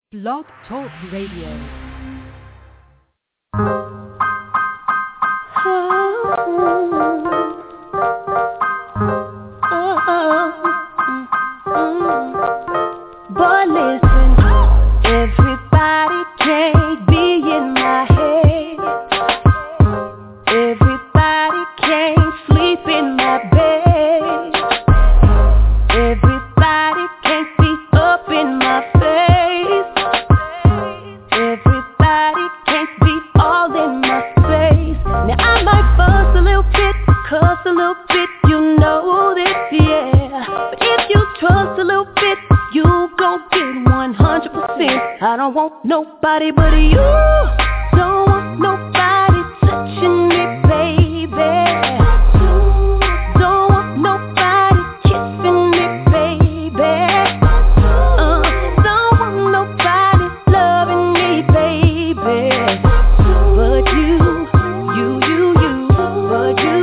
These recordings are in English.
Blog Talk Radio. Boy, listen, everybody can't be in my head. Everybody can't sleep in my bed. Everybody can't be up in my face. Everybody can't be all in my face. Now I might fuss a little bit, cuss a little bit, you know this, yeah. But if you trust a little bit, you gon' get 100%. I don't want nobody but you. Don't want nobody touching me, baby. Don't want nobody kissing me, baby. Don't want nobody loving me, baby. But you, but you.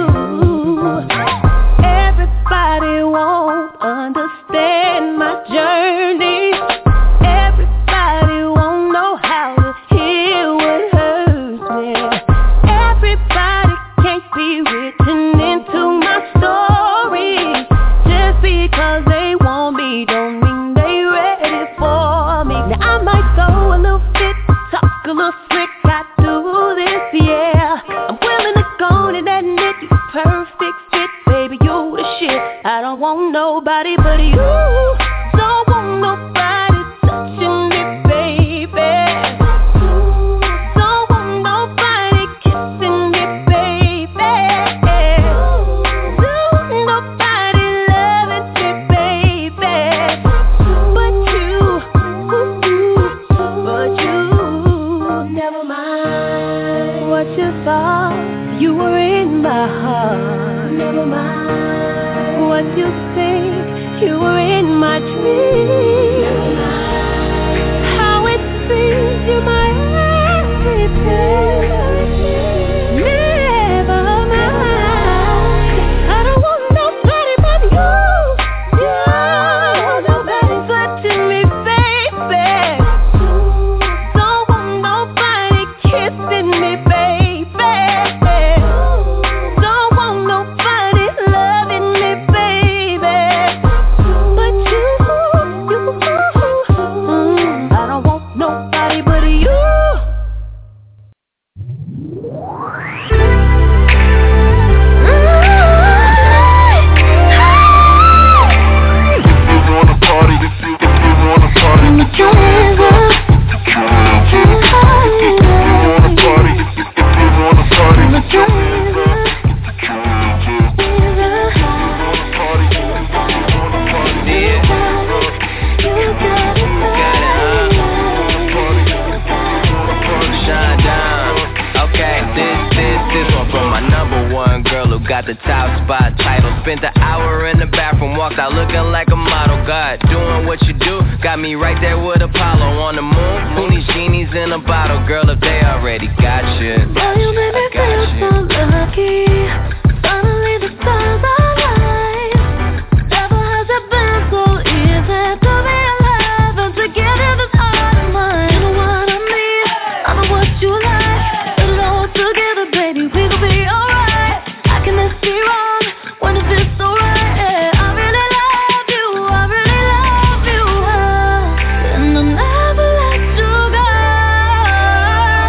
Everybody won't understand my journey. Everybody won't know how to heal what hurts me. Everybody can't be written into my story. Just because they want me don't mean they ready for me. Now I might go a little bit, talk a little slick, I do this, yeah. I'm willing to go and admit you perfect fit, baby, you the shit. I don't want nobody but you. Don't want nobody touching me, baby. Don't want nobody kissing me, baby. Don't want nobody loving me, baby. But you, never mind what you thought. You were in my heart. Never mind what you think. You were in my dreams. Never mind how it seems you're my everything. Never mind. I don't want nobody but you. Nobody touching me, baby. Don't want nobody kissing me, baby. Don't want nobody loving me, baby. But you. I don't want nobody but you. Got the top spot title. Spent the hour in the bathroom, walked out looking like a model. God, doing what you do, got me right there with Apollo on the moon. Mooney genies in a bottle, girl, if they already got you. Oh, you made me feel so lucky. Finally the stars align. Never has it been so easy to be alive and to get in this heart of mine. You know what I mean? I know what you like. Put it all together, baby, we gon' be alright. Can this be wrong? When is this so right? Yeah, I really love you, and I'll never let you go.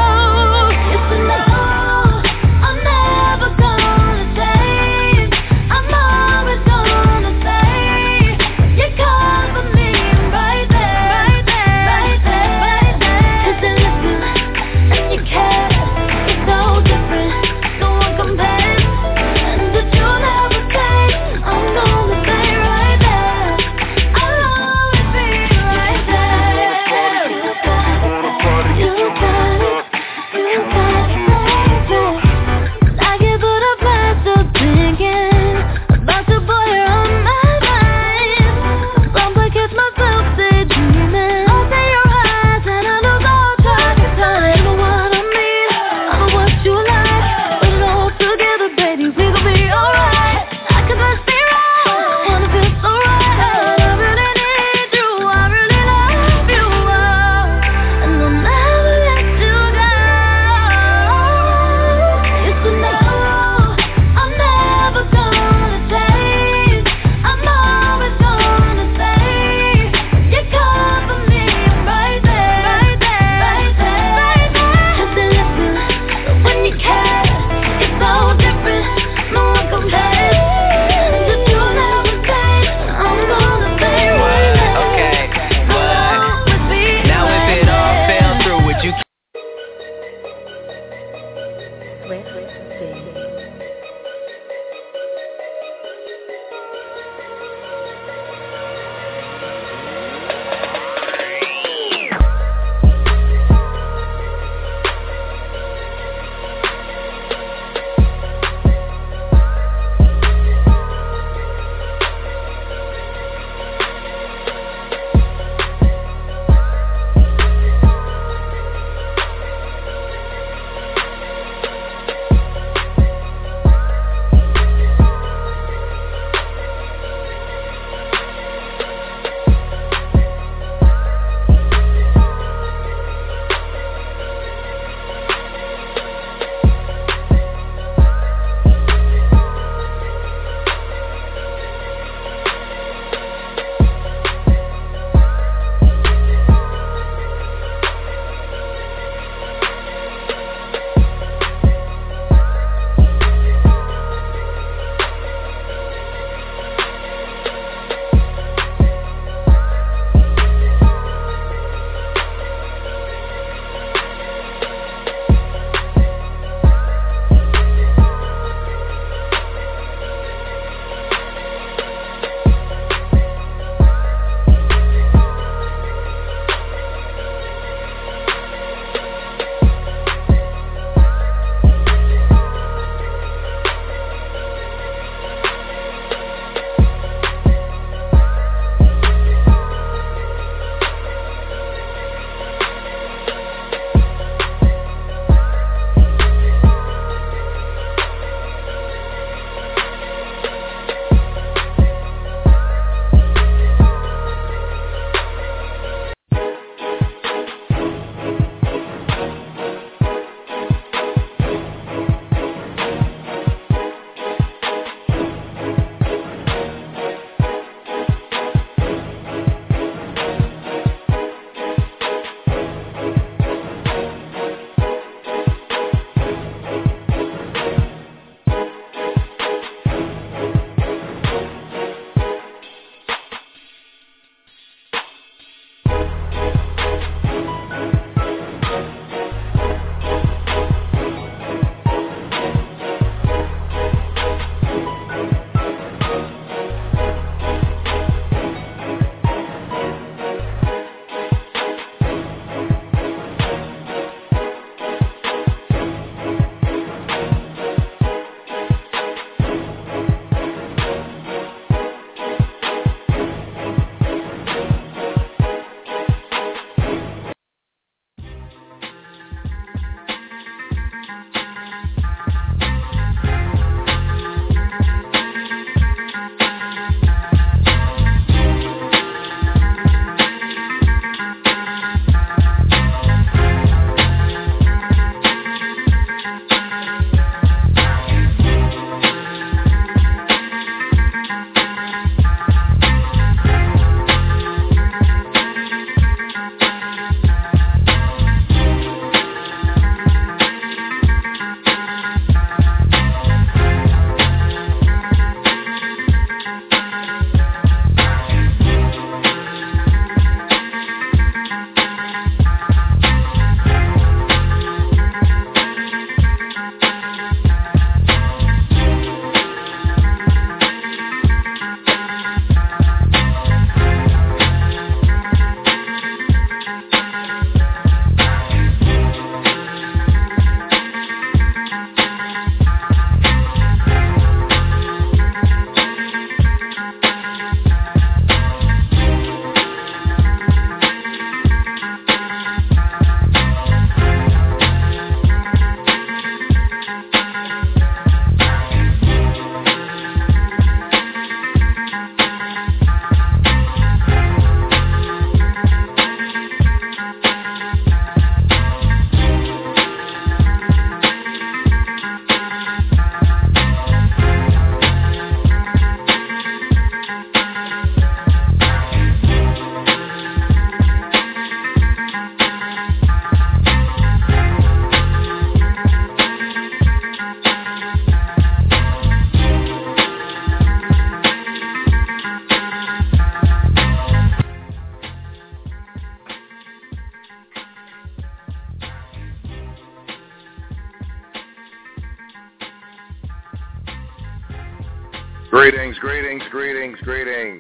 Greetings, greetings, greetings, greetings.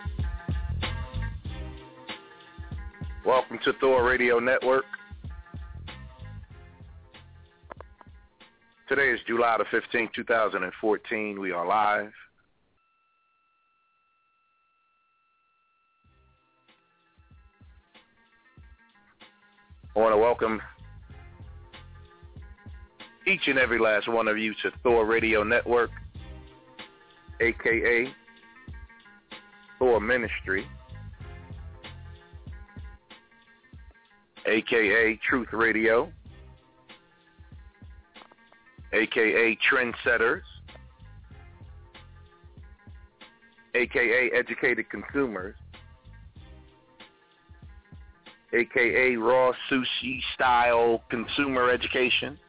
Welcome to Thor Radio Network. Today is July the 15th, 2014. We are live. I want to welcome each and every last one of you to Thor Radio Network, a.k.a. Thor Ministry, a.k.a. Truth Radio, a.k.a. Trendsetters, a.k.a. Educated Consumers, a.k.a. Raw Sushi Style Consumer Education,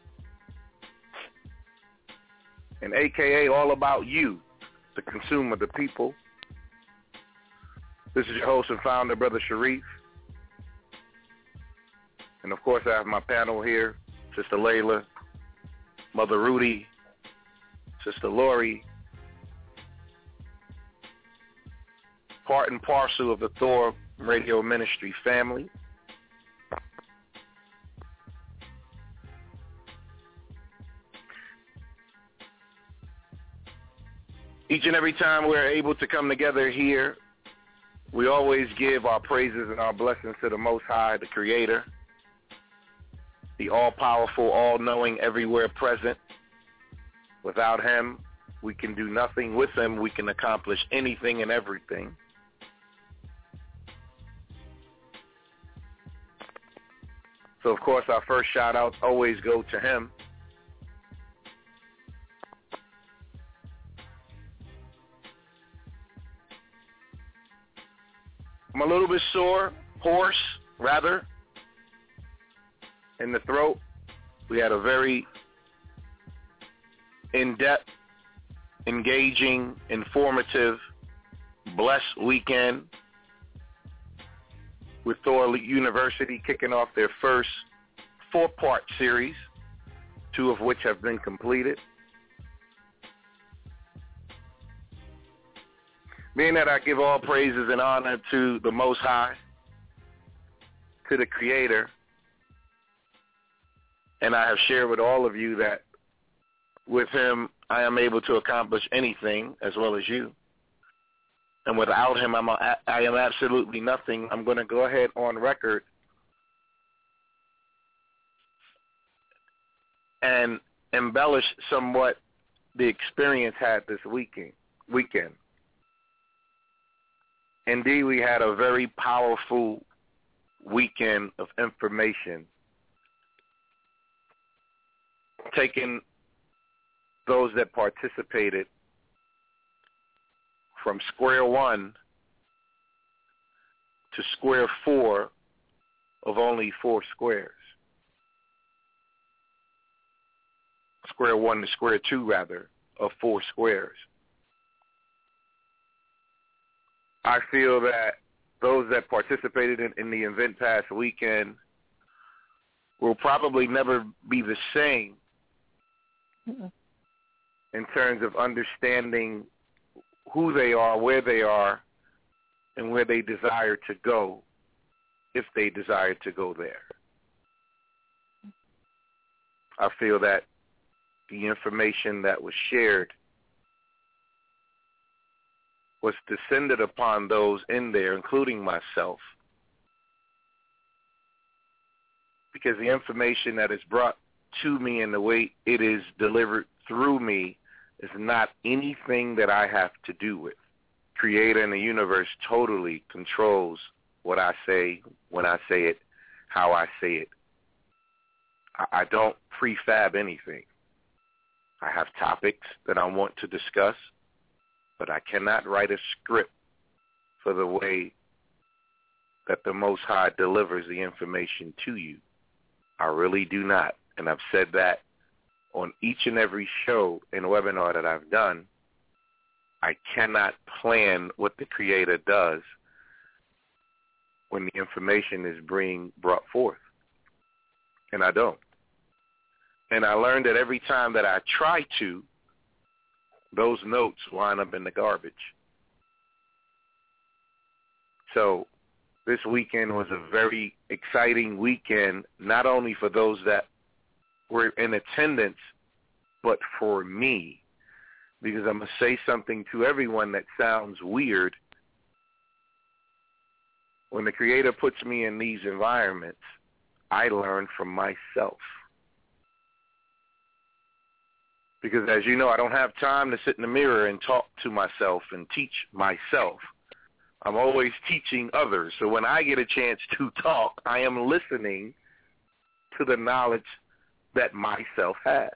and a.k.a. All About You, the consumer, the people. This is your host and founder, Brother Sharif. And, of course, I have my panel here, Sister Layla, Mother Rudy, Sister Lori, part and parcel of the Thor Radio Ministry family. Each and every time we're able to come together here, we always give our praises and our blessings to the Most High, the Creator, the all-powerful, all-knowing, everywhere present. Without Him, we can do nothing. With Him, we can accomplish anything and everything. So, of course, our first shout-outs always go to Him. I'm a little bit hoarse, in the throat. We had a very in-depth, engaging, informative, blessed weekend with Thor University kicking off their first 4-part series, 2 of which have been completed. Being that I give all praises and honor to the Most High, to the Creator, and I have shared with all of you that with Him I am able to accomplish anything, as well as you. And without Him I am absolutely nothing. I'm going to go ahead on record and embellish somewhat the experience had this weekend. Indeed, we had a very powerful weekend of information, taking those that participated from square one to square 4 of only 4 squares. Square 1 to square 2, rather, of 4 squares. I feel that those that participated in the event past weekend will probably never be the same in terms of understanding who they are, where they are, and where they desire to go, if they desire to go there. I feel that the information that was shared was descended upon those in there, including myself, because the information that is brought to me and the way it is delivered through me is not anything that I have to do with. Creator and the universe totally controls what I say, when I say it, how I say it. I don't prefab anything. I have topics that I want to discuss, but I cannot write a script for the way that the Most High delivers the information to you. I really do not. And I've said that on each and every show and webinar that I've done. I cannot plan what the Creator does when the information is being brought forth. And I don't. And I learned that every time that I try to, those notes wind up in the garbage. So this weekend was a very exciting weekend, not only for those that were in attendance, but for me, because I'm going to say something to everyone that sounds weird. When the Creator puts me in these environments, I learn from myself. Because as you know, I don't have time to sit in the mirror and talk to myself and teach myself. I'm always teaching others. So when I get a chance to talk, I am listening to the knowledge that myself has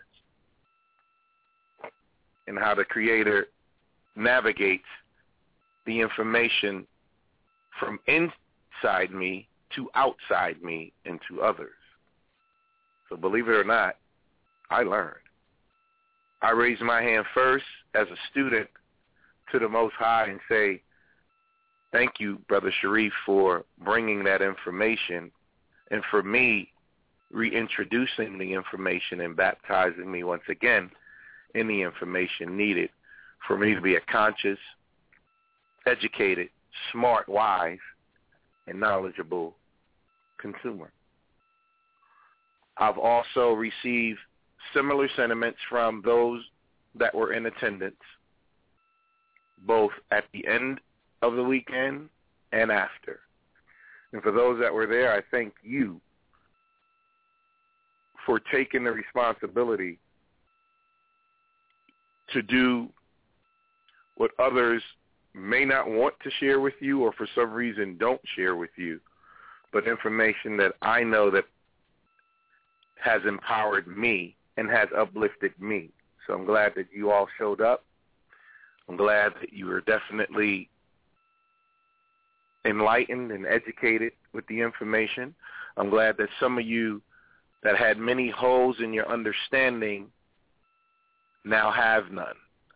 and how the Creator navigates the information from inside me to outside me and to others. So believe it or not, I learned. I raise my hand first as a student to the Most High and say, thank you, Brother Sharif, for bringing that information and for me reintroducing the information and baptizing me once again in the information needed for me to be a conscious, educated, smart, wise, and knowledgeable consumer. I've also received similar sentiments from those that were in attendance, both at the end of the weekend and after. And for those that were there, I thank you for taking the responsibility to do what others may not want to share with you or for some reason don't share with you, but information that I know that has empowered me and has uplifted me. So I'm glad that you all showed up. I'm glad that you were definitely enlightened and educated with the information. I'm glad that some of you that had many holes in your understanding now have none.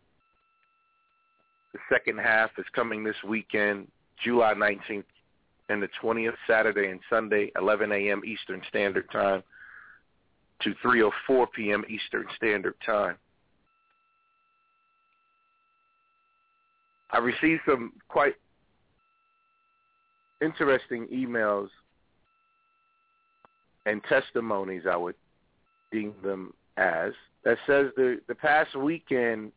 The second half is coming this weekend, July 19th and the 20th, Saturday and Sunday, 11 a.m. Eastern Standard Time to 3:04 p.m. Eastern Standard Time. I received some quite interesting emails and testimonies, I would deem them as, that says the past weekend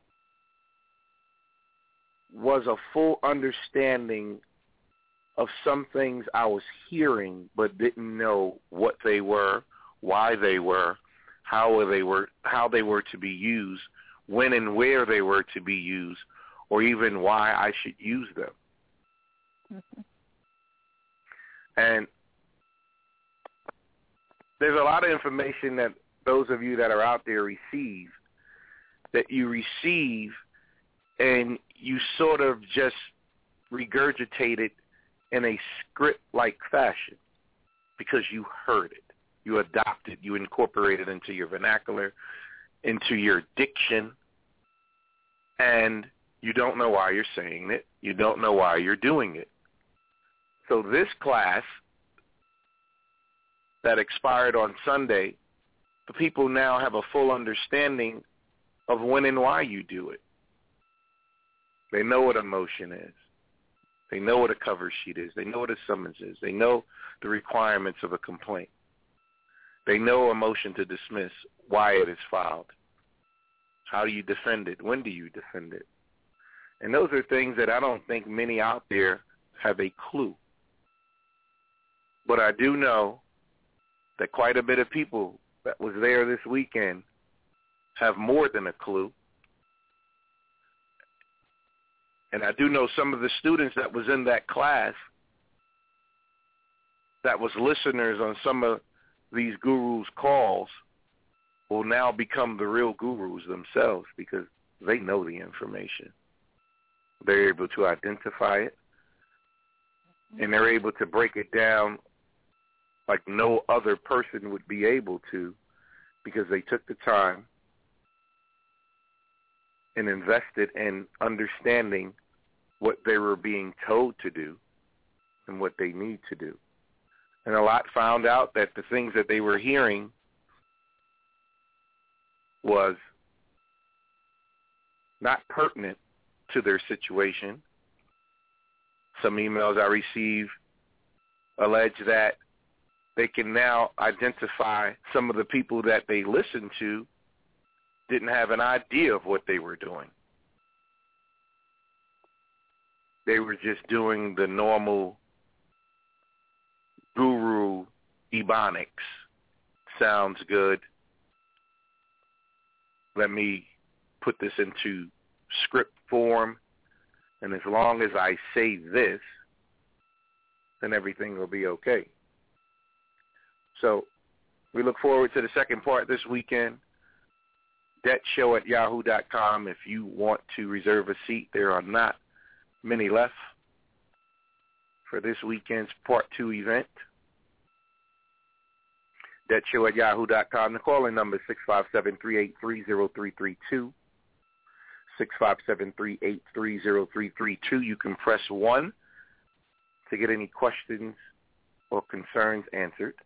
was a full understanding of some things I was hearing but didn't know what they were, why they were, how they were to be used, when and where they were to be used, or even why I should use them. Mm-hmm. And there's a lot of information that those of you that are out there receive, that you receive and you sort of just regurgitate it in a script-like fashion because you heard it. You adopt it. You incorporate it into your vernacular, into your diction, and you don't know why you're saying it. You don't know why you're doing it. So this class that expired on Sunday, the people now have a full understanding of when and why you do it. They know what a motion is. They know what a cover sheet is. They know what a summons is. They know the requirements of a complaint. They know a motion to dismiss, why it is filed. How do you defend it? When do you defend it? And those are things that I don't think many out there have a clue. But I do know that quite a bit of people that was there this weekend have more than a clue. And I do know some of the students that was in that class that was listeners on some of these gurus' calls will now become the real gurus themselves because they know the information. They're able to identify it, and they're able to break it down like no other person would be able to because they took the time and invested in understanding what they were being told to do and what they need to do. And a lot found out that the things that they were hearing was not pertinent to their situation. Some emails I receive allege that they can now identify some of the people that they listened to didn't have an idea of what they were doing. They were just doing the normal guru ebonics. Sounds good. Let me put this into script form, and as long as I say this, then everything will be okay. So we look forward to the second part this weekend. DebtShow@yahoo.com. If you want to reserve a seat, there are not many left for this weekend's Part 2 event. DebtShow@yahoo.com. The calling number is 657-383-0332. 657-383-0332. You can press 1 to get any questions or concerns answered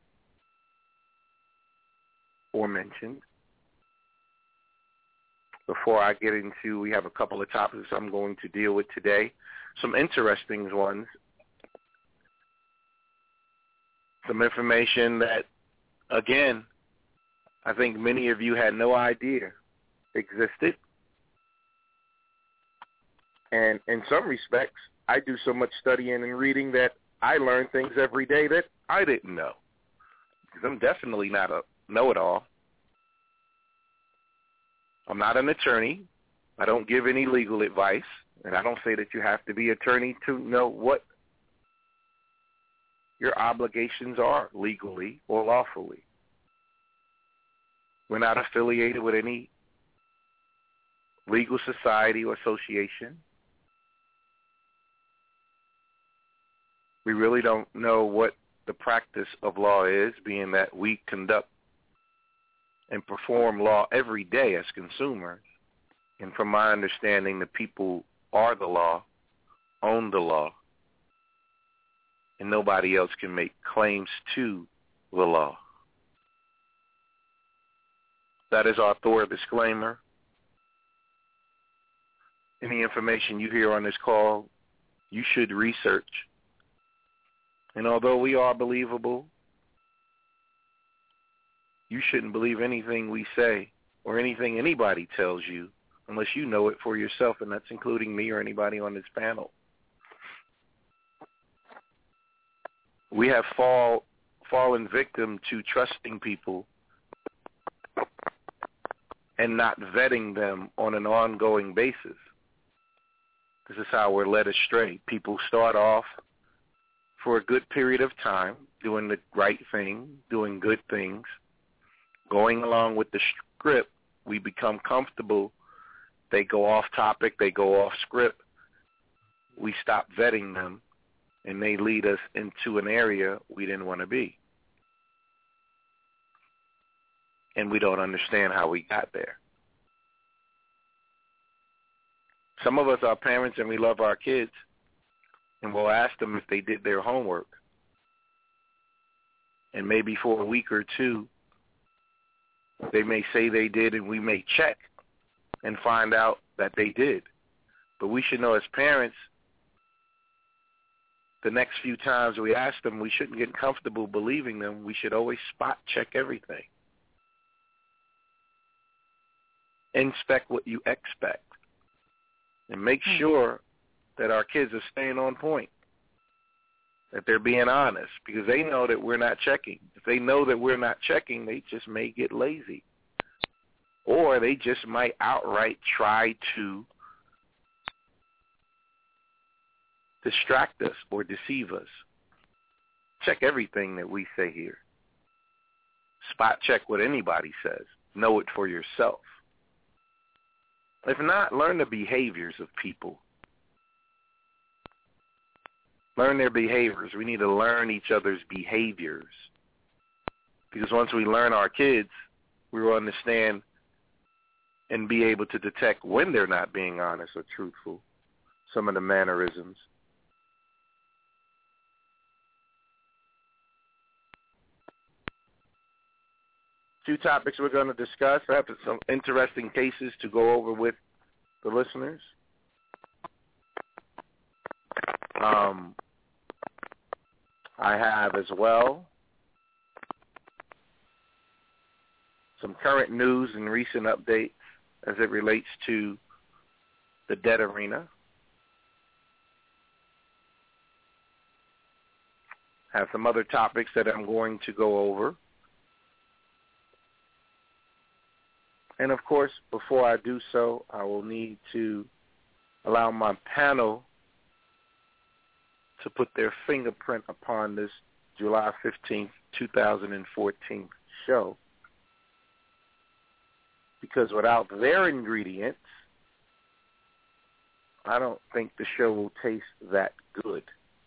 or mentioned. Before I get into, we have a couple of topics I'm going to deal with today. Some interesting ones. Some information that, again, I think many of you had no idea existed. And in some respects, I do so much studying and reading that I learn things every day that I didn't know. Because I'm definitely not a know-it-all. I'm not an attorney. I don't give any legal advice. And I don't say that you have to be an attorney to know what your obligations are legally or lawfully. We're not affiliated with any legal society or association. We really don't know what the practice of law is, being that we conduct and perform law every day as consumers. And from my understanding, the people are the law, own the law, and nobody else can make claims to the law. That is our Thor disclaimer. Any information you hear on this call, you should research. And although we are believable, you shouldn't believe anything we say or anything anybody tells you unless you know it for yourself, and that's including me or anybody on this panel. We have fallen victim to trusting people and not vetting them on an ongoing basis. This is how we're led astray. People start off for a good period of time doing the right thing, doing good things, going along with the script. We become comfortable. They go off topic. They go off script. We stop vetting them, and they lead us into an area we didn't want to be. And we don't understand how we got there. Some of us are parents, and we love our kids, and we'll ask them if they did their homework. And maybe for a week or two, they may say they did, and we may check and find out that they did. But we should know as parents, the next few times we ask them, we shouldn't get comfortable believing them. We should always spot check everything. Inspect what you expect. And make sure that our kids are staying on point, that they're being honest, because they know that we're not checking. If they know that we're not checking, they just may get lazy. Or they just might outright try to distract us or deceive us. Check everything that we say here. Spot check what anybody says. Know it for yourself. If not, learn the behaviors of people. Learn their behaviors. We need to learn each other's behaviors. Because once we learn our kids, we will understand and be able to detect when they're not being honest or truthful, some of the mannerisms. Two topics we're going to discuss. I have some interesting cases to go over with the listeners. I have as well some current news and recent updates as it relates to the debt arena. I have some other topics that I'm going to go over. And, of course, before I do so, I will need to allow my panel to put their fingerprint upon this July 15th, 2014 show. Because without their ingredients, I don't think the show will taste that good.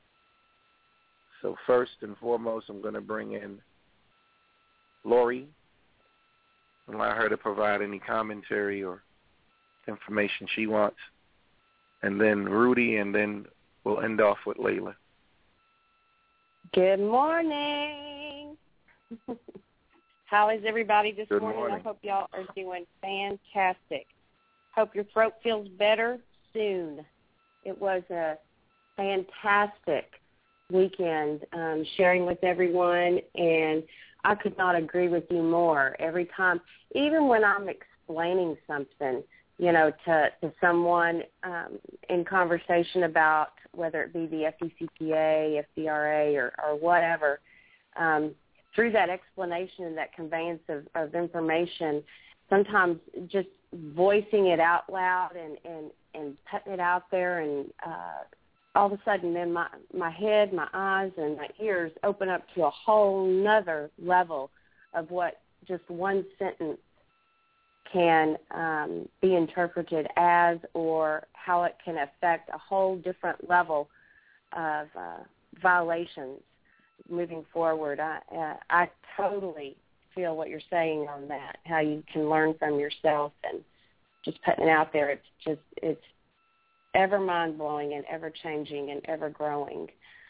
So first and foremost, I'm going to bring in Lori and allow her to provide any commentary or information she wants. And then Rudy, and then we'll end off with Layla. Good morning. How is everybody this morning? I hope y'all are doing fantastic. Hope your throat feels better soon. It was a fantastic weekend sharing with everyone, and I could not agree with you more. Every time, even when I'm explaining something, to someone in conversation about whether it be the FDCPA, FDRA, or whatever, through that explanation and that conveyance of information, sometimes just voicing it out loud and putting it out there, and all of a sudden then my head, my eyes, and my ears open up to a whole nother level of what just one sentence can be interpreted as, or how it can affect a whole different level of violations moving forward. I totally feel what you're saying on that, how you can learn from yourself and just putting it out there. It's ever mind-blowing and ever-changing and ever-growing.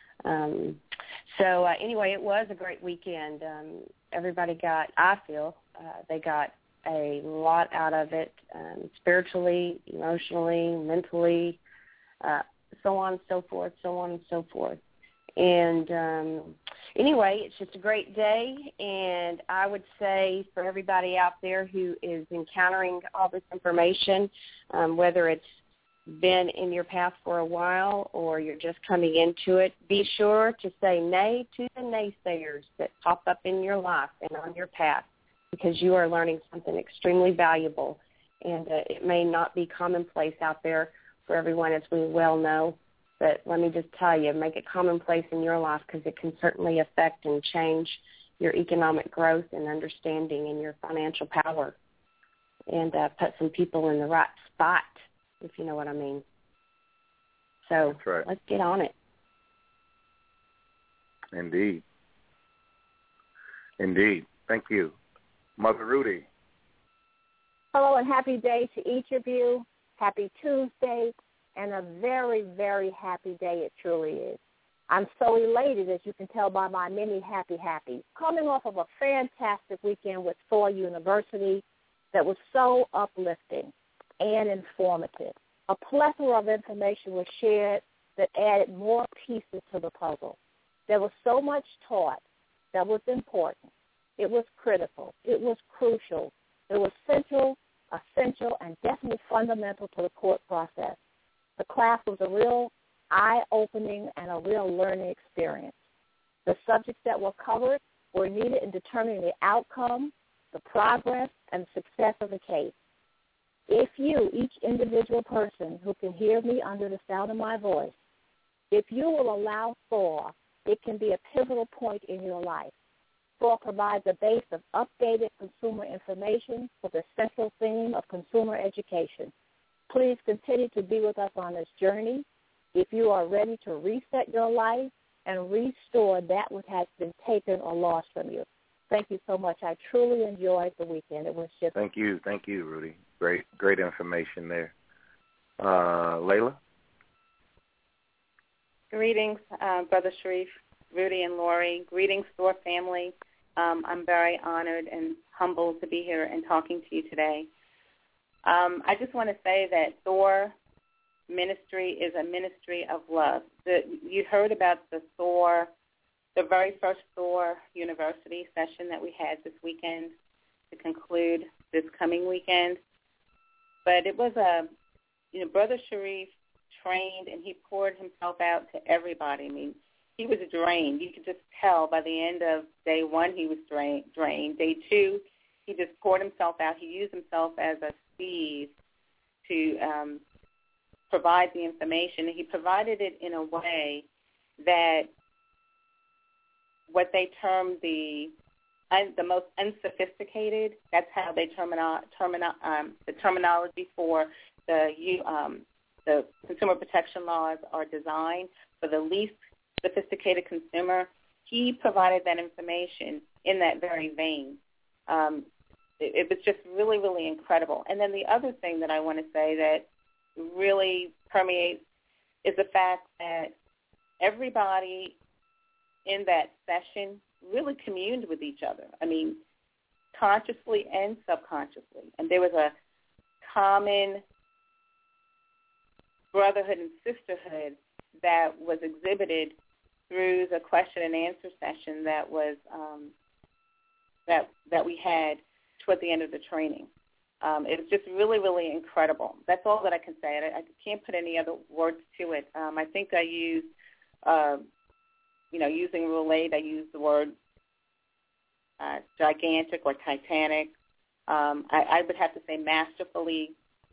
So anyway, it was a great weekend. Everybody they got a lot out of it, spiritually, emotionally, mentally, so on and so forth. And anyway, it's just a great day, and I would say for everybody out there who is encountering all this information, whether it's been in your path for a while or you're just coming into it, be sure to say nay to the naysayers that pop up in your life and on your path, because you are learning something extremely valuable, and it may not be commonplace out there for everyone, as we well know, but let me just tell you, make it commonplace in your life, because it can certainly affect and change your economic growth and understanding and your financial power, and put some people in the right spot, if you know what I mean. So that's right. Let's get on it. Indeed. Thank you. Mother Rudy. Hello and happy day to each of you. Happy Tuesday, and a very, very happy day it truly is. I'm so elated, as you can tell by my many happy. Coming off of a fantastic weekend with Thor University that was so uplifting and informative. A plethora of information was shared that added more pieces to the puzzle. There was so much taught that was important. It was critical. It was crucial. It was central, essential, and definitely fundamental to the court process. The class was a real eye-opening and a real learning experience. The subjects that were covered were needed in determining the outcome, the progress, and success of the case. If you, each individual person who can hear me under the sound of my voice, if you will allow Thor, it can be a pivotal point in your life. Thor provides a base of updated consumer information for the central theme of consumer education. Please continue to be with us on this journey if you are ready to reset your life and restore that which has been taken or lost from you. Thank you so much. I truly enjoyed the weekend. It was just... Thank you, Rudy. Great information there. Layla? Greetings, Brother Sharif, Rudy, and Lori. Greetings, Thor family. I'm very honored and humbled to be here and talking to you today. I just want to say that Thor Ministry is a ministry of love. You heard about the very first Thor University session that we had this weekend to conclude this coming weekend. But it was Brother Sharif trained, and he poured himself out to everybody. I mean, he was drained. You could just tell by the end of day one he was drained. Day two, he just poured himself out. He used himself as a sieve to provide the information. And he provided it in a way that what they term the most unsophisticated, that's how they the terminology for the consumer protection laws are designed for the least sophisticated consumer. He provided that information in that very vein. It was just really, really incredible. And then the other thing that I want to say that really permeates is the fact that everybody in that session really communed with each other. I mean, consciously and subconsciously. And there was a common brotherhood and sisterhood that was exhibited through the question and answer session that was that we had toward the end of the training. It was just really, really incredible. That's all that I can say. I can't put any other words to it. I think I used, using Rule 8, I used the word gigantic or titanic. I would have to say masterfully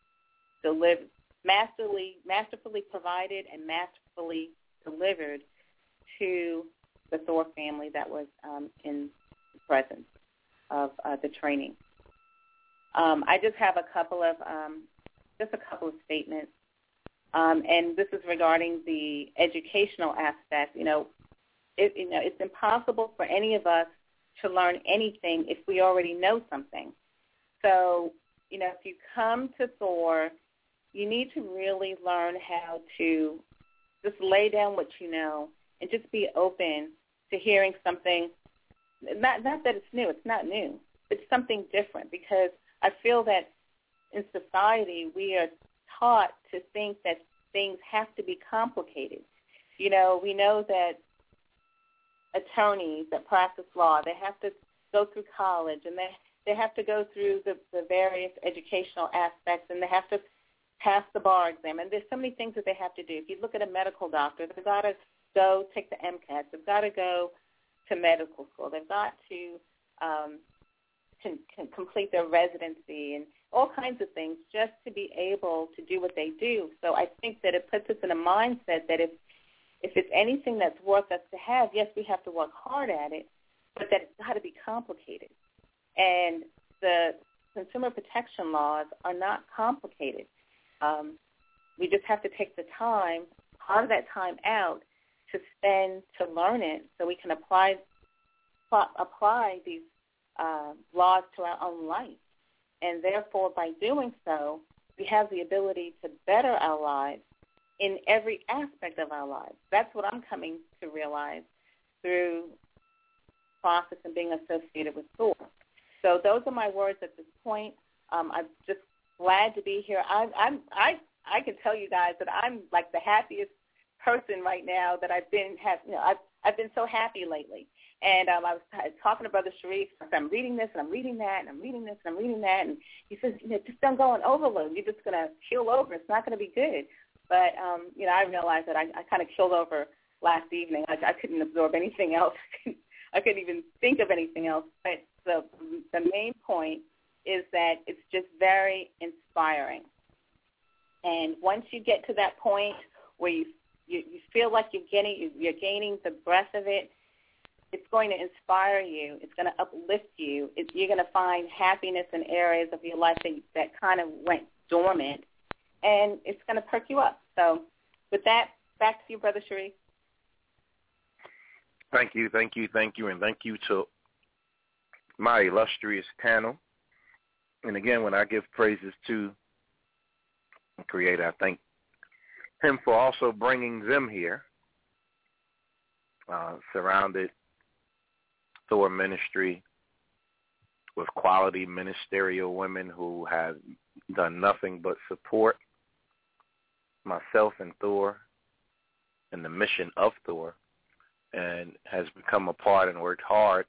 provided and masterfully delivered to the Thor family that was in the presence of the training. I just have a couple of statements, and this is regarding the educational aspect. It's impossible for any of us to learn anything if we already know something. So, if you come to Thor, you need to really learn how to just lay down what you know and just be open to hearing something. Not that it's new. It's not new. It's something different, because I feel that in society we are taught to think that things have to be complicated. We know that attorneys that practice law, they have to go through college, and they have to go through the various educational aspects, and they have to pass the bar exam. And there's so many things that they have to do. If you look at a medical doctor, they've got to go take the MCAT. They've got to go to medical school. They've got to complete their residency and all kinds of things just to be able to do what they do. So I think that it puts us in a mindset that if it's anything that's worth us to have, yes, we have to work hard at it, but that it's got to be complicated. And the consumer protection laws are not complicated. We just have to take the time, part of that time out, to spend to learn it, so we can apply these laws to our own life. And therefore, by doing so, we have the ability to better our lives in every aspect of our lives. That's what I'm coming to realize through process and being associated with Thor. So those are my words at this point. I'm just glad to be here. I can tell you guys that I'm like the happiest person right now that I've been. I've been so happy lately. And I was talking to Brother Sharif. I said, I'm reading this and I'm reading that and I'm reading this and I'm reading that. And he says, just don't go on overload. You're just going to keel over. It's not going to be good. But, I realized that I kind of killed over last evening. I couldn't absorb anything else. I couldn't even think of anything else. But the main point is that it's just very inspiring. And once you get to that point where you feel like you're gaining the breath of it, it's going to inspire you. It's going to uplift you. You're going to find happiness in areas of your life that kind of went dormant, and it's going to perk you up. So with that, back to you, Brother Sharif. Thank you, and thank you to my illustrious panel. And again, when I give praises to the Creator, I thank Him for also bringing them here, surrounded Thor Ministry with quality ministerial women who have done nothing but support myself and Thor and the mission of Thor, and has become a part and worked hard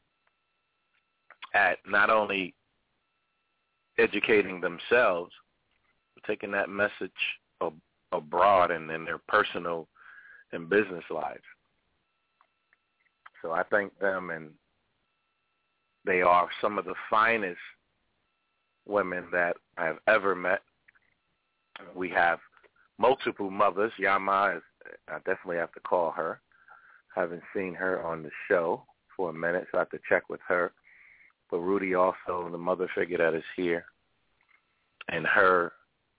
at not only educating themselves, but taking that message abroad and in their personal and business lives. So I thank them, and they are some of the finest women that I have ever met. We have multiple mothers. Yama, I definitely have to call her. Haven't seen her on the show for a minute, so I have to check with her. But Rudy also, the mother figure that is here, and her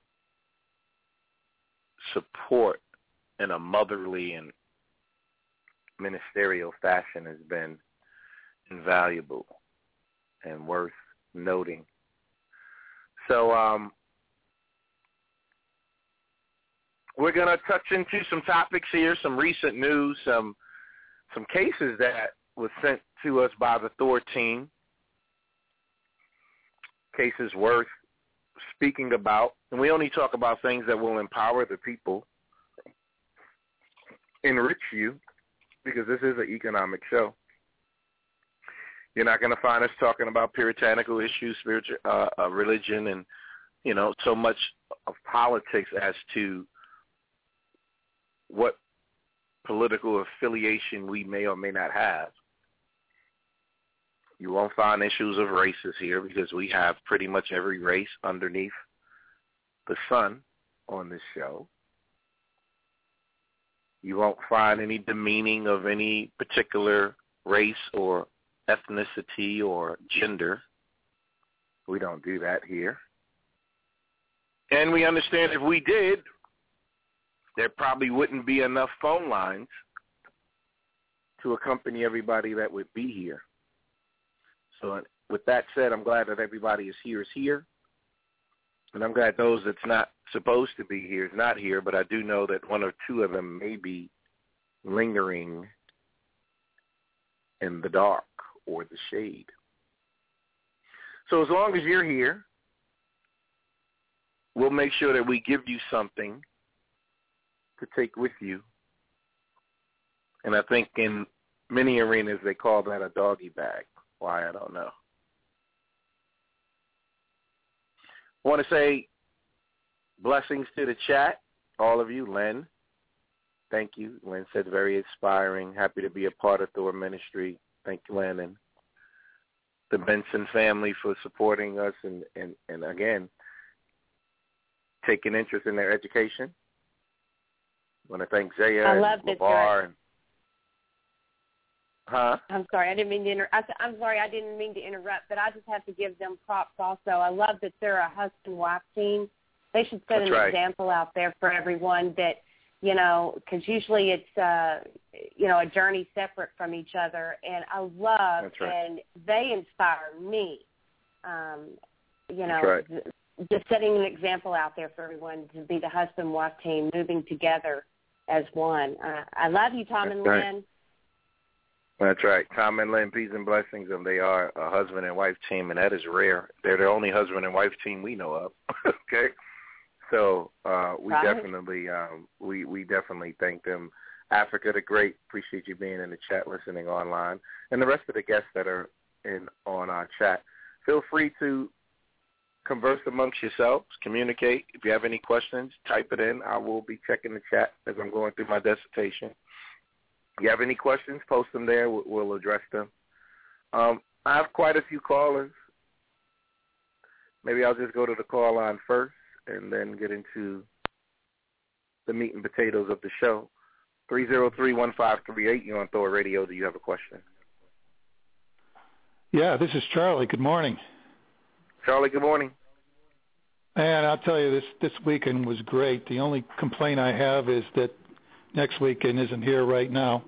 support in a motherly and ministerial fashion has been invaluable and worth noting. So we're going to touch into some topics here, some recent news, some cases that was sent to us by the Thor team, cases worth speaking about. And we only talk about things that will empower the people, enrich you, because this is an economic show. You're not going to find us talking about puritanical issues, spiritual religion, and, so much of politics as to what political affiliation we may or may not have. You won't find issues of races here because we have pretty much every race underneath the sun on this show. You won't find any demeaning of any particular race or ethnicity or gender. We don't do that here. And we understand if we did, there probably wouldn't be enough phone lines to accompany everybody that would be here. So with that said, I'm glad that everybody is here. And I'm glad those that's not supposed to be here is not here, but I do know that one or two of them may be lingering in the dark or the shade. So as long as you're here, we'll make sure that we give you something to take with you. And I think in many arenas they call that a doggy bag. Why, I don't know. I want to say blessings to the chat, all of you. Len, thank you. Len said very inspiring. Happy to be a part of Thor Ministry. Thank you, Len, and the Benson family for supporting us and again, taking interest in their education. I want to thank Zaya and LeVar. I'm sorry, I didn't mean to interrupt. I'm sorry, I didn't mean to interrupt, but I just have to give them props also. I love that they're a husband-wife team. They should set an example out there for everyone that, because usually it's, a journey separate from each other. And I love, and they inspire me, just setting an example out there for everyone to be the husband-wife team, moving together as one. I love you, Tom and Lynn. That's right. Tom and Lynn, peace and blessings, and they are a husband and wife team, and that is rare. They're the only husband and wife team we know of. Okay, so we definitely thank them. Africa the Great, appreciate you being in the chat, listening online, and the rest of the guests that are on our chat. Feel free to converse amongst yourselves, communicate. If you have any questions, type it in. I will be checking the chat as I'm going through my dissertation. If you have any questions, post them there. We'll address them. I have quite a few callers. Maybe I'll just go to the call line first and then get into the meat and potatoes of the show. 303-1538, you're on Thor Radio. Do you have a question? Yeah, this is Charlie. Good morning. Charlie, good morning. And I'll tell you, this weekend was great. The only complaint I have is that next weekend isn't here right now.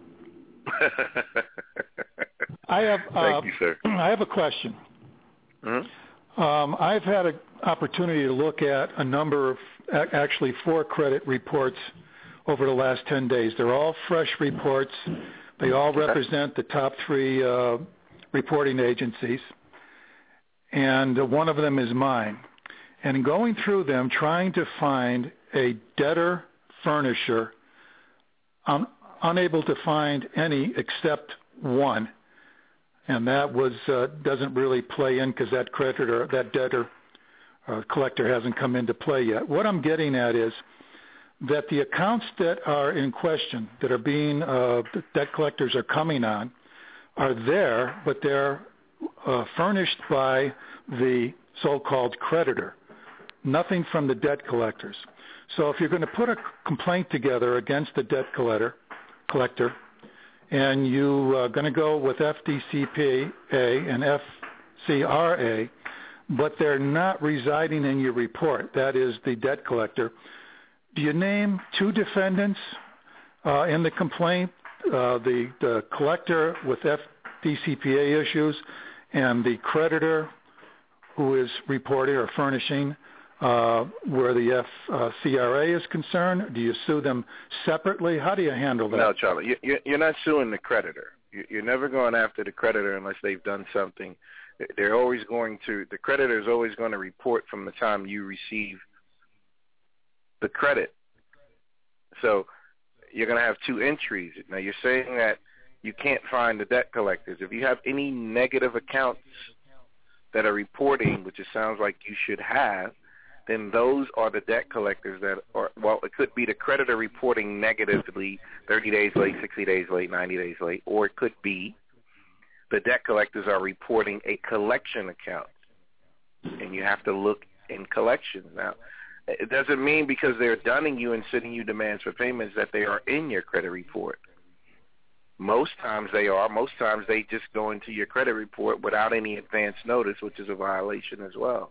Thank you, sir. I have a question. Mm-hmm. I've had an opportunity to look at a number of, actually 4 credit reports over the last 10 days. They're all fresh reports. They all represent the top 3 reporting agencies. and one of them is mine. And going through them, trying to find a debtor furnisher, I'm unable to find any except one, and that was doesn't really play in because that creditor, that debtor collector hasn't come into play yet. What I'm getting at is that the accounts that are in question, that are being debt collectors are coming on, are there, but they're furnished by the so-called creditor. Nothing from the debt collectors. So if you're going to put a complaint together against the debt collector, and you are going to go with FDCPA and FCRA, but they're not residing in your report, that is the debt collector, do you name two defendants in the complaint, the collector with FDCPA issues and the creditor who is reporting or furnishing where the FCRA is concerned? Do you sue them separately? How do you handle that? No, Charlie, you're not suing the creditor. You're never going after the creditor unless they've done something. They're always going to, the creditor is always going to report from the time you receive the credit. So you're going to have two entries. Now, you're saying that you can't find the debt collectors. If you have any negative accounts that are reporting, which it sounds like you should have, then those are the debt collectors that are, well, it could be the creditor reporting negatively 30 days late, 60 days late, 90 days late, or it could be the debt collectors are reporting a collection account, and you have to look in collections. Now, it doesn't mean because they're dunning you and sending you demands for payments that they are in your credit report. Most times they are. Most times they just go into your credit report without any advance notice, which is a violation as well.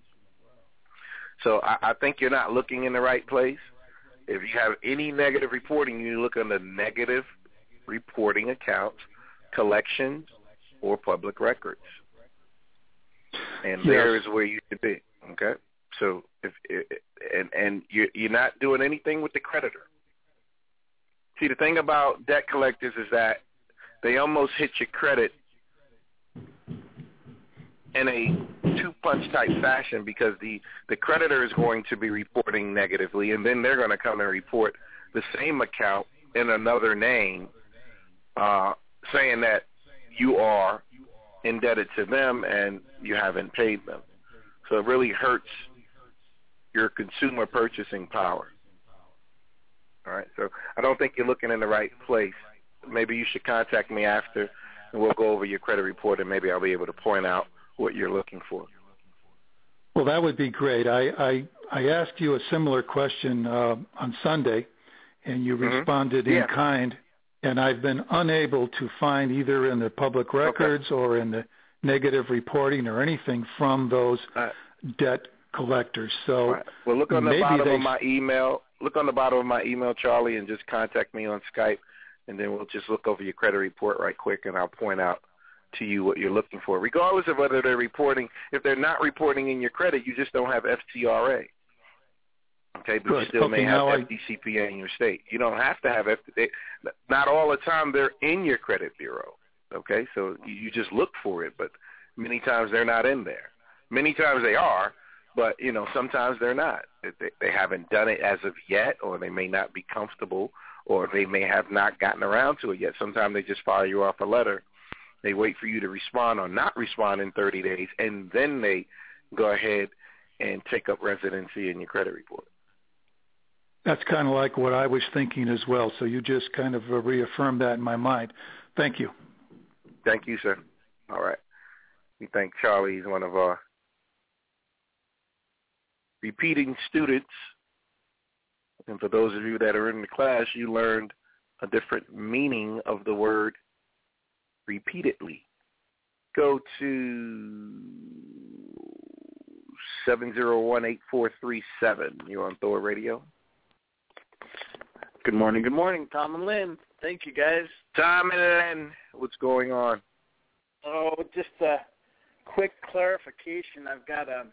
So I think you're not looking in the right place. If you have any negative reporting, you look on the negative reporting accounts, collections, or public records. And yes, there is where you should be, okay? So you're not doing anything with the creditor. See, the thing about debt collectors is that they almost hit your credit in a two-punch type fashion because the creditor is going to be reporting negatively, and then they're going to come and report the same account in another name, saying that you are indebted to them and you haven't paid them. So it really hurts your consumer purchasing power. All right, so I don't think you're looking in the right place. Maybe you should contact me after, and we'll go over your credit report, and maybe I'll be able to point out what you're looking for. Well, that would be great. I asked you a similar question on Sunday, and you responded in kind, and I've been unable to find either in the public records or in the negative reporting or anything from those debt collectors. So well, look on the bottom of my email. Look on the bottom of my email, Charlie, and just contact me on Skype, and then we'll just look over your credit report right quick, and I'll point out to you what you're looking for. Regardless of whether they're reporting, if they're not reporting in your credit, you just don't have FCRA. Okay, but you still may have FDCPA in your state. You don't have to have FDCPA. Not all the time they're in your credit bureau. Okay, so you just look for it, but many times they're not in there. Many times they are, but, you know, sometimes they're not. They haven't done it as of yet, or they may not be comfortable, or they may have not gotten around to it yet. Sometimes they just fire you off a letter. They wait for you to respond or not respond in 30 days, and then they go ahead and take up residency in your credit report. That's kind of like what I was thinking as well, so you just kind of reaffirmed that in my mind. Thank you. Thank you, sir. All right. We thank Charlie. He's one of our repeating students. And for those of you that are in the class, you learned a different meaning of the word repeatedly. Go to 701-8437. You're on Thor Radio. Good morning, Tom and Lynn. Thank you, guys. Tom and Lynn, what's going on? Oh, just a quick clarification. I've got a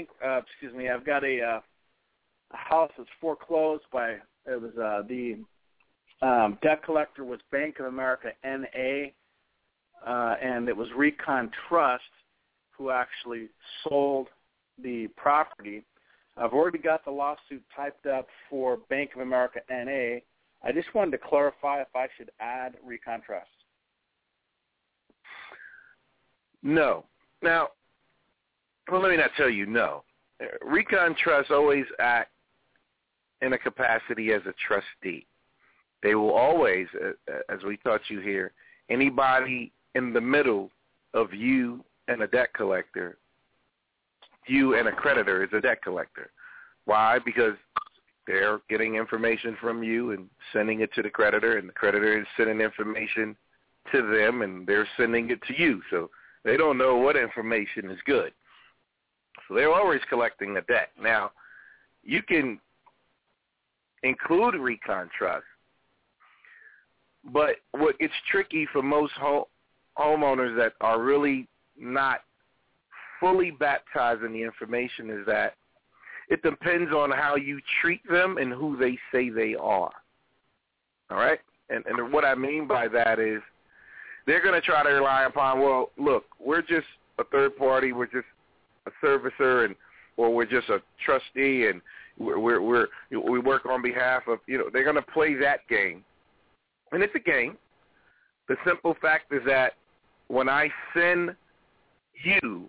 house that's foreclosed by. It was the debt collector was Bank of America N.A. And it was Recon Trust. who actually sold the property. I've already got the lawsuit typed up for Bank of America N.A. I just wanted to clarify if I should add Recon Trust. No. Now, well, let me not tell you no. Recon Trust always act in a capacity as a trustee. They will always, as we taught you here, anybody in the middle of you and a debt collector, you and a creditor is a debt collector. Why? Because they're getting information from you and sending it to the creditor, and the creditor is sending information to them, and they're sending it to you. So they don't know what information is good. So they're always collecting a debt. Now, you can include Recon Trust, but what gets tricky for most homeowners that are really not fully baptized in the information is that it depends on how you treat them and who they say they are. All right? And what I mean by that is they're going to try to rely upon, well, look, we're just a third party, we're just a servicer, or we're just a trustee, and we work on behalf of, they're going to play that game. And it's a game. The simple fact is that when I send you,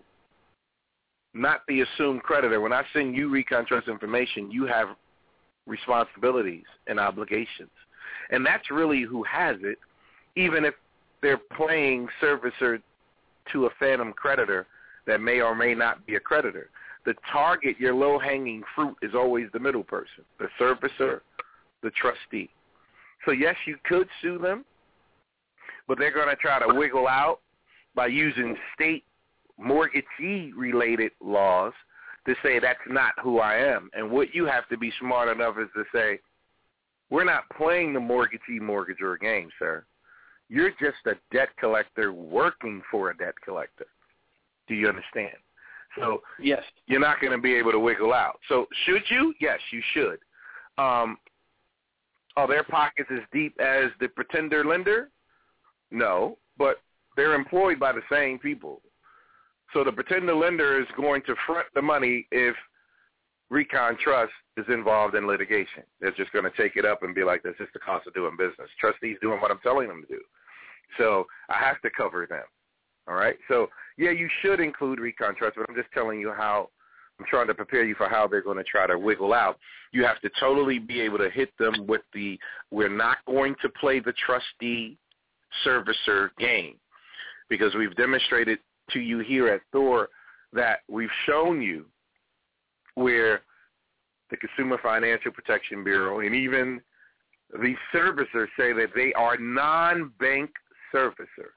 not the assumed creditor, when I send you Recon Trust information, you have responsibilities and obligations. And that's really who has it, even if they're playing servicer to a phantom creditor that may or may not be a creditor. The target, your low-hanging fruit, is always the middle person, the servicer, the trustee. So, yes, you could sue them, but they're going to try to wiggle out by using state mortgagee-related laws to say that's not who I am. And what you have to be smart enough is to say, we're not playing the mortgagor game, sir. You're just a debt collector working for a debt collector. Do you understand? So yes, you're not going to be able to wiggle out. So should you? Yes, you should. Are their pockets as deep as the pretender lender? No, but they're employed by the same people. So the pretender lender is going to front the money if Recon Trust is involved in litigation. They're just going to take it up and be like, that's just the cost of doing business. Trustees doing what I'm telling them to do. So I have to cover them. All right? So, yeah, you should include Recon Trust, but I'm just telling you how I'm trying to prepare you for how they're going to try to wiggle out. You have to totally be able to hit them with the, we're not going to play the trustee servicer game, because we've demonstrated to you here at Thor that we've shown you where the Consumer Financial Protection Bureau and even the servicers say that they are non-bank servicers.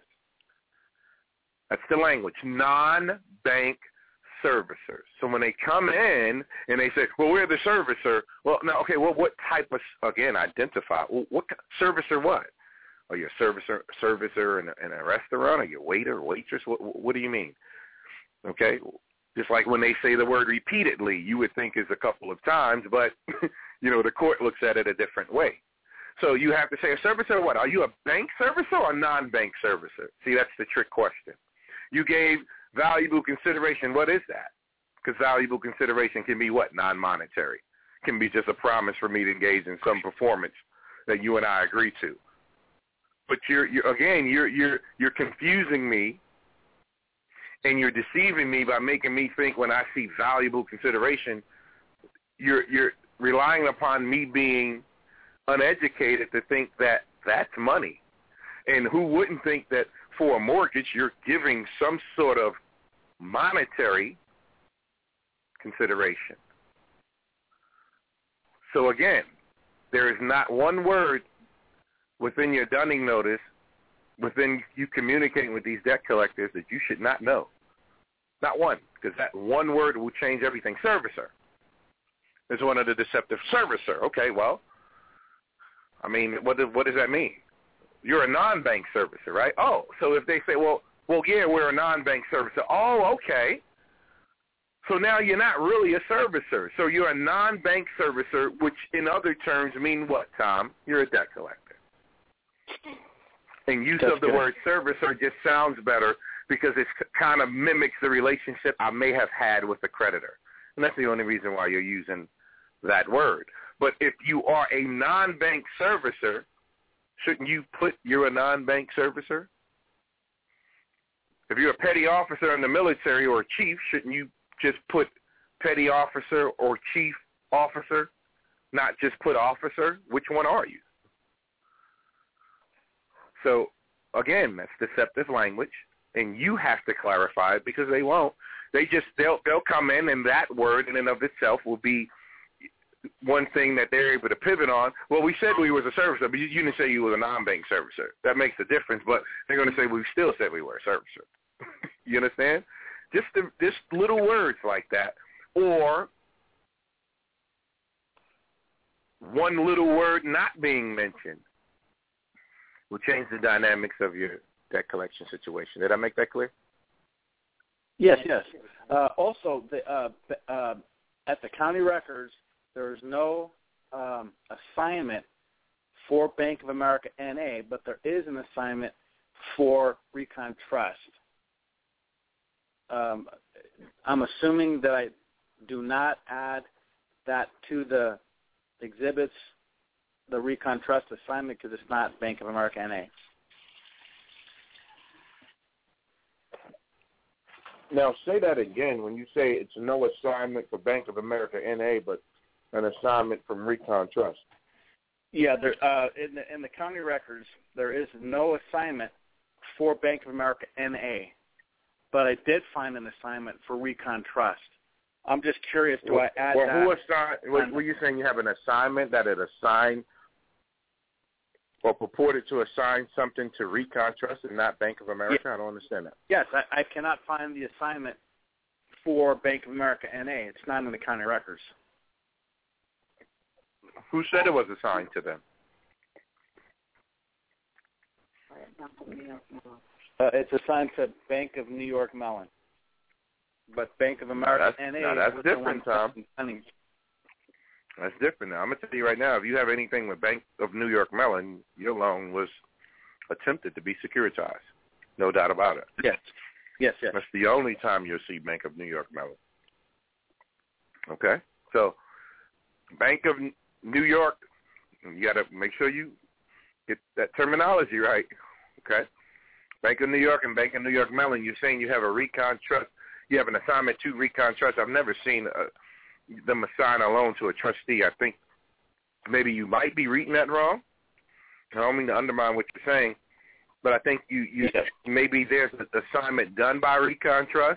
That's the language, non-bank servicers. So when they come in and they say, well, we're the servicer, well, now, okay, well, what type of, again, identify. Well, what servicer what? Are you a servicer in a restaurant? Are you a waiter or waitress? What do you mean? Okay, just like when they say the word repeatedly, you would think it's a couple of times, but, the court looks at it a different way. So you have to say a servicer what? Are you a bank servicer or a non-bank servicer? See, that's the trick question. You gave valuable consideration. What is that? Because valuable consideration can be what? Non-monetary. Can be just a promise for me to engage in some performance that you and I agree to. But you're confusing me, and you're deceiving me by making me think when I see valuable consideration, you're relying upon me being uneducated to think that that's money. And who wouldn't think that for a mortgage you're giving some sort of monetary consideration? So again, there is not one word within your dunning notice, within you communicating with these debt collectors, that you should not know. Not one, because that one word will change everything. Servicer is one of the deceptive. Servicer, okay, well, I mean, what does that mean? You're a non-bank servicer, right? Oh, so if they say, well, yeah, we're a non-bank servicer. Oh, okay. So now you're not really a servicer. So you're a non-bank servicer, which in other terms mean what, Tom? You're a debt collector. And use of the word servicer just sounds better because it kind of mimics the relationship I may have had with a creditor. And that's the only reason why you're using that word. But if you are a non-bank servicer, shouldn't you put you're a non-bank servicer? If you're a petty officer in the military or a chief, shouldn't you just put petty officer or chief officer, not just put officer? Which one are you? So, again, that's deceptive language, and you have to clarify it because they won't. They'll come in, and that word in and of itself will be one thing that they're able to pivot on. Well, we said we was a servicer, but you didn't say you were a non-bank servicer. That makes a difference, but they're going to say we still said we were a servicer. You understand? Just little words like that, or one little word not being mentioned will change the dynamics of your debt collection situation. Did I make that clear? Yes. Also, at the county records, there is no assignment for Bank of America N.A., but there is an assignment for Recon Trust. I'm assuming that I do not add that to the exhibits, the Recon Trust assignment, because it's not Bank of America N.A. Now, say that again. When you say it's no assignment for Bank of America N.A., but an assignment from Recon Trust. Yeah, in the county records, there is no assignment for Bank of America N.A., but I did find an assignment for Recon Trust. I'm just curious, do I add that? Were you saying you have an assignment that it assigned or purported to assign something to Recon Trust and not Bank of America? Yeah. I don't understand that. Yes, I cannot find the assignment for Bank of America N.A. It's not in the county records. Who said it was assigned to them? It's assigned to Bank of New York Mellon. But Bank of America N.A. That's different, Tom. That's different now. I'm going to tell you right now, if you have anything with Bank of New York Mellon, your loan was attempted to be securitized. No doubt about it. Yes. That's the only time you'll see Bank of New York Mellon. Okay? So, Bank of New York, you got to make sure you get that terminology right. Okay? Bank of New York and Bank of New York Mellon, you're saying you have a Recon Trust. You have an assignment to Recon Trust. I've never seen them assign a loan to a trustee. I think maybe you might be reading that wrong. I don't mean to undermine what you're saying, but I think maybe there's an assignment done by Recon Trust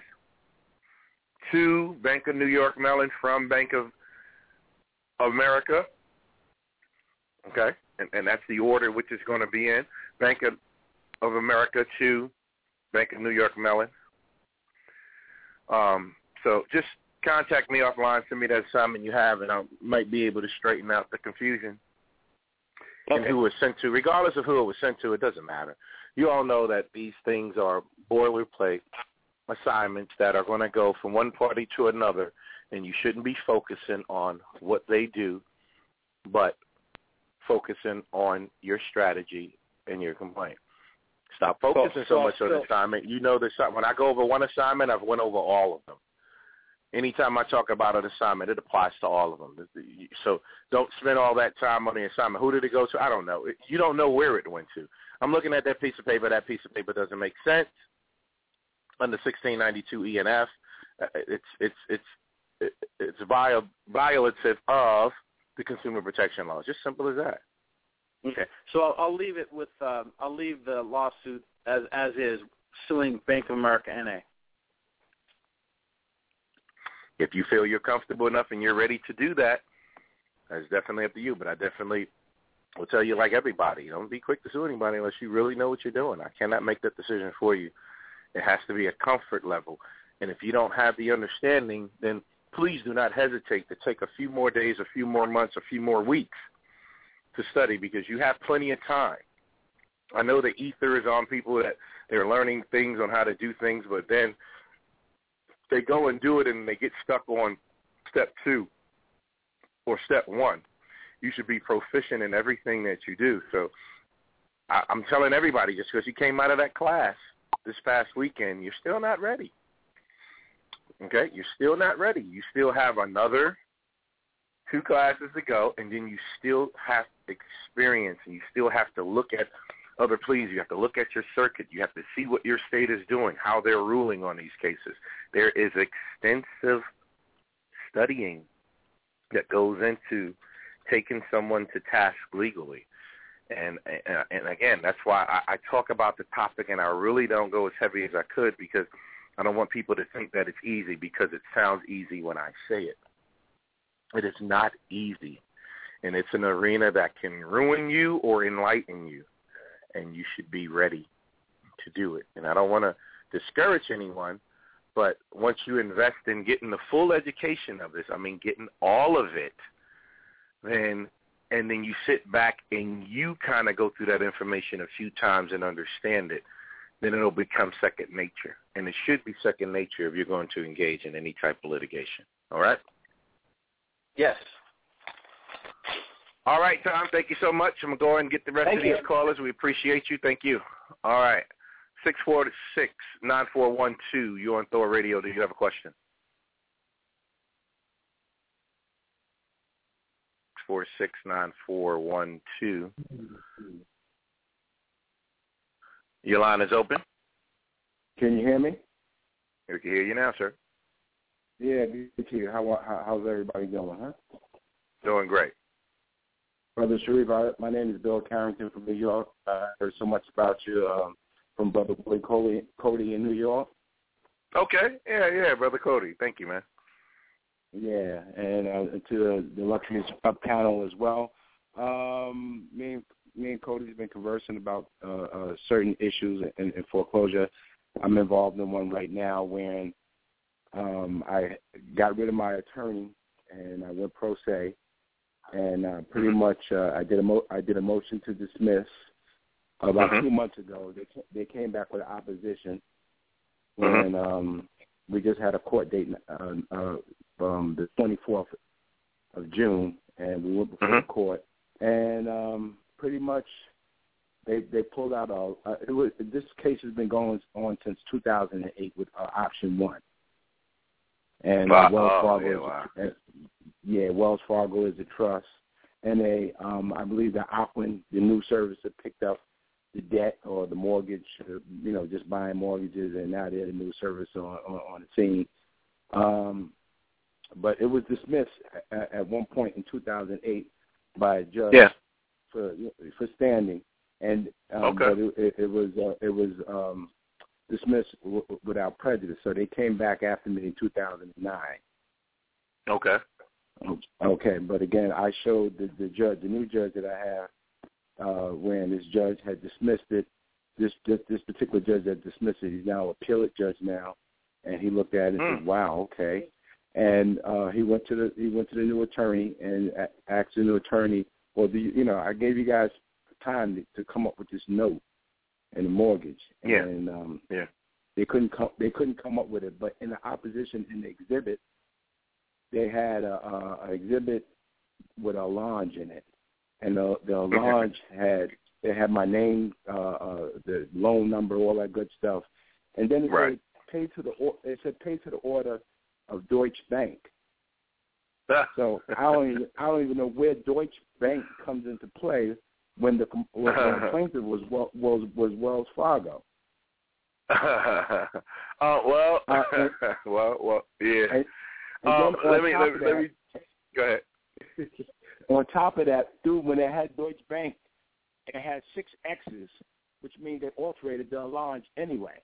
to Bank of New York Mellon from Bank of America. Okay? And that's the order which is going to be in. Bank of America to Bank of New York Mellon. So just contact me offline, send me that assignment you have, and I might be able to straighten out the confusion. Okay. And who it was sent to. Regardless of who it was sent to, it doesn't matter. You all know that these things are boilerplate assignments that are going to go from one party to another, and you shouldn't be focusing on what they do, but focusing on your strategy and your complaint. Stop focusing so much on the assignment. You know, when I go over one assignment, I've went over all of them. Anytime I talk about an assignment, it applies to all of them. So don't spend all that time on the assignment. Who did it go to? I don't know. You don't know where it went to. I'm looking at that piece of paper. That piece of paper doesn't make sense. Under 1692 E&F, it's violative of the consumer protection laws. Just simple as that. Okay, so I'll leave it with I'll leave the lawsuit as is, suing Bank of America N.A. If you feel you're comfortable enough and you're ready to do that, that's definitely up to you. But I definitely will tell you, like everybody, don't be quick to sue anybody unless you really know what you're doing. I cannot make that decision for you. It has to be a comfort level. And if you don't have the understanding, then please do not hesitate to take a few more days, a few more months, a few more weeks to study, because you have plenty of time. I know the ether is on people that they're learning things on how to do things, but then they go and do it and they get stuck on step 2 or step 1. You should be proficient in everything that you do. So I'm telling everybody, just because you came out of that class this past weekend, you're still not ready. Okay? You're still not ready. You still have another 2 classes to go, and then you still have experience, and you still have to look at other pleas. You have to look at your circuit. You have to see what your state is doing, how they're ruling on these cases. There is extensive studying that goes into taking someone to task legally. And again, that's why I talk about the topic, and I really don't go as heavy as I could, because I don't want people to think that it's easy, because it sounds easy when I say it. It is not easy, and it's an arena that can ruin you or enlighten you, and you should be ready to do it. And I don't want to discourage anyone, but once you invest in getting the full education of this, I mean getting all of it, and then you sit back and you kind of go through that information a few times and understand it, then it'll become second nature. And it should be second nature if you're going to engage in any type of litigation. All right? Yes. All right, Tom, thank you so much. I'm going to go ahead and get the rest of these callers. We appreciate you. Thank you. All right. 646-9412. You're on Thor Radio. Do you have a question? 646-9412. Your line is open. Can you hear me? We can hear you now, sir. Yeah, good to hear. How's everybody doing, huh? Doing great. Brother Sharif, my name is Bill Carrington from New York. I heard so much about you from Brother Cody in New York. Okay. Yeah, Brother Cody. Thank you, man. Yeah, and to the illustrious panel as well. Me and Cody's been conversing about certain issues in foreclosure. I'm involved in one right now wherein I got rid of my attorney and I went pro se, and pretty much I did a motion to dismiss about 2 months ago. They came back with opposition, and we just had a court date from the 24th of June, and we went before the court, and pretty much they pulled out this case has been going on since 2008 with option 1. And Wells Fargo is a trust, and I believe that Aquin, the new servicer, picked up the debt or the mortgage, just buying mortgages, and now they're the new servicer on the scene. But it was dismissed at one point in 2008 by a judge for standing, and but it was dismissed without prejudice. So they came back after me in 2009. Okay. Okay, but again, I showed the judge, the new judge that I have, when this judge had dismissed it. This particular judge that dismissed it, he's now an appellate judge now, and he looked at it and said, "Wow, okay." And he went to the new attorney and asked the new attorney, "Well, I gave you guys time to come up with this note and the mortgage." And they couldn't come up with it. But in the opposition, in the exhibit, they had an exhibit with a lounge in it, and the lounge had my name, the loan number, all that good stuff, and then it said pay to the order of Deutsche Bank. So I don't even know where Deutsche Bank comes into play when the plaintiff was Wells Fargo. Well, yeah. Let me go ahead. On top of that, dude, when they had Deutsche Bank, it had 6 X's, which means they alterated the allowance anyway.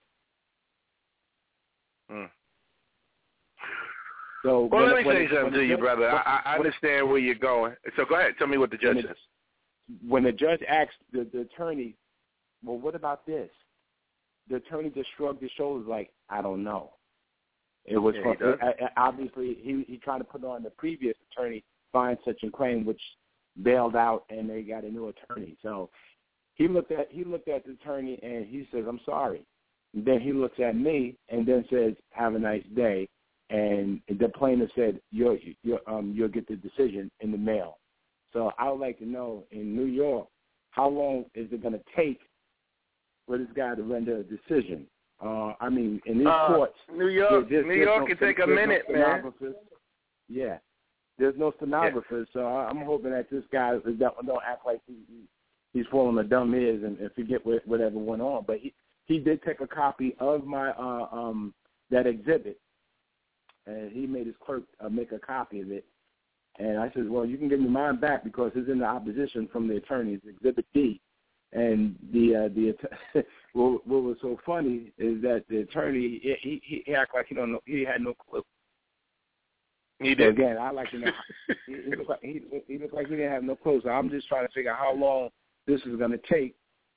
So let me say something to you, brother. I understand where you're going. So go ahead. Tell me what the judge says. When the judge asked the attorney, well, what about this? The attorney just shrugged his shoulders like, I don't know. It was obviously he tried to put on the previous attorney, find such and claim, which bailed out, and they got a new attorney. So he looked at the attorney and he says, "I'm sorry." And then he looks at me and then says, "Have a nice day." And the plaintiff said, "You'll get the decision in the mail." So I would like to know, in New York, how long is it going to take for this guy to render a decision? I mean, in these courts, New York can take a minute, man. Yeah, there's no stenographers, so I'm hoping that this guy don't act like he's full of dumb ears and forget whatever went on. But he did take a copy of my that exhibit, and he made his clerk make a copy of it. And I said, well, you can give me mine back because it's in the opposition from the attorneys, Exhibit D. And what was so funny is that the attorney he acted like he had no clue. He did. So again, I like to know. He looked like he didn't have no clue. So I'm just trying to figure out how long this is going to take.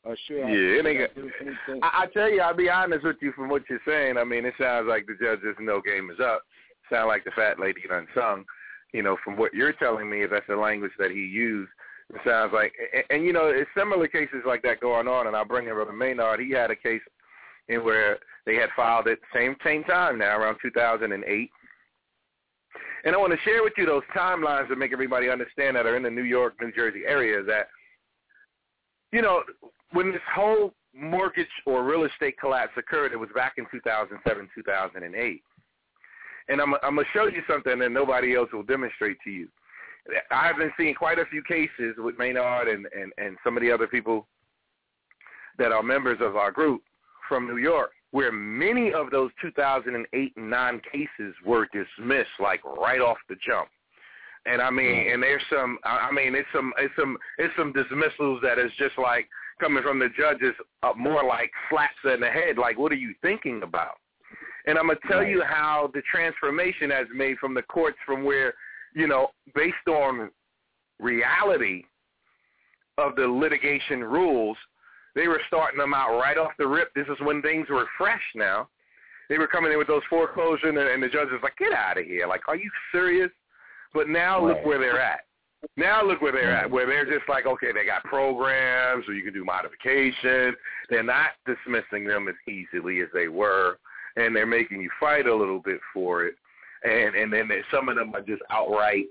I tell you, I'll be honest with you from what you're saying. I mean, it sounds like the judge doesn't know game is up. Sound like the fat lady done sung. From what you're telling me, if that's the language that he used, it sounds like, and it's similar cases like that going on. And I'll bring in Brother Maynard. He had a case in where they had filed at the same time now, around 2008. And I want to share with you those timelines to make everybody understand that are in the New York, New Jersey area that, when this whole mortgage or real estate collapse occurred, it was back in 2007, 2008. And I'm going to show you something that nobody else will demonstrate to you. I've been seeing quite a few cases with Maynard and some of the other people that are members of our group from New York, where many of those 2008 and 9 cases were dismissed, like right off the jump. And I mean, and there's some, it's some dismissals that is just like coming from the judges, more like slaps in the head, like, what are you thinking about? And I'm going to tell you how the transformation has made from the courts from where, based on reality of the litigation rules, they were starting them out right off the rip. This is when things were fresh now. They were coming in with those foreclosure, and the judge was like, get out of here. Like, are you serious? But now look where they're at. Now look where they're at, where they're just like, okay, they got programs, or you can do modification. They're not dismissing them as easily as they were, and they're making you fight a little bit for it. And then some of them are just outright,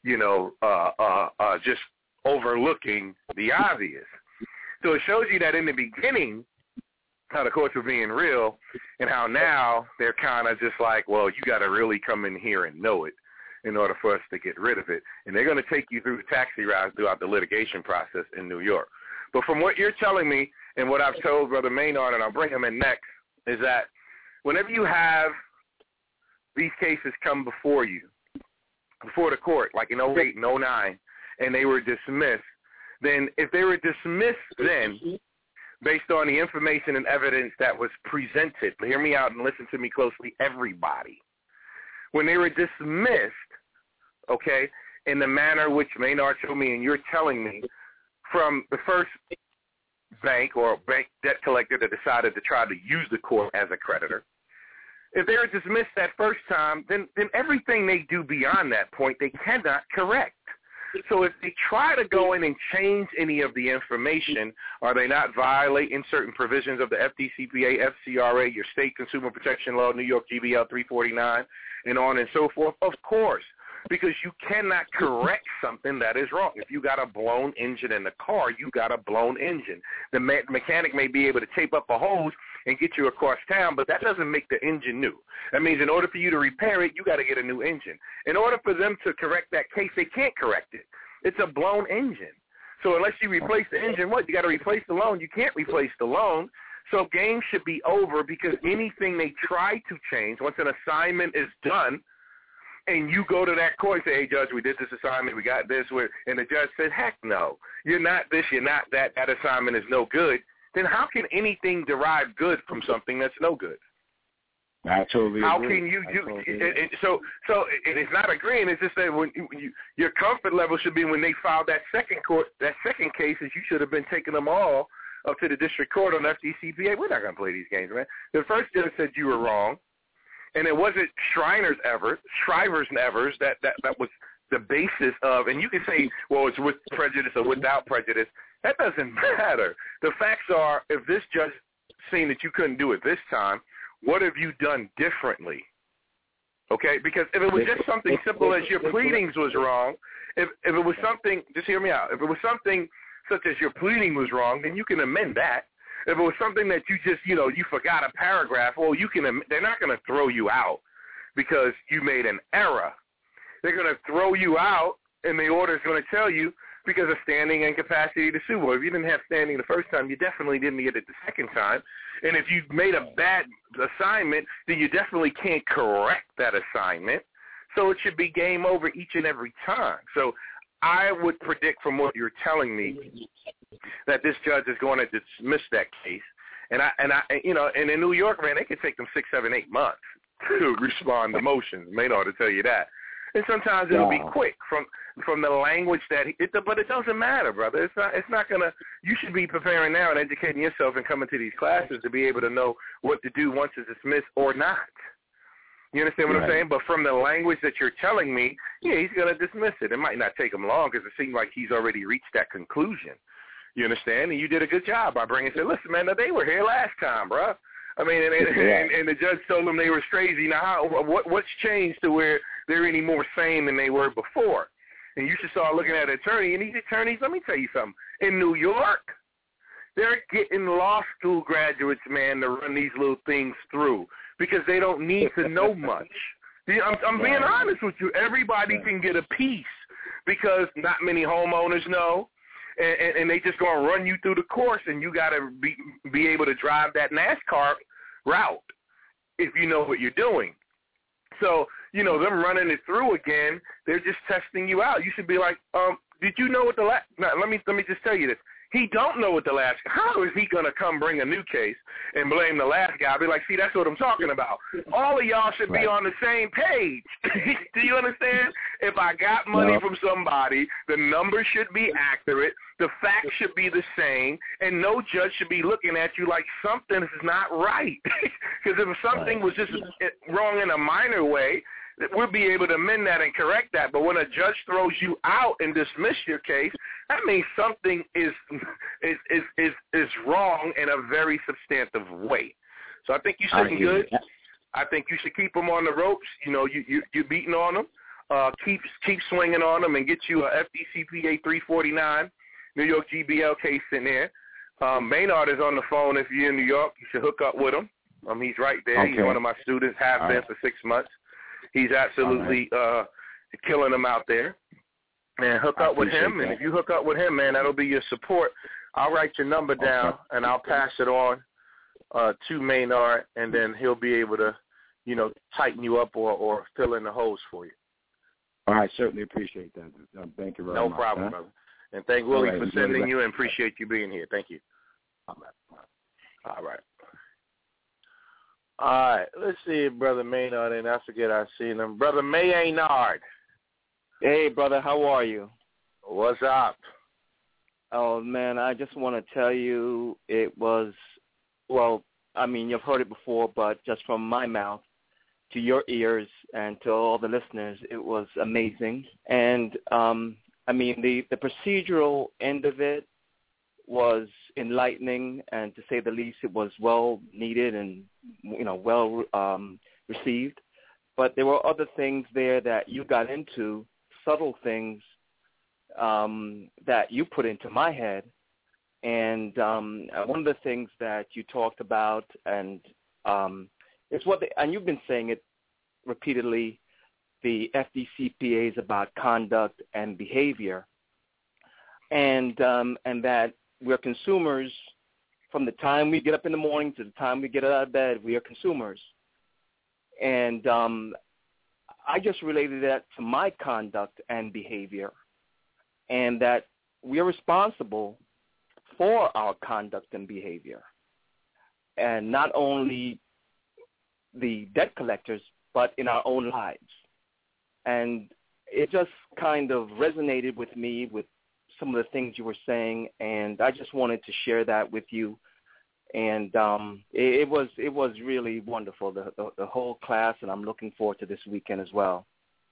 just overlooking the obvious. So it shows you that in the beginning, how the courts were being real, and how now they're kind of just like, well, you got to really come in here and know it in order for us to get rid of it. And they're going to take you through the taxi rides throughout the litigation process in New York. But from what you're telling me and what I've told Brother Maynard, and I'll bring him in next, is that whenever you have these cases come before you, before the court, like in 08 and 09, and they were dismissed, then if they were dismissed then, based on the information and evidence that was presented, hear me out and listen to me closely, everybody. When they were dismissed, okay, in the manner which Maynard showed me and you're telling me, from the first bank or bank debt collector that decided to try to use the court as a creditor, if they were dismissed that first time, then everything they do beyond that point they cannot correct. So if they try to go in and change any of the information, are they not violating certain provisions of the FDCPA, FCRA, your state consumer protection law, New York GBL 349, and on and so forth? Of course, because you cannot correct something that is wrong. If you got a blown engine in the car, you got a blown engine. The mechanic may be able to tape up a hose and get you across town, but that doesn't make the engine new. That means in order for you to repair it, you got to get a new engine. In order for them to correct that case, they can't correct it. It's a blown engine. So unless you replace the engine, you got to replace the loan. You can't replace the loan. So game should be over because anything they try to change, once an assignment is done, and you go to that court and say, hey, Judge, we did this assignment, we got this, and the judge says, heck no, you're not this, you're not that, that assignment is no good, then how can anything derive good from something that's no good? I totally agree. How can you do it? So it's not agreeing. It's just that when your comfort level should be when they filed that second case, is you should have been taking them all up to the district court on FDCPA. We're not going to play these games, man. The first judge said you were wrong, and it wasn't Shriver's errors that was the basis of. And you can say, well, it's with prejudice or without prejudice. That doesn't matter. The facts are, if this judge seen that you couldn't do it this time, what have you done differently? Okay? Because if it was just something simple as your pleadings was wrong, if it was something, just hear me out, if it was something such as your pleading was wrong, then you can amend that. If it was something that you just, you forgot a paragraph, well, they're not going to throw you out because you made an error. They're going to throw you out, and the order is going to tell you because of standing and capacity to sue. Well, if you didn't have standing the first time, you definitely didn't get it the second time. And if you made a bad assignment, then you definitely can't correct that assignment. So it should be game over each and every time. So I would predict from what you're telling me that this judge is going to dismiss that case. And in New York, man, they could take them 6, 7, 8 months to respond to motions. Maynard to tell you that. And sometimes it'll be quick from the language but it doesn't matter, brother. It's not gonna. You should be preparing now and educating yourself and coming to these classes to be able to know what to do once it's dismissed or not. You understand what I'm saying? But from the language that you're telling me, yeah, he's gonna dismiss it. It might not take him long because it seems like he's already reached that conclusion. You understand? And you did a good job by bringing. Said, listen, man, they were here last time, bro. I mean, and the judge told them they were crazy. Now, what's changed to where they're any more sane than they were before? And you should start looking at an attorney. And these attorneys, let me tell you something. In New York, they're getting law school graduates, man, to run these little things through because they don't need to know much. I'm being honest with you. Everybody can get a piece because not many homeowners know. And they just going to run you through the course, and you got to be able to drive that NASCAR route if you know what you're doing. So, them running it through again, they're just testing you out. You should be like, did you know what let me just tell you this. He don't know what the last – how is he going to come bring a new case and blame the last guy? I'll be like, see, that's what I'm talking about. All of y'all should be on the same page. Do you understand? If I got money from somebody, the numbers should be accurate, the facts should be the same, and no judge should be looking at you like something is not right. Because if something was just wrong in a minor way, we'll be able to amend that and correct that. But when a judge throws you out and dismiss your case, that means something is wrong in a very substantive way. So I think you're sitting good. I think you should keep them on the ropes. You're beating on them. Keep swinging on them and get you a FDCPA 349 New York GBL case in there. Maynard is on the phone. If you're in New York, you should hook up with him. He's right there. Okay. He's one of my students, have been for 6 months. He's absolutely killing them out there. And hook up with him. And if you hook up with him, man, that'll be your support. I'll write your number down, and I'll pass it on to Maynard, and then he'll be able to, tighten you up or fill in the holes for you. All right, certainly appreciate that. Thank you very much. No problem, brother. And thank Willie for sending you and appreciate you being here. Thank you. All right. All right, let's see if Brother Maynard, and I forget I seen him. Brother Maynard. Hey, brother, how are you? What's up? Oh, man, I just want to tell you it was, you've heard it before, but just from my mouth to your ears and to all the listeners, it was amazing. And, the procedural end of it was enlightening, and to say the least, it was well needed and, well received. But there were other things there that you got into, subtle things that you put into my head. And one of the things that you talked about, and it's and you've been saying it repeatedly, the FDCPA is about conduct and behavior, and that we're consumers from the time we get up in the morning to the time we get out of bed. We are consumers, and I just related that to my conduct and behavior, and that we are responsible for our conduct and behavior, and not only the debt collectors, but in our own lives. And it just kind of resonated with me with some of the things you were saying, and I just wanted to share that with you. And it was really wonderful, the whole class, and I'm looking forward to this weekend as well.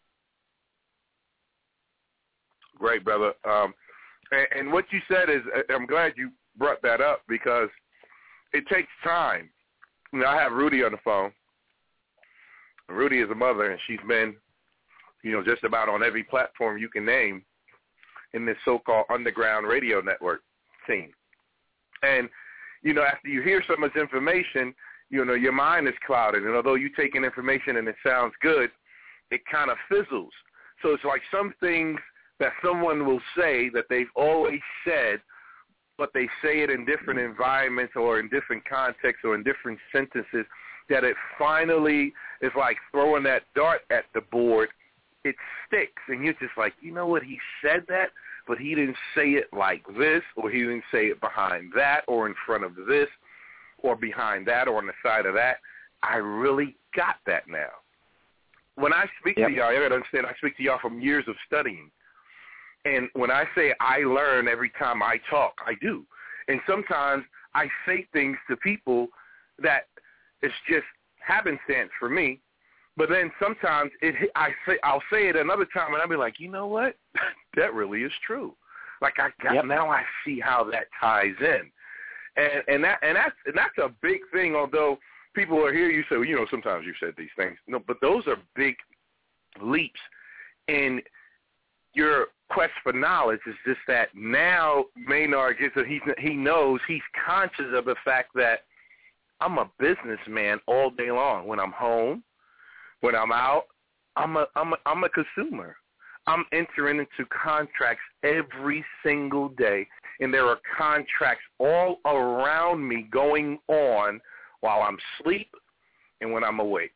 Great, brother. And what you said is, I'm glad you brought that up because it takes time. I have Rudy on the phone. Rudy is a mother, and she's been, just about on every platform you can name in this so-called underground radio network scene. And, after you hear so much information, your mind is clouded. And although you take in information and it sounds good, it kind of fizzles. So it's like some things that someone will say that they've always said, but they say it in different environments or in different contexts or in different sentences, that it finally is like throwing that dart at the board. It sticks, and you're just like, you know what, he said that, but he didn't say it like this, or he didn't say it behind that, or in front of this, or behind that, or on the side of that. I really got that now. When I speak to y'all, you got to understand, I speak to y'all from years of studying. And when I say I learn every time I talk, I do. And sometimes I say things to people that it's just happenstance for me. But then sometimes I'll say it another time, and I'll be like, you know what? That really is true. Like now I see how that ties in, and that's a big thing. Although people will hear you say, well, sometimes you said these things. No, but those are big leaps in your quest for knowledge. Is just that now Maynard gets it. He knows, he's conscious of the fact that I'm a businessman all day long. When I'm home, when I'm out, I'm a consumer. I'm entering into contracts every single day, and there are contracts all around me going on while I'm asleep and when I'm awake.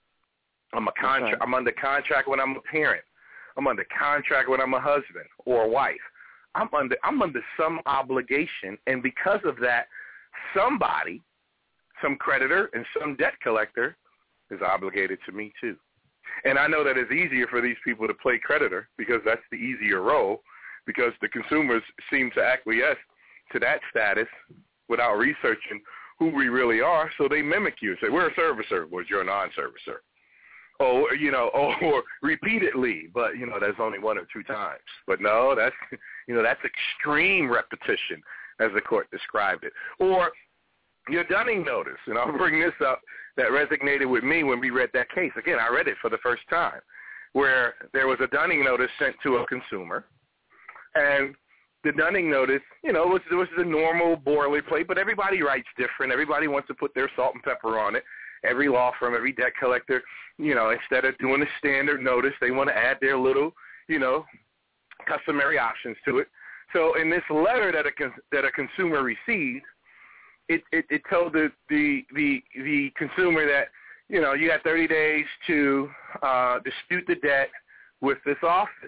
I'm under contract when I'm a parent. I'm under contract when I'm a husband or a wife. I'm under some obligation, and because of that, somebody, some creditor and some debt collector, is obligated to me too. And I know that it's easier for these people to play creditor because that's the easier role, because the consumers seem to acquiesce to that status without researching who we really are. So they mimic you and say, we're a servicer, whereas you're a non-servicer. Or repeatedly, but, that's only one or two times. But no, that's extreme repetition, as the court described it. Or your dunning notice, and I'll bring this up, that resonated with me when we read that case. Again, I read it for the first time, where there was a dunning notice sent to a consumer, and the dunning notice, was the normal boilerplate, but everybody writes different. Everybody wants to put their salt and pepper on it. Every law firm, every debt collector, instead of doing the standard notice, they want to add their little, customary options to it. So in this letter that a consumer received, it told the consumer that, you got 30 days to dispute the debt with this office.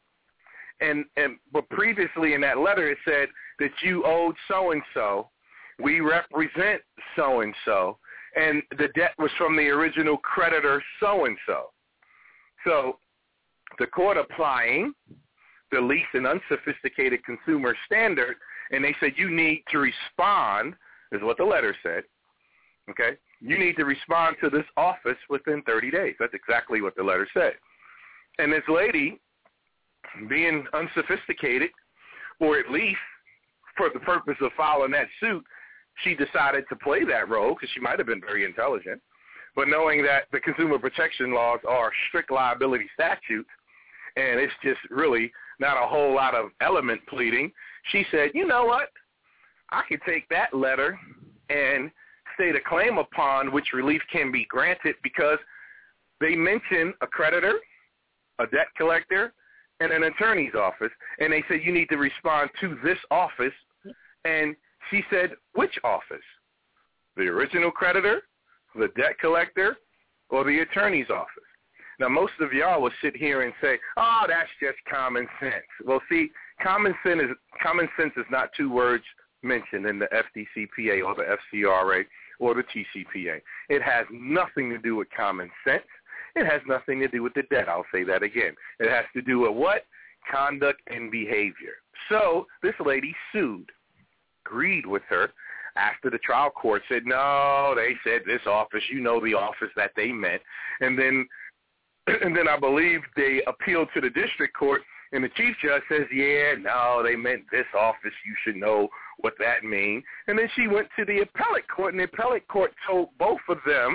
But previously in that letter it said that you owed so-and-so, we represent so-and-so, and the debt was from the original creditor so-and-so. So the court applying the least and unsophisticated consumer standard, and they said you need to respond, is what the letter said, okay? You need to respond to this office within 30 days. That's exactly what the letter said. And this lady, being unsophisticated, or at least for the purpose of filing that suit, she decided to play that role because she might have been very intelligent. But knowing that the consumer protection laws are strict liability statutes, and it's just really not a whole lot of element pleading, she said, you know what? I could take that letter and state a claim upon which relief can be granted because they mention a creditor, a debt collector, and an attorney's office, and they said you need to respond to this office. And she said, which office? The original creditor, the debt collector, or the attorney's office? Now, most of y'all will sit here and say, oh, that's just common sense. Well, see, common sense is not two words mentioned in the FDCPA or the FCRA or the TCPA. It has nothing to do with common sense. It has nothing to do with the debt. I'll say that again. It has to do with what? Conduct and behavior. So this lady sued, agreed with her after the trial court said, no, they said this office, the office that they meant. And then I believe they appealed to the district court, and the chief judge says, yeah, no, they meant this office. You should know what that means. And then she went to the appellate court, and the appellate court told both of them,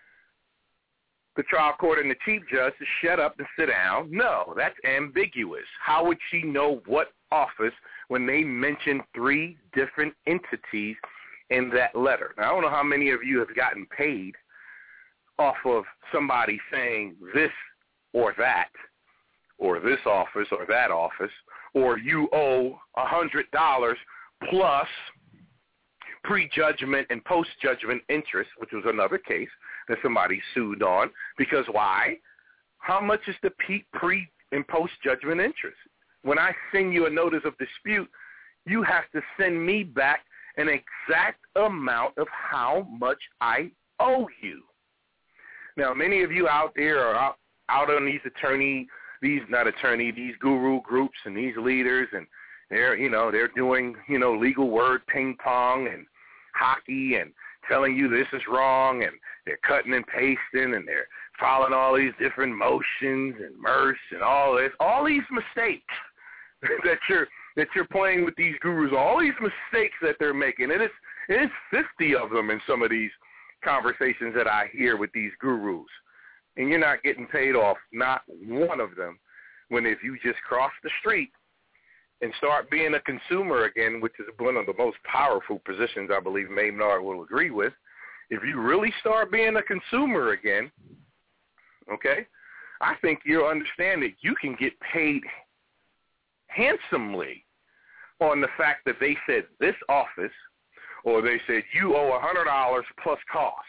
the trial court and the chief judge, to shut up and sit down. No, that's ambiguous. How would she know what office when they mentioned three different entities in that letter. Now, I don't know how many of you have gotten paid off of somebody saying this or that, or this office or that office, or you owe $100 plus prejudgment and post-judgment interest, which was another case that somebody sued on. Because why? How much is the pre- and post-judgment interest? When I send you a notice of dispute, you have to send me back an exact amount of how much I owe you. Now, many of you out there are out on these these guru groups and these leaders, and they're doing, legal word ping pong and hockey and telling you this is wrong, and they're cutting and pasting, and they're following all these different motions and mirths and all these mistakes that you're playing with these gurus, all these mistakes that they're making. And it's 50 of them in some of these conversations that I hear with these gurus. And you're not getting paid off, not one of them, when if you just cross the street and start being a consumer again, which is one of the most powerful positions I believe Maynard will agree with. If you really start being a consumer again, okay, I think you'll understand that you can get paid handsomely on the fact that they said this office, or they said you owe $100 plus costs.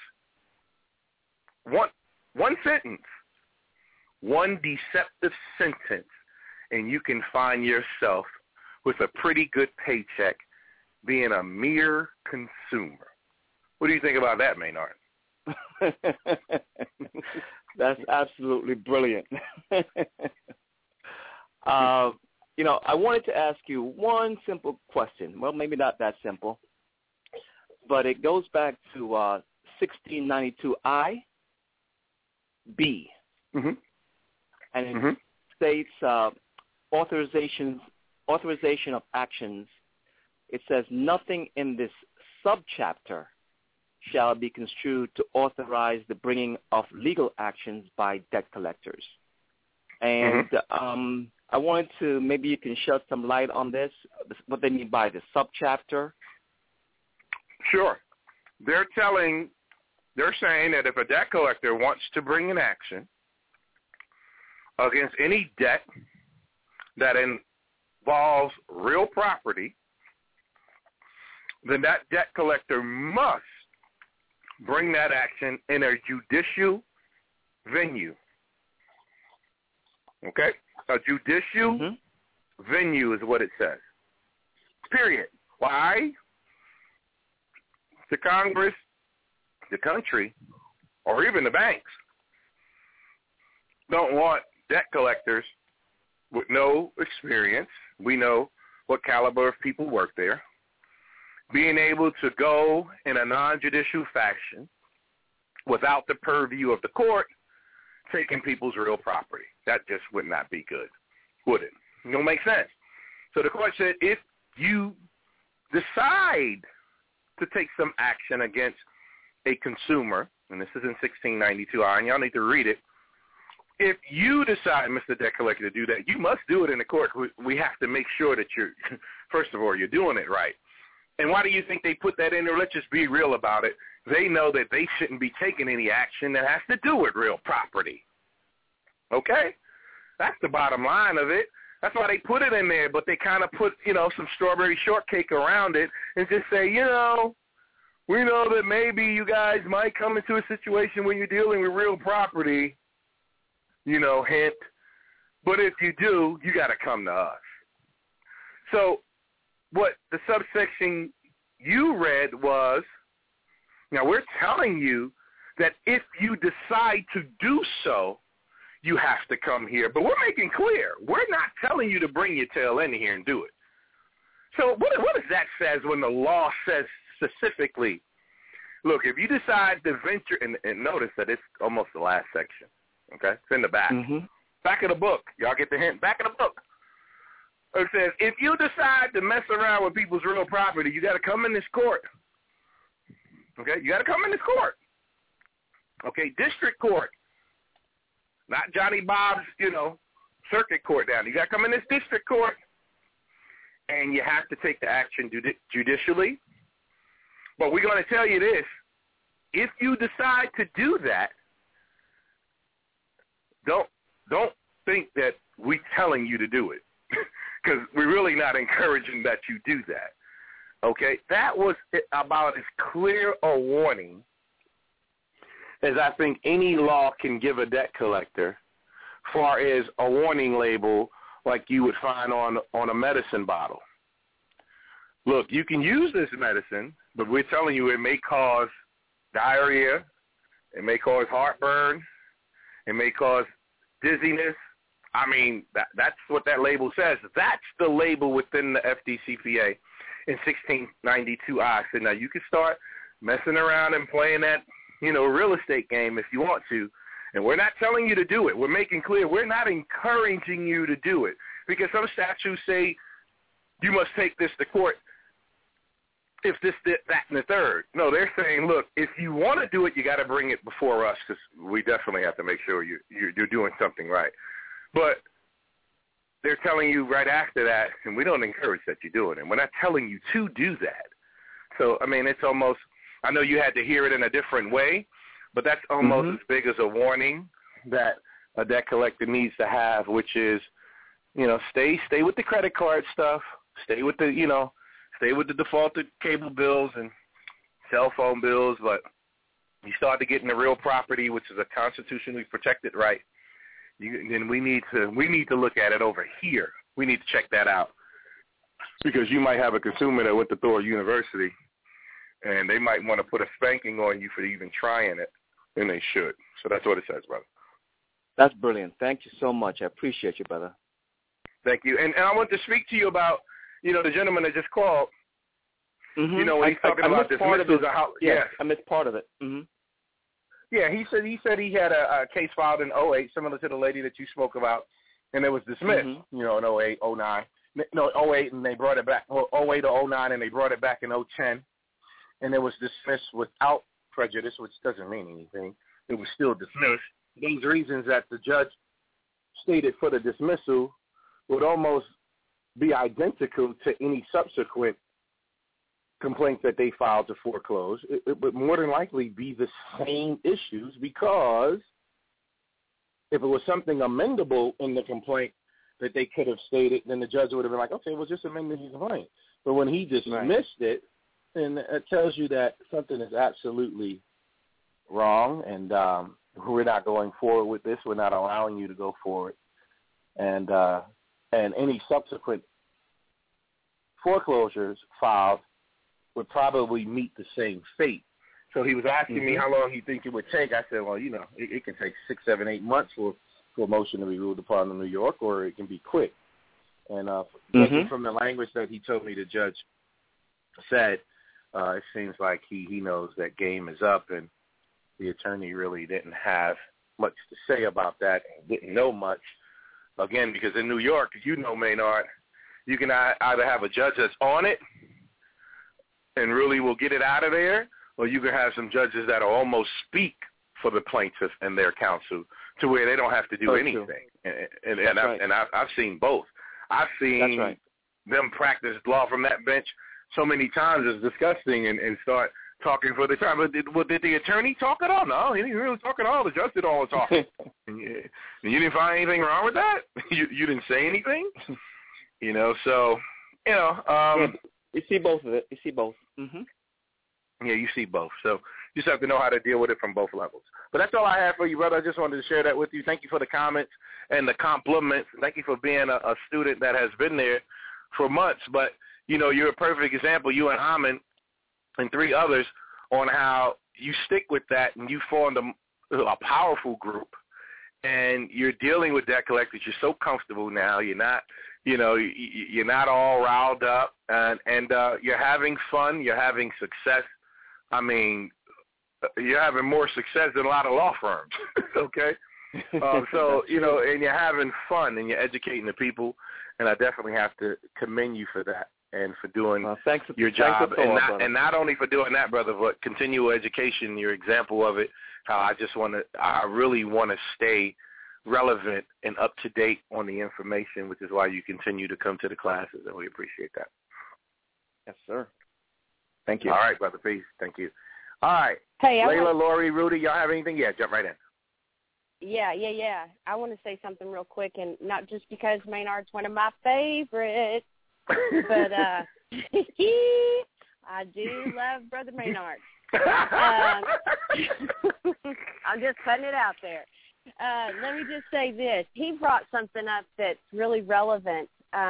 One sentence, one deceptive sentence, and you can find yourself with a pretty good paycheck being a mere consumer. What do you think about that, Maynard? That's absolutely brilliant. I wanted to ask you one simple question. Well, maybe not that simple, but it goes back to 1692I. B, mm-hmm. and it states authorization of actions. It says nothing in this subchapter shall be construed to authorize the bringing of legal actions by debt collectors. And I wanted to, maybe you can shed some light on this, what they mean by the subchapter. Sure. They're saying that if a debt collector wants to bring an action against any debt that involves real property, then that debt collector must bring that action in a judicial venue. Okay? A judicial venue is what it says. Period. Why? The Congress, the country, or even the banks don't want debt collectors with no experience. We know what caliber of people work there. Being able to go in a non-judicial fashion without the purview of the court, taking people's real property. That just would not be good, would it? It don't make sense. So the court said if you decide to take some action against a consumer, and this is in 1692, and y'all need to read it. If you decide, Mr. Debt Collector, to do that, you must do it in the court. We have to make sure that first of all, you're doing it right. And why do you think they put that in there? Let's just be real about it. They know that they shouldn't be taking any action that has to do with real property. Okay? That's the bottom line of it. That's why they put it in there, but they kind of put, some strawberry shortcake around it and just say, we know that maybe you guys might come into a situation when you're dealing with real property, hint. But if you do, you got to come to us. So what the subsection you read was, now we're telling you that if you decide to do so, you have to come here. But we're making clear, we're not telling you to bring your tail in here and do it. So what does that say when the law says specifically, look, if you decide to venture, and notice that it's almost the last section, okay? It's in the back. Back of the book. Y'all get the hint? Back of the book. It says, if you decide to mess around with people's real property, you got to come in this court. Okay? You got to come in this court. Okay? District court. Not Johnny Bob's, circuit court down. You got to come in this district court, and you have to take the action judicially. But we're going to tell you this. If you decide to do that, don't think that we're telling you to do it, because we're really not encouraging that you do that. Okay? That was about as clear a warning as I think any law can give a debt collector, far as a warning label like you would find on a medicine bottle. Look, you can use this medicine, but we're telling you it may cause diarrhea, it may cause heartburn, it may cause dizziness. I mean, that's what that label says. That's the label within the FDCPA in 1692I. So now you can start messing around and playing that, real estate game if you want to. And we're not telling you to do it. We're making clear we're not encouraging you to do it, because some statutes say you must take this to court if this, that, and the third. No, they're saying, look, if you want to do it, you got to bring it before us, because we definitely have to make sure you're doing something right. But they're telling you right after that, and we don't encourage that you do it, and we're not telling you to do that. So, I mean, it's almost, I know you had to hear it in a different way, but that's almost as big as a warning that a debt collector needs to have, which is, stay with the credit card stuff, stay with the defaulted cable bills and cell phone bills, but you start to get into real property, which is a constitutionally protected right, then we need to look at it over here. We need to check that out, because you might have a consumer that went to Thor University, and they might want to put a spanking on you for even trying it, and they should. So that's what it says, brother. That's brilliant. Thank you so much. I appreciate you, brother. Thank you. And I want to speak to you about, the gentleman that just called. When he's talking about dismissals. I missed part of it. Yeah, he said he had a case filed in 2008, similar to the lady that you spoke about, and it was dismissed, in 2008, 2009. No, 2008, and they brought it back, 2008 to 2009, and they brought it back in 2010, and it was dismissed without prejudice, which doesn't mean anything. It was still dismissed. Those reasons that the judge stated for the dismissal would almost be identical to any subsequent complaints that they filed to foreclose. It would more than likely be the same issues, because if it was something amendable in the complaint that they could have stated, then the judge would have been like, okay, well, just amend the complaint. But when he dismissed it, then it tells you that something is absolutely wrong, and we're not going forward with this. We're not allowing you to go forward. And any subsequent foreclosures filed would probably meet the same fate. So he was asking me how long he think it would take. I said, well, it can take 6, 7, 8 months for a motion to be ruled upon in New York, or it can be quick. And from the language that he told me the judge said, it seems like he knows that game is up, and the attorney really didn't have much to say about that, didn't know much. Again, because in New York, Maynard, you can either have a judge that's on it and really will get it out of there, or you can have some judges that will almost speak for the plaintiff and their counsel to where they don't have to do anything. And I've seen both. I've seen them practice law from that bench so many times. It's disgusting, and start talking for the time. But did the attorney talk at all? No, he didn't really talk at all. The judge did all the talking. and you didn't find anything wrong with that? You didn't say anything? So, you see both of it. You see both. Yeah, you see both. So you just have to know how to deal with it from both levels. But that's all I have for you, brother. I just wanted to share that with you. Thank you for the comments and the compliments. Thank you for being a student that has been there for months. But, you're a perfect example, you and Amin and 3 others, on how you stick with that, and you formed a powerful group, and you're dealing with debt collectors. You're so comfortable now. You're not, you're not all riled up, and you're having fun. You're having success. I mean, you're having more success than a lot of law firms, okay? So, and you're having fun, and you're educating the people, and I definitely have to commend you for that and for doing your job. And not only for doing that, brother, but continual education, your example of it, how I really want to stay relevant and up to date on the information, which is why you continue to come to the classes, and we appreciate that. Yes, sir. Thank you. All right, Brother Peace. Thank you. All right. Hey, Layla, Lori, Rudy, y'all have anything? Yeah, jump right in. Yeah. I want to say something real quick, and not just because Maynard's one of my favorites, but I do love Brother Maynard. I'm just putting it out there. Let me just say this. He brought something up that's really relevant.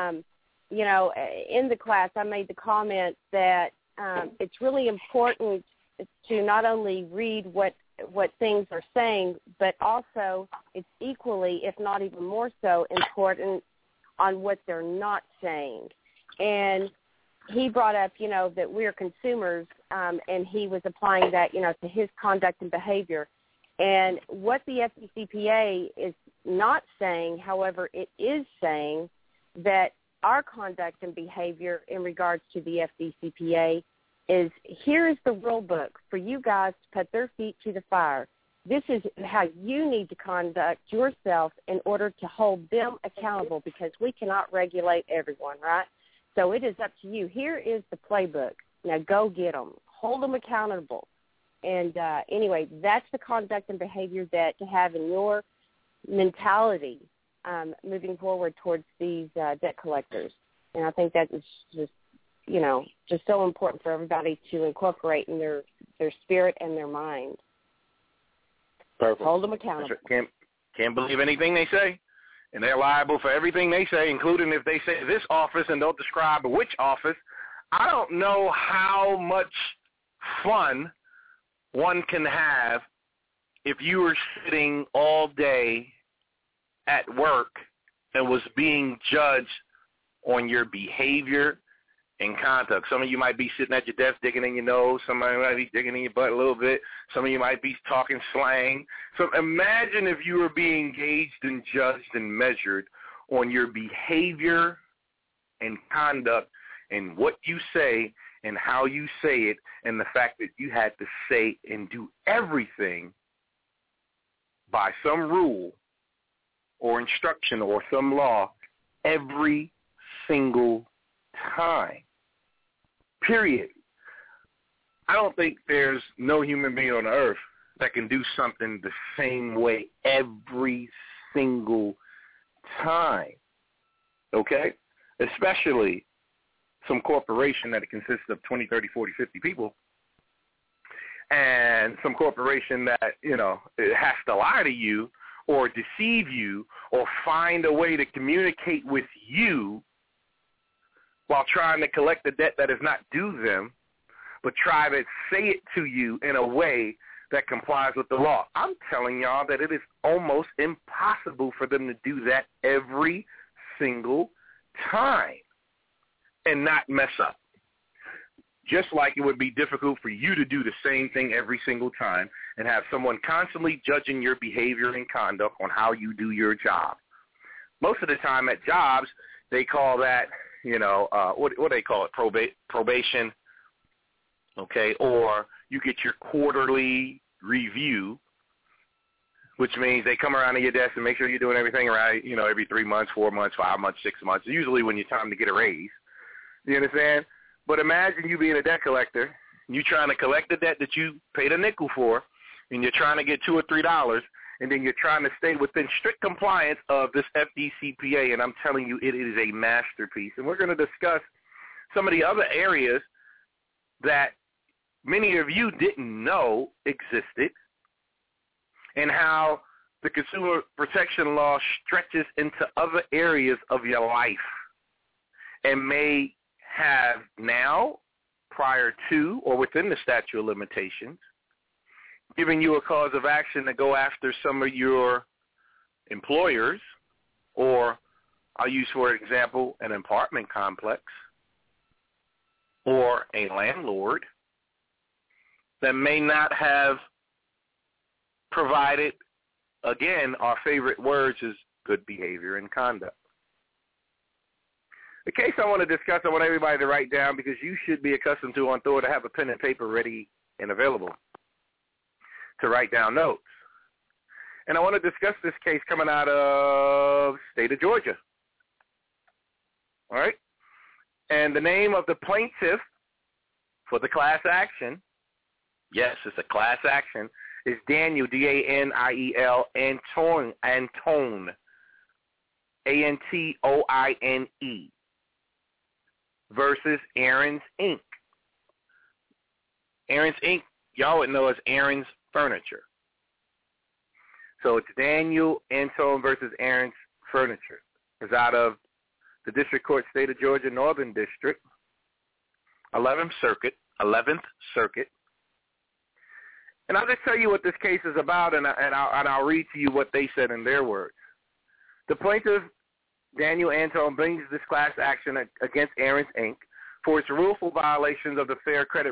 In the class, I made the comment that it's really important to not only read what things are saying, but also it's equally, if not even more so, important on what they're not saying. And he brought up, that we're consumers, and he was applying that, to his conduct and behavior. And what the FDCPA is not saying, however, it is saying that our conduct and behavior in regards to the FDCPA is, here is the rule book for you guys to put their feet to the fire. This is how you need to conduct yourself in order to hold them accountable, because we cannot regulate everyone, right? So it is up to you. Here is the playbook. Now go get them. Hold them accountable. And anyway, that's the conduct and behavior that to have in your mentality moving forward towards these debt collectors. And I think that is just so important for everybody to incorporate in their spirit and their mind. Perfect. Hold them accountable. Can't believe anything they say. And they're liable for everything they say, including if they say this office and don't describe which office. I don't know how much fun one can have if you were sitting all day at work and was being judged on your behavior and conduct. Some of you might be sitting at your desk digging in your nose. Somebody might be digging in your butt a little bit. Some of you might be talking slang. So imagine if you were being gauged and judged and measured on your behavior and conduct and what you say and how you say it, and the fact that you had to say and do everything by some rule or instruction or some law every single time. Period. I don't think there's no human being on earth that can do something the same way every single time. Okay? Especially some corporation that consists of 20, 30, 40, 50 people, and some corporation that, it has to lie to you or deceive you or find a way to communicate with you while trying to collect the debt that is not due them, but try to say it to you in a way that complies with the law. I'm telling y'all that it is almost impossible for them to do that every single time and not mess up. Just like it would be difficult for you to do the same thing every single time and have someone constantly judging your behavior and conduct on how you do your job. Most of the time at jobs, they call that, what do they call it, probation, okay, or you get your quarterly review, which means they come around to your desk and make sure you're doing everything right, every 3 months, 4 months, 5 months, 6 months, usually when it's time to get a raise. You understand? But imagine you being a debt collector, and you trying to collect the debt that you paid a nickel for, and you're trying to get $2 or $3, and then you're trying to stay within strict compliance of this FDCPA, and I'm telling you, it is a masterpiece. And we're going to discuss some of the other areas that many of you didn't know existed, and how the consumer protection law stretches into other areas of your life and may have now, prior to, or within the statute of limitations, giving you a cause of action to go after some of your employers, or I'll use, for example, an apartment complex or a landlord that may not have provided, again, our favorite words is good behavior and conduct. The case I want to discuss, I want everybody to write down, because you should be accustomed to on Thor to have a pen and paper ready and available to write down notes. And I want to discuss this case coming out of the state of Georgia. All right? And the name of the plaintiff for the class action, yes, it's a class action, is Daniel, D-A-N-I-E-L, Antone, A-N-T-O-I-N-E, versus Aaron's Inc. Aaron's Inc., y'all would know as Aaron's Furniture. So it's Daniel Antone versus Aaron's Furniture. It's out of the District Court, State of Georgia, Northern District, 11th Circuit. And I'll just tell you what this case is about, and I'll read to you what they said in their words. The plaintiff, Daniel Antone, brings this class action against Aaron's Inc. for its willful violations of the Fair Credit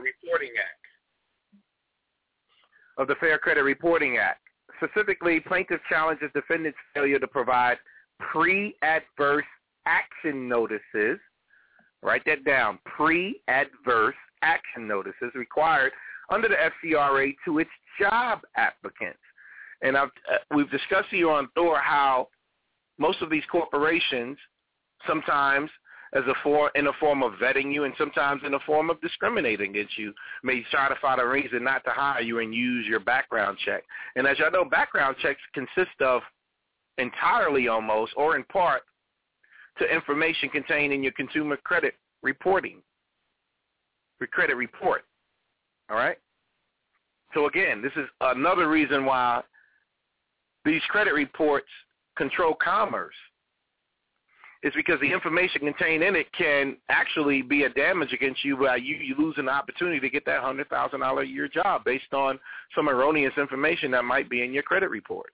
Reporting Act. Specifically, plaintiff challenges defendant's failure to provide pre-adverse action notices. Write that down. Pre-adverse action notices required under the FCRA to its job applicants. And we've discussed here on Thor how most of these corporations, sometimes in a form of vetting you and sometimes in a form of discriminating against you, may try to find a reason not to hire you and use your background check. And as y'all know, background checks consist of entirely almost or in part to information contained in your consumer credit reporting, your credit report. All right? So again, this is another reason why these credit reports control commerce. It's because the information contained in it can actually be a damage against you by you losing the opportunity to get that $100,000 a year job based on some erroneous information that might be in your credit report.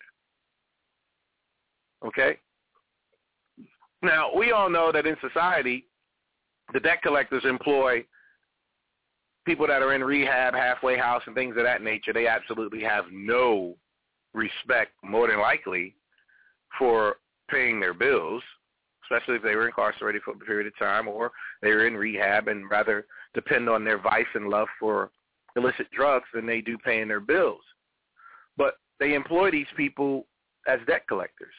Okay? Now, we all know that in society, the debt collectors employ people that are in rehab, halfway house, and things of that nature. They absolutely have no respect, more than likely, for paying their bills, especially if they were incarcerated for a period of time or they were in rehab and rather depend on their vice and love for illicit drugs than they do paying their bills. But they employ these people as debt collectors.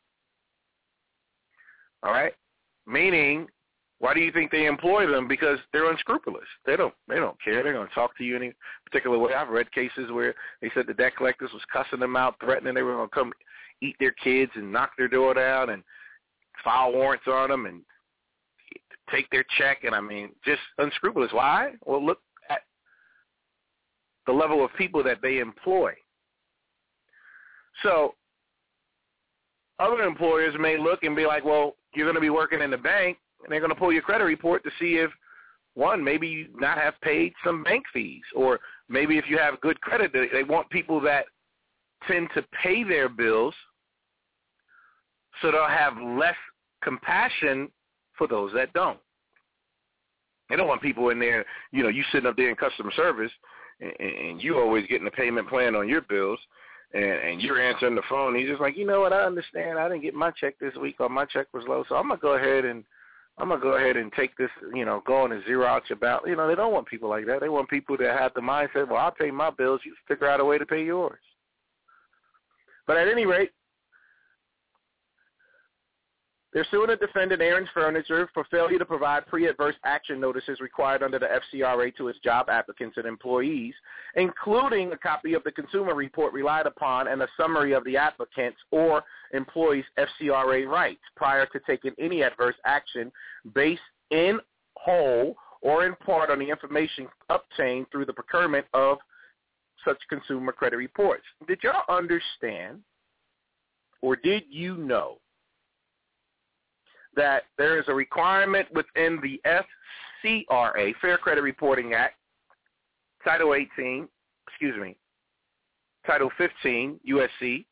All right? Meaning, why do you think they employ them? Because they're unscrupulous. They don't care. They're going to talk to you any particular way. I've read cases where they said the debt collectors was cussing them out, threatening they were going to come eat their kids and knock their door down and file warrants on them and take their check. And, I mean, just unscrupulous. Why? Well, look at the level of people that they employ. So other employers may look and be like, well, you're going to be working in the bank, and they're going to pull your credit report to see if, one, maybe you not have paid some bank fees, or maybe if you have good credit, they want people that tend to pay their bills so they'll have less compassion for those that don't. They don't want people in there, you sitting up there in customer service, and you always getting a payment plan on your bills, and you're answering the phone, and you're just like, you know what, I understand. I didn't get my check this week, or my check was low, so I'm going to go ahead and take this, go on and zero out your balance. They don't want people like that. They want people that have the mindset, well, I'll pay my bills. You figure out a way to pay yours. But at any rate, they're suing the defendant, Aaron's Furniture, for failure to provide pre-adverse action notices required under the FCRA to its job applicants and employees, including a copy of the consumer report relied upon and a summary of the applicant's or employees' FCRA rights prior to taking any adverse action based in whole or in part on the information obtained through the procurement of such consumer credit reports. Did y'all understand, or did you know, that there is a requirement within the FCRA, Fair Credit Reporting Act, Title 15, USC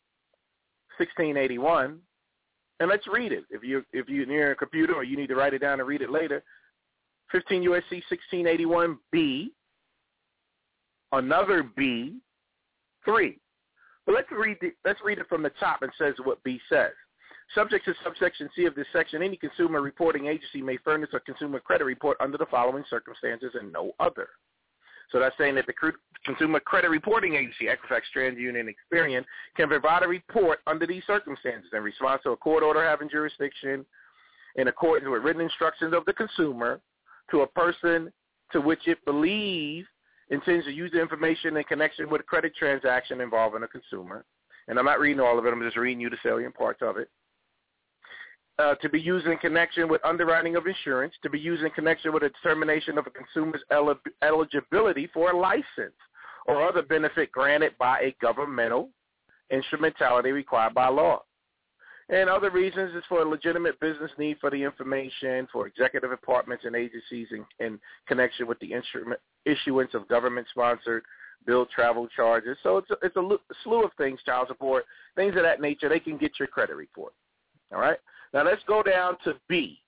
1681, and let's read it. If you're near a computer or you need to write it down and read it later, 15 USC 1681B, another B, 3. But let's read it from the top. It says what B says. Subject to subsection C of this section, any consumer reporting agency may furnish a consumer credit report under the following circumstances and no other. So that's saying that the Consumer Credit Reporting Agency, Equifax, TransUnion, and Experian, can provide a report under these circumstances in response to a court order having jurisdiction in accordance with written instructions of the consumer to a person to which it believes intends to use the information in connection with a credit transaction involving a consumer. And I'm not reading all of it. I'm just reading you the salient parts of it. To be used in connection with underwriting of insurance, to be used in connection with a determination of a consumer's eligibility for a license or other benefit granted by a governmental instrumentality required by law. And other reasons is for a legitimate business need for the information, for executive departments and agencies in connection with the issuance of government-sponsored billed travel charges. So it's a slew of things, child support, things of that nature. They can get your credit report. All right? Now let's go down to B,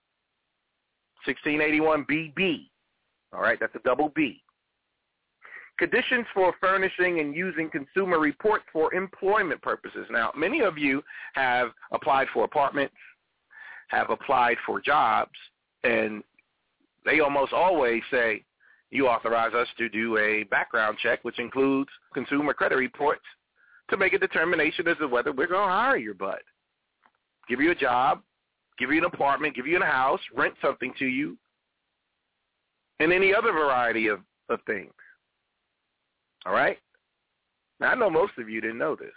1681 BB. All right? That's a double B. Conditions for furnishing and using consumer reports for employment purposes. Now, many of you have applied for apartments, have applied for jobs, and they almost always say, you authorize us to do a background check, which includes consumer credit reports, to make a determination as to whether we're going to hire your butt. Give you a job, give you an apartment, give you a house, rent something to you, and any other variety of things. All right? Now, I know most of you didn't know this.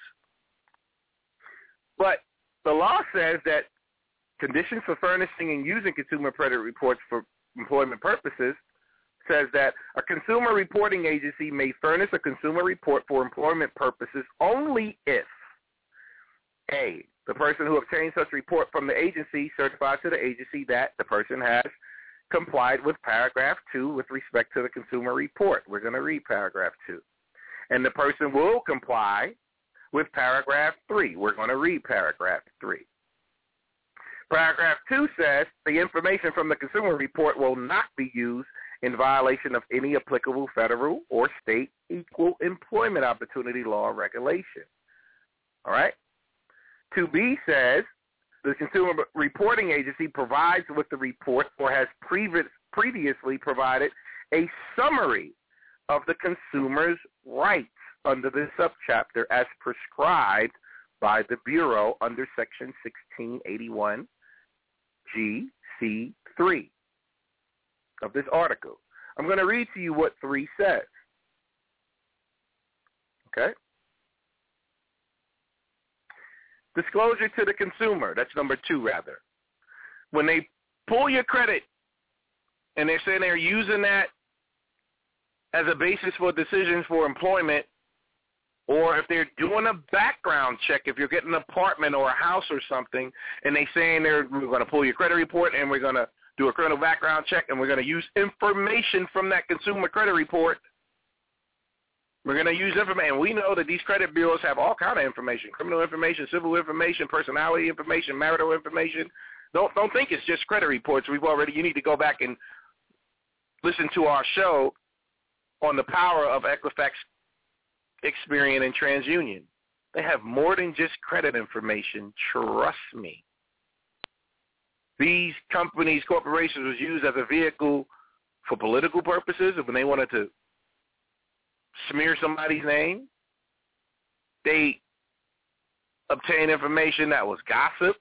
But the law says that conditions for furnishing and using consumer credit reports for employment purposes says that a consumer reporting agency may furnish a consumer report for employment purposes only if, A, the person who obtains such report from the agency certifies to the agency that the person has complied with paragraph 2 with respect to the consumer report. We're going to read paragraph 2. And the person will comply with paragraph 3. We're going to read paragraph 3. Paragraph 2 says the information from the consumer report will not be used in violation of any applicable federal or state equal employment opportunity law or regulation. All right? 2B says the consumer reporting agency provides with the report or has previously provided a summary of the consumer's rights under this subchapter as prescribed by the Bureau under Section 1681 GC3 of this article. I'm going to read to you what 3 says. Okay? Disclosure to the consumer. That's number 2, rather. When they pull your credit and they're saying they're using that as a basis for decisions for employment, or if they're doing a background check, if you're getting an apartment or a house or something, and they're saying we're going to pull your credit report and we're going to do a criminal background check and we're going to use information from that consumer credit report, we're going to use information. And we know that these credit bureaus have all kind of information, criminal information, civil information, personality information, marital information. Don't think it's just credit reports. You need to go back and listen to our show on the power of Equifax, Experian, and TransUnion. They have more than just credit information. Trust me. These companies, corporations, was used as a vehicle for political purposes. When they wanted to smear somebody's name, they obtained information that was gossip,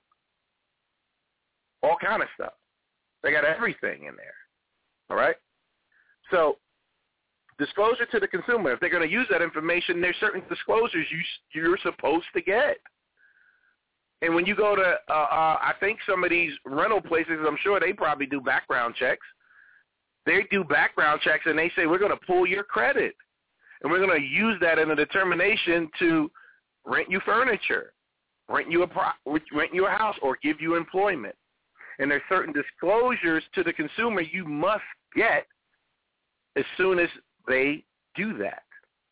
all kind of stuff. They got everything in there. All right? So disclosure to the consumer. If they're going to use that information, there's certain disclosures you're supposed to get. And when you go to, I think some of these rental places, I'm sure they probably do background checks. They do background checks, and they say, we're going to pull your credit, and we're going to use that in a determination to rent you furniture, rent you a house, or give you employment. And there's certain disclosures to the consumer you must get as soon as they do that.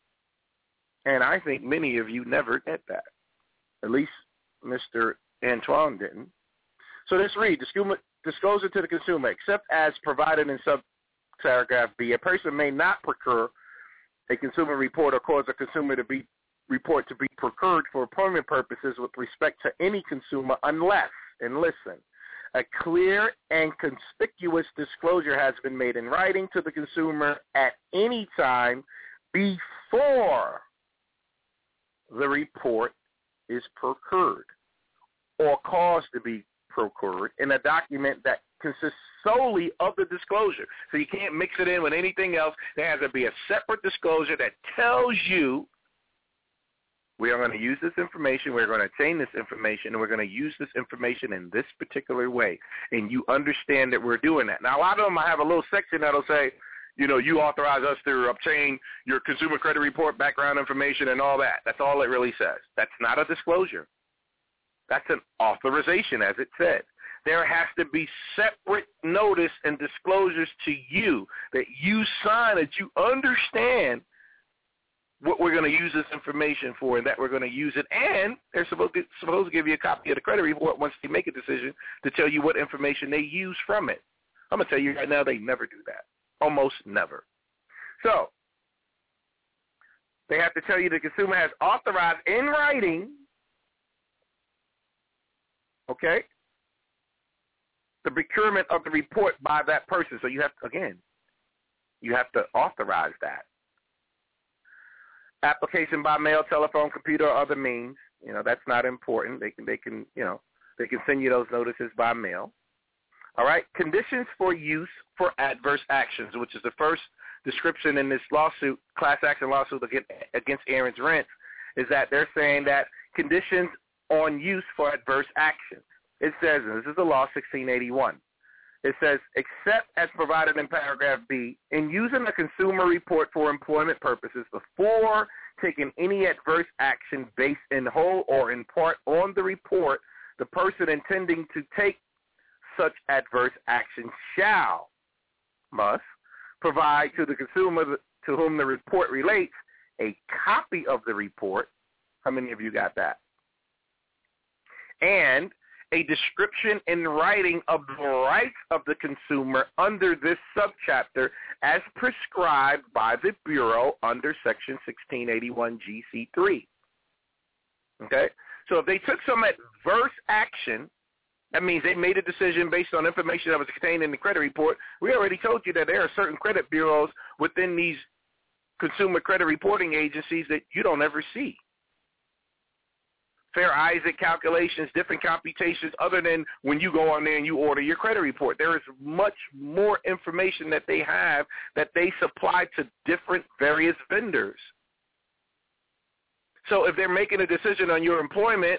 And I think many of you never get that. At least Mr. Antoine didn't. So let's read. Disclosure to the consumer. Except as provided in subparagraph B, a person may not procure a consumer report or cause a consumer report to be procured for employment purposes with respect to any consumer unless, and listen, a clear and conspicuous disclosure has been made in writing to the consumer at any time before the report is procured or caused to be procured in a document that consists solely of the disclosure. So you can't mix it in with anything else. There has to be a separate disclosure that tells you we are going to use this information, we're going to obtain this information, and we're going to use this information in this particular way. And you understand that we're doing that. Now, a lot of them, I have a little section that will say, you authorize us to obtain your consumer credit report, background information, and all that. That's all it really says. That's not a disclosure. That's an authorization, as it said. There has to be separate notice and disclosures to you that you sign, that you understand what we're going to use this information for and that we're going to use it. And they're supposed to give you a copy of the credit report once they make a decision to tell you what information they use from it. I'm going to tell you right now, they never do that. Almost never. So they have to tell you the consumer has authorized in writing, okay, the procurement of the report by that person. So you have to authorize that. Application by mail, telephone, computer, or other means. That's not important. They can send you those notices by mail. All right. Conditions for use for adverse actions, which is the first description in this lawsuit, class action lawsuit against Aaron's Rent, is that they're saying that conditions on use for adverse actions. It says, and this is the law 1681. It says, except as provided in paragraph B, in using a consumer report for employment purposes before taking any adverse action based in whole or in part on the report, the person intending to take such adverse action must provide to the consumer to whom the report relates a copy of the report. How many of you got that? And a description in writing of the rights of the consumer under this subchapter as prescribed by the Bureau under Section 1681 GC3. Okay? So if they took some adverse action, that means they made a decision based on information that was contained in the credit report. We already told you that there are certain credit bureaus within these consumer credit reporting agencies that you don't ever see. Fair Isaac calculations, different computations, other than when you go on there and you order your credit report. There is much more information that they have that they supply to different various vendors. So if they're making a decision on your employment,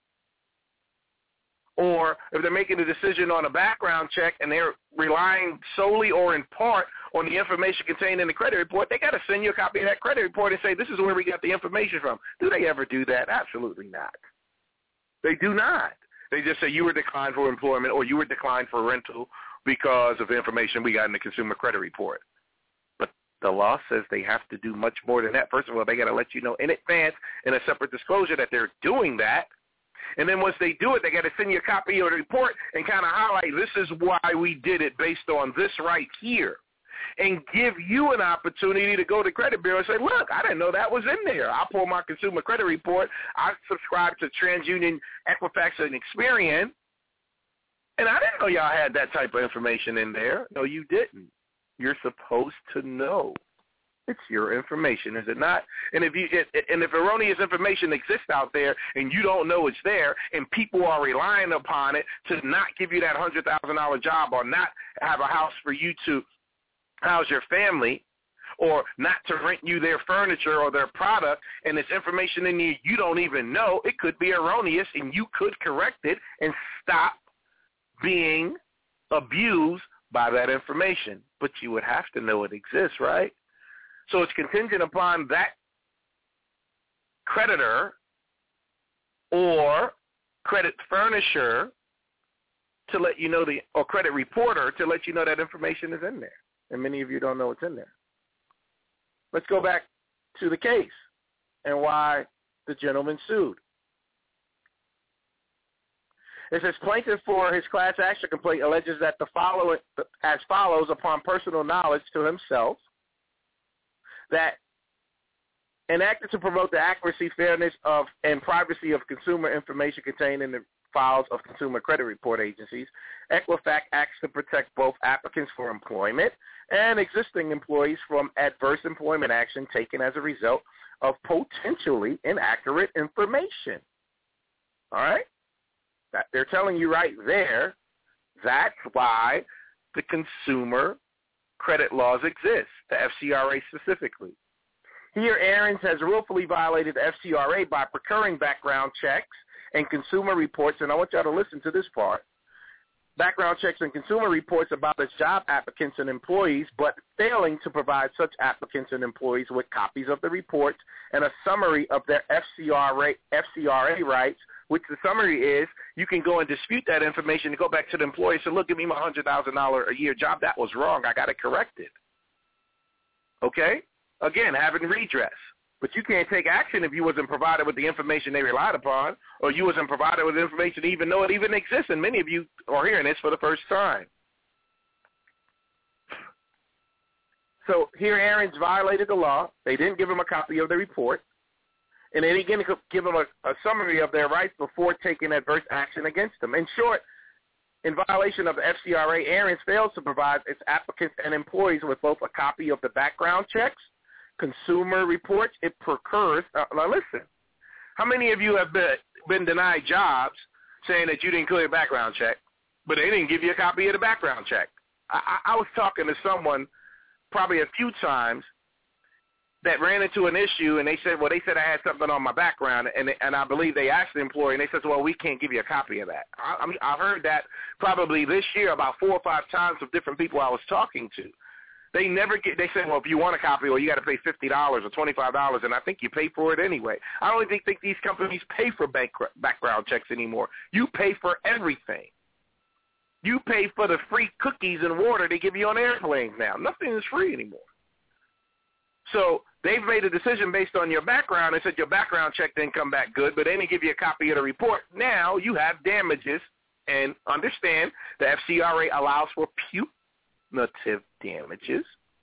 or if they're making a decision on a background check and they're relying solely or in part on the information contained in the credit report, they got to send you a copy of that credit report and say, this is where we got the information from. Do they ever do that? Absolutely not. They do not. They just say you were declined for employment or you were declined for rental because of the information we got in the consumer credit report. But the law says they have to do much more than that. First of all, they got to let you know in advance in a separate disclosure that they're doing that. And then once they do it, they got to send you a copy of the report and kind of highlight, this is why we did it based on this right here, and give you an opportunity to go to the credit bureau and say, look, I didn't know that was in there. I'll pull my consumer credit report. I subscribe to TransUnion, Equifax, and Experian, and I didn't know y'all had that type of information in there. No, you didn't. You're supposed to know. It's your information, is it not? And if erroneous information exists out there and you don't know it's there and people are relying upon it to not give you that $100,000 job or not have a house for you to house your family or not to rent you their furniture or their product, and it's information in there you don't even know, it could be erroneous and you could correct it and stop being abused by that information. But you would have to know it exists, right? So it's contingent upon that creditor or credit furnisher to let you know or credit reporter to let you know that information is in there. And many of you don't know it's in there. Let's go back to the case and why the gentleman sued. It says plaintiff for his class action complaint alleges that the following as follows upon personal knowledge to himself, that enacted to promote the accuracy, fairness of, and privacy of consumer information contained in the files of consumer credit report agencies, Equifax acts to protect both applicants for employment and existing employees from adverse employment action taken as a result of potentially inaccurate information. All right? They're telling you right there, that's why the consumer credit laws exist, the FCRA specifically. Here, Aarons has willfully violated the FCRA by procuring background checks and consumer reports, and I want y'all to listen to this part. Background checks and consumer reports about its job applicants and employees, but failing to provide such applicants and employees with copies of the reports and a summary of their FCRA rights, which the summary is you can go and dispute that information and go back to the employer and say, look, give me my $100,000 a year job. That was wrong. I got it corrected. Okay? Again, having redress. But you can't take action if you wasn't provided with the information they relied upon, or you wasn't provided with information even though it even exists, and many of you are hearing this for the first time. So here Aarons violated the law. They didn't give him a copy of the report, and they didn't give him a summary of their rights before taking adverse action against them. In short, in violation of the FCRA, Aarons fails to provide its applicants and employees with both a copy of the background checks, consumer reports it procures. Now listen, how many of you have been denied jobs saying that you didn't clear a background check, but they didn't give you a copy of the background check? I was talking to someone probably a few times that ran into an issue, and they said I had something on my background, and I believe they asked the employer, and they said, well, we can't give you a copy of that. I've heard that probably this year about 4 or 5 times of different people I was talking to. They say, well, if you want a copy, well, you got to pay $50 or $25, and I think you pay for it anyway. I don't even think these companies pay for background checks anymore. You pay for everything. You pay for the free cookies and water they give you on airplanes now. Nothing is free anymore. So they've made a decision based on your background and said your background check didn't come back good, but they didn't give you a copy of the report. Now you have damages, and understand the FCRA allows for punitive damages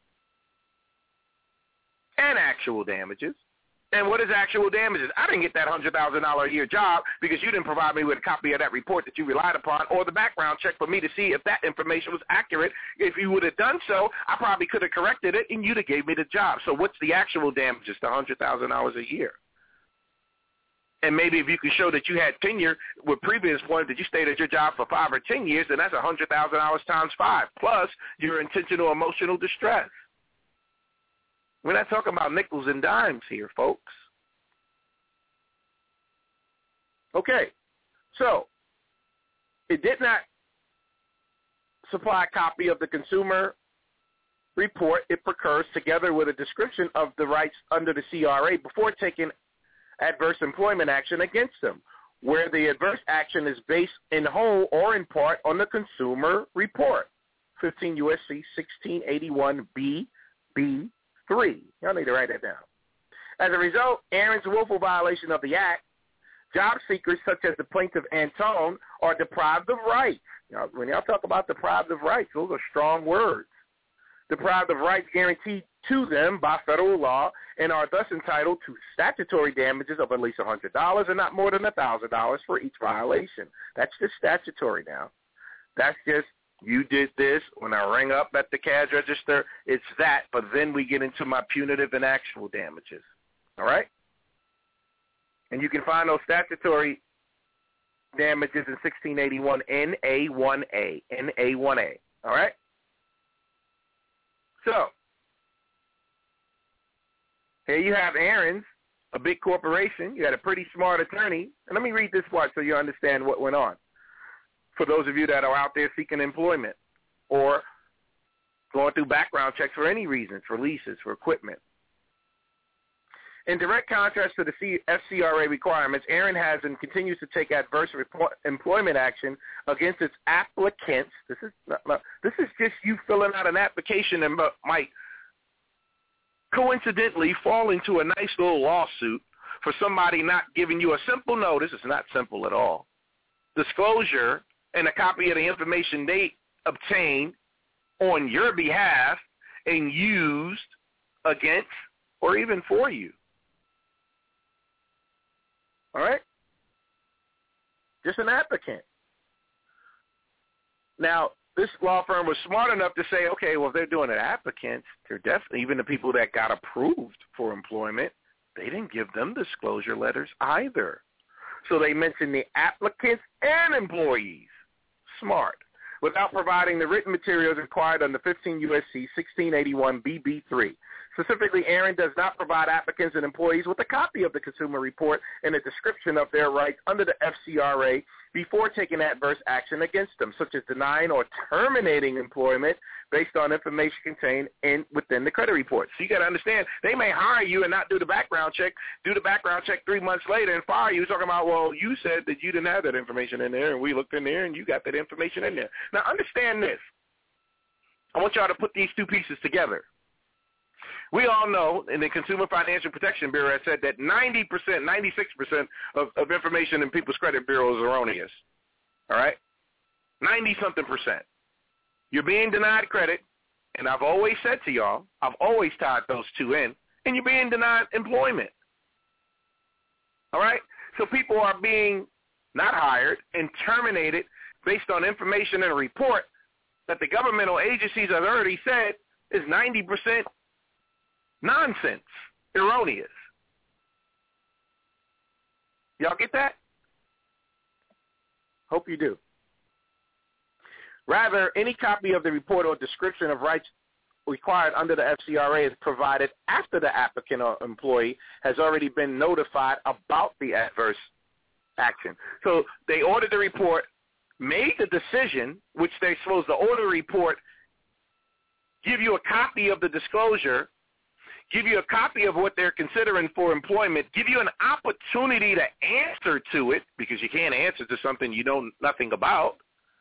and actual damages. And what is actual damages? I didn't get that $100,000 a year job because you didn't provide me with a copy of that report that you relied upon or the background check for me to see if that information was accurate. If you would have done so, I probably could have corrected it and you'd have gave me the job. So what's the actual damages to $100,000 a year? And maybe if you can show that you had tenure with previous employment, that you stayed at your job for 5 or 10 years, then that's $100,000 times 5, plus your intentional emotional distress. We're not talking about nickels and dimes here, folks. Okay, so it did not supply a copy of the consumer report it procures together with a description of the rights under the CRA before taking adverse employment action against them, where the adverse action is based in whole or in part on the consumer report, 15 U.S.C. 1681 B.B.3. Y'all need to write that down. As a result, Aarons' willful violation of the Act, job seekers such as the plaintiff Antone are deprived of rights. When y'all talk about deprived of rights, those are strong words. Deprived of rights guaranteed to them by federal law and are thus entitled to statutory damages of at least $100 and not more than $1,000 for each violation. That's just statutory now. That's just you did this. When I rang up at the cash register, it's that. But then we get into my punitive and actual damages. All right? And you can find those statutory damages in 1681 NA1A. NA1A. All right? So, here you have Aarons, a big corporation. You had a pretty smart attorney. And let me read this part so you understand what went on. For those of you that are out there seeking employment or going through background checks for any reasons, for leases, for equipment. In direct contrast to the FCRA requirements, Aaron has and continues to take adverse employment action against its applicants. This is just you filling out an application and might coincidentally fall into a nice little lawsuit for somebody not giving you a simple notice. It's not simple at all. Disclosure and a copy of the information they obtained on your behalf and used against or even for you. All right? Just an applicant. Now, this law firm was smart enough to say, okay, well, if they're doing it applicants, they're definitely, even the people that got approved for employment, they didn't give them disclosure letters either. So they mentioned the applicants and employees. Smart. without providing the written materials required under 15 U.S.C. 1681 BB3. Specifically, Aaron does not provide applicants and employees with a copy of the consumer report and a description of their rights under the FCRA before taking adverse action against them, such as denying or terminating employment based on information contained within the credit report. So you got to understand, they may hire you and not do the background check, do the background check 3 months later and fire you, talking about, well, you said that you didn't have that information in there, and we looked in there, and you got that information in there. Now, understand this. I want y'all to put these two pieces together. We all know, and the Consumer Financial Protection Bureau has said that 90%, 96% of information in people's credit bureaus is erroneous. All right? 90-something%. You're being denied credit, and I've always said to y'all, I've always tied those two in, and you're being denied employment. All right? So people are being not hired and terminated based on information in a report that the governmental agencies have already said is 90% nonsense, erroneous. Y'all get that? Hope you do. Rather, any copy of the report or description of rights required under the FCRA is provided after the applicant or employee has already been notified about the adverse action. So they ordered the report, made the decision, which they're supposed to order a report, give you a copy of the disclosure, give you a copy of what they're considering for employment, give you an opportunity to answer to it, because you can't answer to something you know nothing about,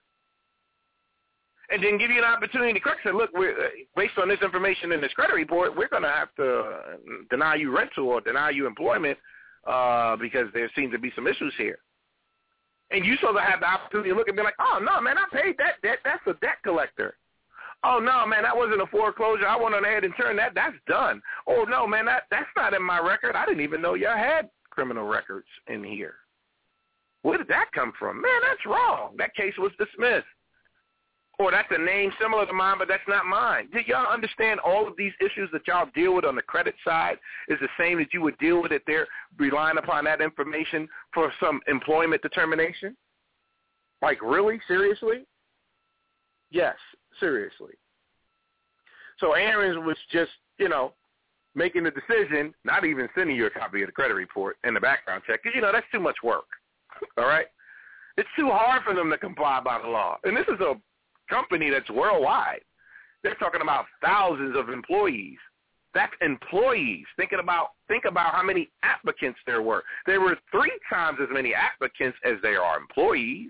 and then give you an opportunity to correct. Say, look, based on this information in this credit report, we're going to have to deny you rental or deny you employment because there seems to be some issues here. And you sort of have the opportunity to look and be like, oh, no, man, I paid that debt. That's a debt collector. Oh, no, man, that wasn't a foreclosure. I went on ahead and turned that. That's done. Oh, no, man, that's not in my record. I didn't even know y'all had criminal records in here. Where did that come from? Man, that's wrong. That case was dismissed. Or that's a name similar to mine, but that's not mine. Did y'all understand all of these issues that y'all deal with on the credit side is the same that you would deal with if they're relying upon that information for some employment determination? Like, really? Seriously? Yes, seriously. So Aaron was just, making the decision, not even sending you a copy of the credit report and the background check, because, that's too much work, all right? It's too hard for them to comply by the law. And this is a company that's worldwide. They're talking about thousands of employees. That's employees. Think about how many applicants there were. There were 3 times as many applicants as there are employees.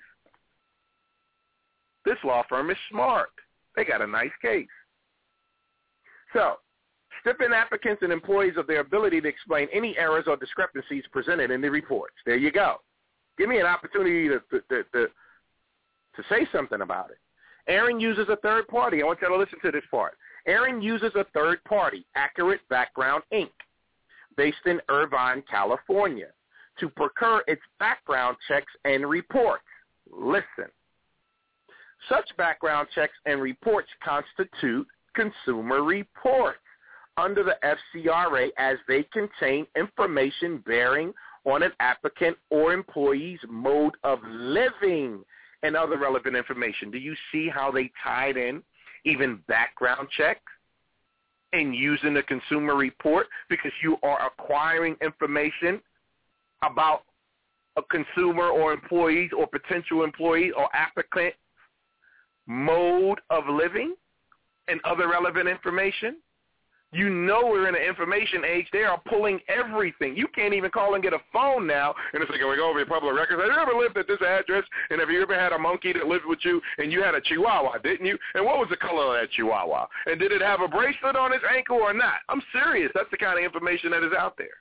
This law firm is smart. They got a nice case. So, stripping applicants and employees of their ability to explain any errors or discrepancies presented in the reports. There you go. Give me an opportunity to say something about it. Aaron uses a third party. I want you to listen to this part. Aaron uses a third party, Accurate Background, Inc., based in Irvine, California, to procure its background checks and reports. Listen. Such background checks and reports constitute consumer reports under the FCRA as they contain information bearing on an applicant or employee's mode of living and other relevant information. Do you see how they tied in even background checks and using the consumer report? Because you are acquiring information about a consumer or employees or potential employee or applicant mode of living and other relevant information. You know we're in an information age. They are pulling everything. You can't even call and get a phone now. And it's like, we go over your public records. Have you ever lived at this address? And have you ever had a monkey that lived with you and you had a chihuahua, didn't you? And what was the color of that chihuahua? And did it have a bracelet on its ankle or not? I'm serious. That's the kind of information that is out there.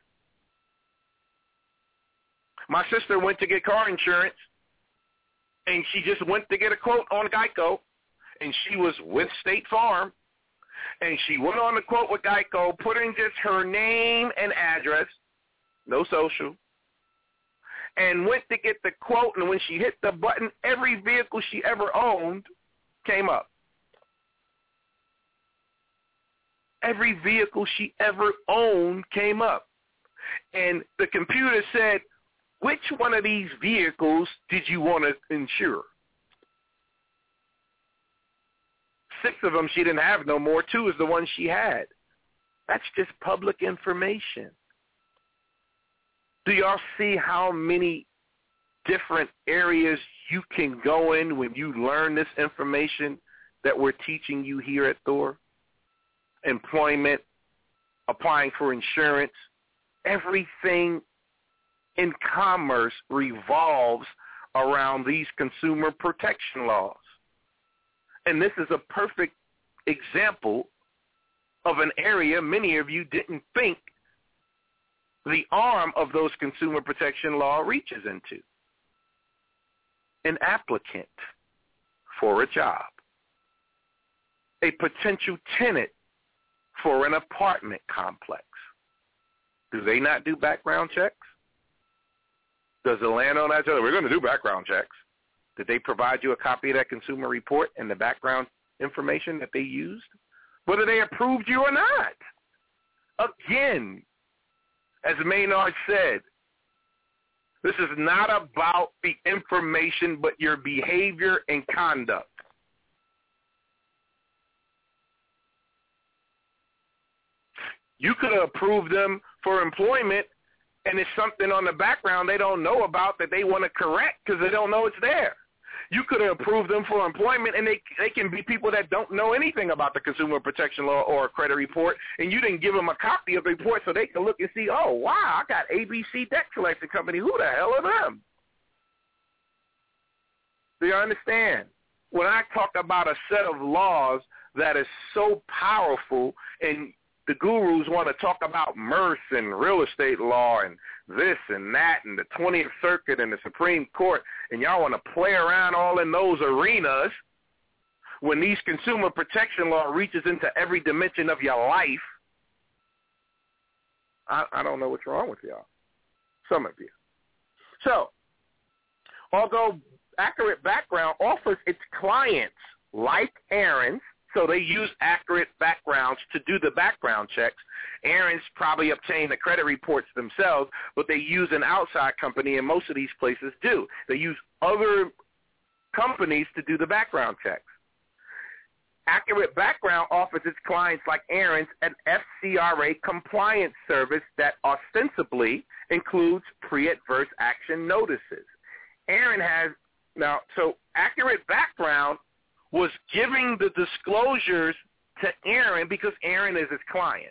My sister went to get car insurance, and she just went to get a quote on Geico, and she was with State Farm. And she went on the quote with Geico, put in just her name and address, no social, and went to get the quote. And when she hit the button, every vehicle she ever owned came up. Every vehicle she ever owned came up. And the computer said, which one of these vehicles did you want to insure? of them she didn't have no more. 2 is the one she had. That's just public information. Do y'all see how many different areas you can go in when you learn this information that we're teaching you here at Thor? Employment, applying for insurance, everything in commerce revolves around these consumer protection laws. And this is a perfect example of an area many of you didn't think the arm of those consumer protection law reaches into. An applicant for a job, a potential tenant for an apartment complex. Do they not do background checks? Does the landowner tell them, we're going to do background checks? Did they provide you a copy of that consumer report and the background information that they used? Whether they approved you or not. Again, as Maynard said, this is not about the information, but your behavior and conduct. You could have approved them for employment, and it's something on the background they don't know about that they want to correct because they don't know it's there. You could have approved them for employment, and they can be people that don't know anything about the consumer protection law or a credit report, and you didn't give them a copy of the report so they can look and see, oh, wow, I got ABC Debt Collection Company. Who the hell are them? Do you understand? When I talk about a set of laws that is so powerful, and the gurus want to talk about mirth and real estate law and this and that and the 20th Circuit and the Supreme Court, and y'all want to play around all in those arenas when these consumer protection law reaches into every dimension of your life. I don't know what's wrong with y'all, some of you. So, although Accurate Background offers its clients, like Aaron's, so they use Accurate Backgrounds to do the background checks. Aaron's probably obtain the credit reports themselves, but they use an outside company, and most of these places do. They use other companies to do the background checks. Accurate Background offers its clients like Aaron's an FCRA compliance service that ostensibly includes pre-adverse action notices. Aaron has, now, so Accurate Background was giving the disclosures to Aaron because Aaron is his client.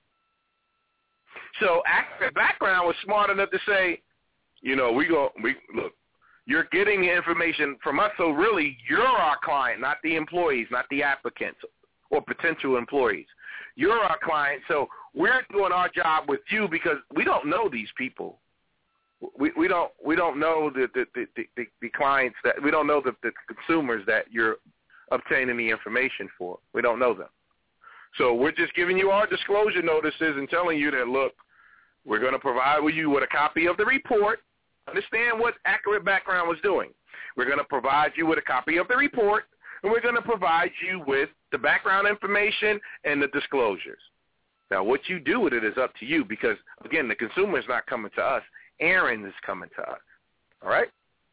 So Accurate Background was smart enough to say, you know, look, you're getting the information from us, so really you're our client, not the employees, not the applicants or potential employees. You're our client, so we're doing our job with you because we don't know these people. We don't know the clients that, we don't know the consumers that you're obtaining the information for. We don't know them. So we're just giving you our disclosure notices and telling you that, look, we're going to provide you with a copy of the report. Understand what Accurate Background was doing. We're going to provide you with a copy of the report, and we're going to provide you with the background information and the disclosures. Now, what you do with it is up to you because, again, the consumer is not coming to us. Aaron is coming to us. All right?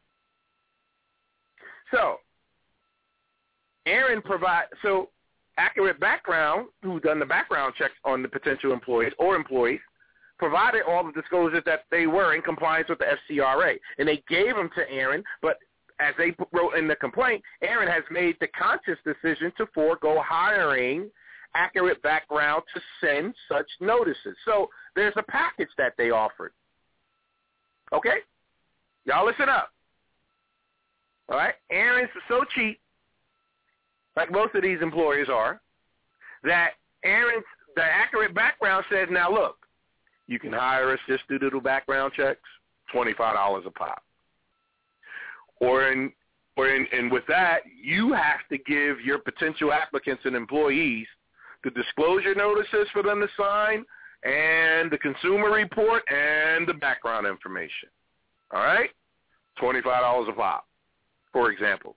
So, so Accurate Background, who done the background checks on the potential employees, provided all the disclosures that they were in compliance with the FCRA. And they gave them to Aaron, but as they wrote in the complaint, Aaron has made the conscious decision to forego hiring Accurate Background to send such notices. So there's a package that they offered. Okay? Y'all listen up. All right? Aaron's so cheap, like most of these employers are, that the Accurate Background says, now look, you can hire us just to do the background checks, $25 a pop. And with that, you have to give your potential applicants and employees the disclosure notices for them to sign and the consumer report and the background information. All right? $25 a pop, for example.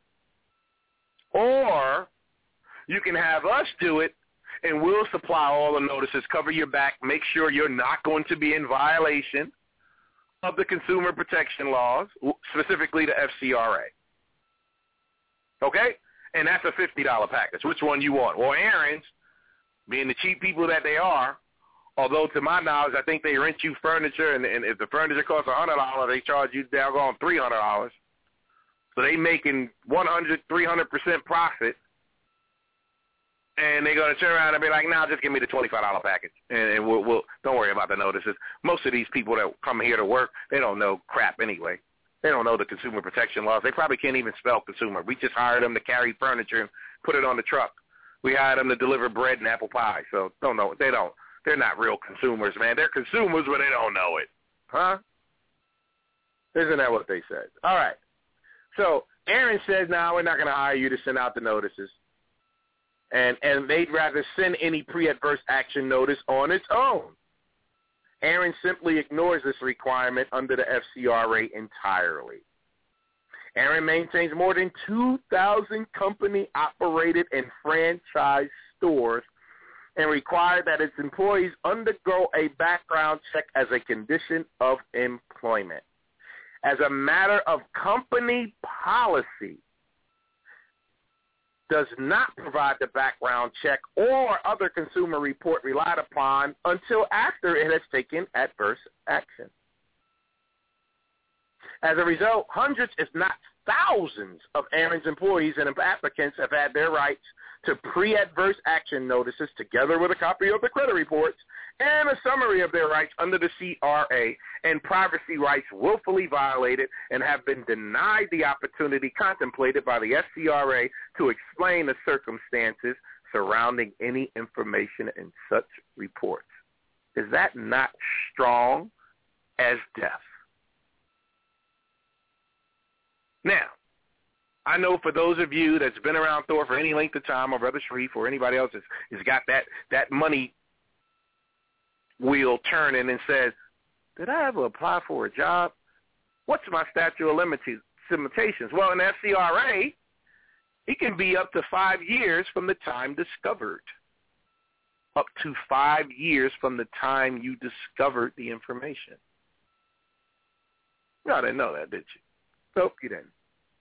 Or you can have us do it, and we'll supply all the notices, cover your back, make sure you're not going to be in violation of the consumer protection laws, specifically the FCRA. Okay? And that's a $50 package. Which one you want? Well, Aaron's, being the cheap people that they are, although to my knowledge, I think they rent you furniture, and if the furniture costs $100, they charge you down $300. So they making 100, 300% profit, and they're going to turn around and be like, "Nah, just give me the $25 package, and we'll don't worry about the notices." Most of these people that come here to work, they don't know crap anyway. They don't know the consumer protection laws. They probably can't even spell consumer. We just hired them to carry furniture and put it on the truck. We hired them to deliver bread and apple pie. So don't know. They're not real consumers, man. They're consumers, but they don't know it. Huh? Isn't that what they said? All right. So Aaron says, "No, we're not going to hire you to send out the notices." And they'd rather send any pre-adverse action notice on its own. Aaron simply ignores this requirement under the FCRA entirely. Aaron maintains more than 2,000 company-operated and franchise stores and required that its employees undergo a background check as a condition of employment. As a matter of company policy, does not provide the background check or other consumer report relied upon until after it has taken adverse action. As a result, hundreds, if not thousands, of Aaron's employees and applicants have had their rights to pre-adverse action notices together with a copy of the credit reports and a summary of their rights under the CRA and privacy rights willfully violated and have been denied the opportunity contemplated by the FCRA to explain the circumstances surrounding any information in such reports. Is that not strong as death? Now, I know for those of you that's been around Thor for any length of time, or Brother Sharif or anybody else has got that money wheel turning and says, did I ever apply for a job? What's my statute of limitations? Well, in FCRA, it can be up to 5 years from the time discovered. Up to 5 years from the time you discovered the information. You didn't know that, did you? Nope, you didn't.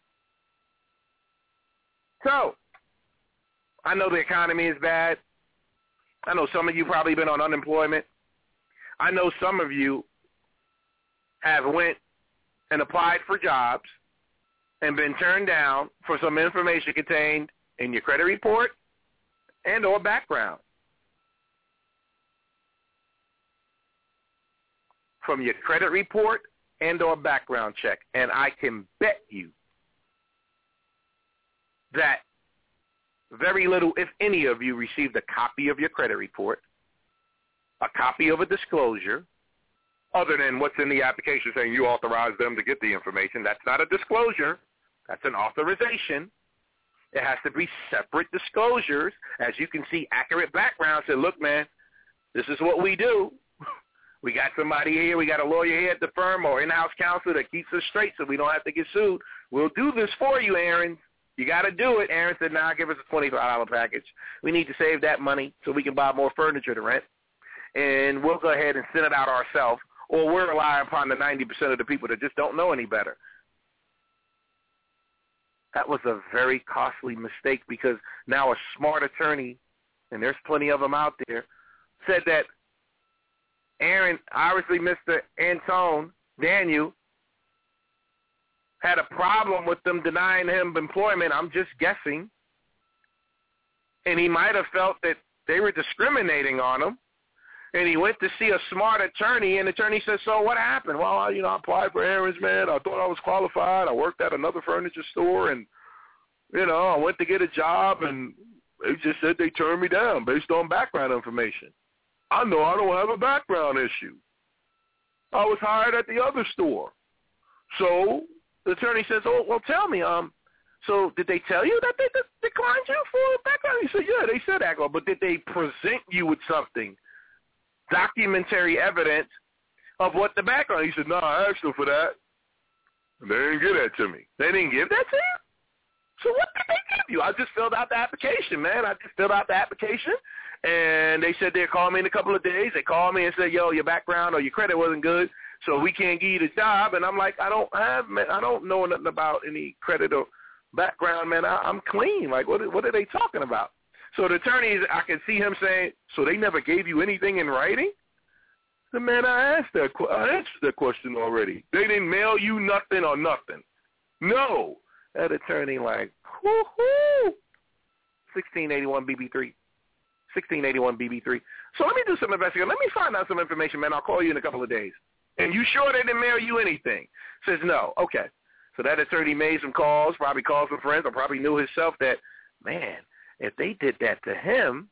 So, I know the economy is bad. I know some of you probably been on unemployment. I know some of you have went and applied for jobs and been turned down for some information contained in your credit report and or background. From your credit report and or background check. And I can bet you that very little, if any of you, received a copy of your credit report, a copy of a disclosure, other than what's in the application saying you authorized them to get the information. That's not a disclosure. That's an authorization. It has to be separate disclosures. As you can see, accurate background said, look, man, this is what we do. We got somebody here. We got a lawyer here at the firm or in-house counsel that keeps us straight so we don't have to get sued. We'll do this for you, Aaron. You got to do it. Aaron said, nah, give us a $25 package. We need to save that money so we can buy more furniture to rent. And we'll go ahead and send it out ourselves, or we're relying upon the 90% of the people that just don't know any better. That was a very costly mistake because now a smart attorney, and there's plenty of them out there, said that Aaron, obviously Mr. Antone Daniel, had a problem with them denying him employment. I'm just guessing. And he might have felt that they were discriminating on him. And he went to see a smart attorney, and the attorney said, so what happened? Well, I applied for Aaron's, man. I thought I was qualified. I worked at another furniture store, and, I went to get a job, and they just said they turned me down based on background information. I know I don't have a background issue. I was hired at the other store. So the attorney says, oh, well, tell me, so did they tell you that they declined you for a background? He said, yeah, they said that, but did they present you with something? Documentary evidence of what the background. He said, no, I asked them for that. And they didn't give that to me. They didn't give that to you? So what did they give you? I just filled out the application, man. I just filled out the application, and they said they'd call me in a couple of days. They called me and said, yo, your background or your credit wasn't good, so we can't give you the job. And I'm like, I don't know nothing about any credit or background, man, I'm clean. Like, what are they talking about? So the attorneys, I can see him saying, so they never gave you anything in writing? The man, I answered that question already. They didn't mail you nothing or nothing. No. That attorney like, whoo-hoo. 1681 BB3. 1681 BB3. So let me do some investigation. Let me find out some information, man. I'll call you in a couple of days. And you sure they didn't mail you anything? Says no. Okay. So that attorney made some calls, probably called some friends, or probably knew himself that, man, if they did that to him,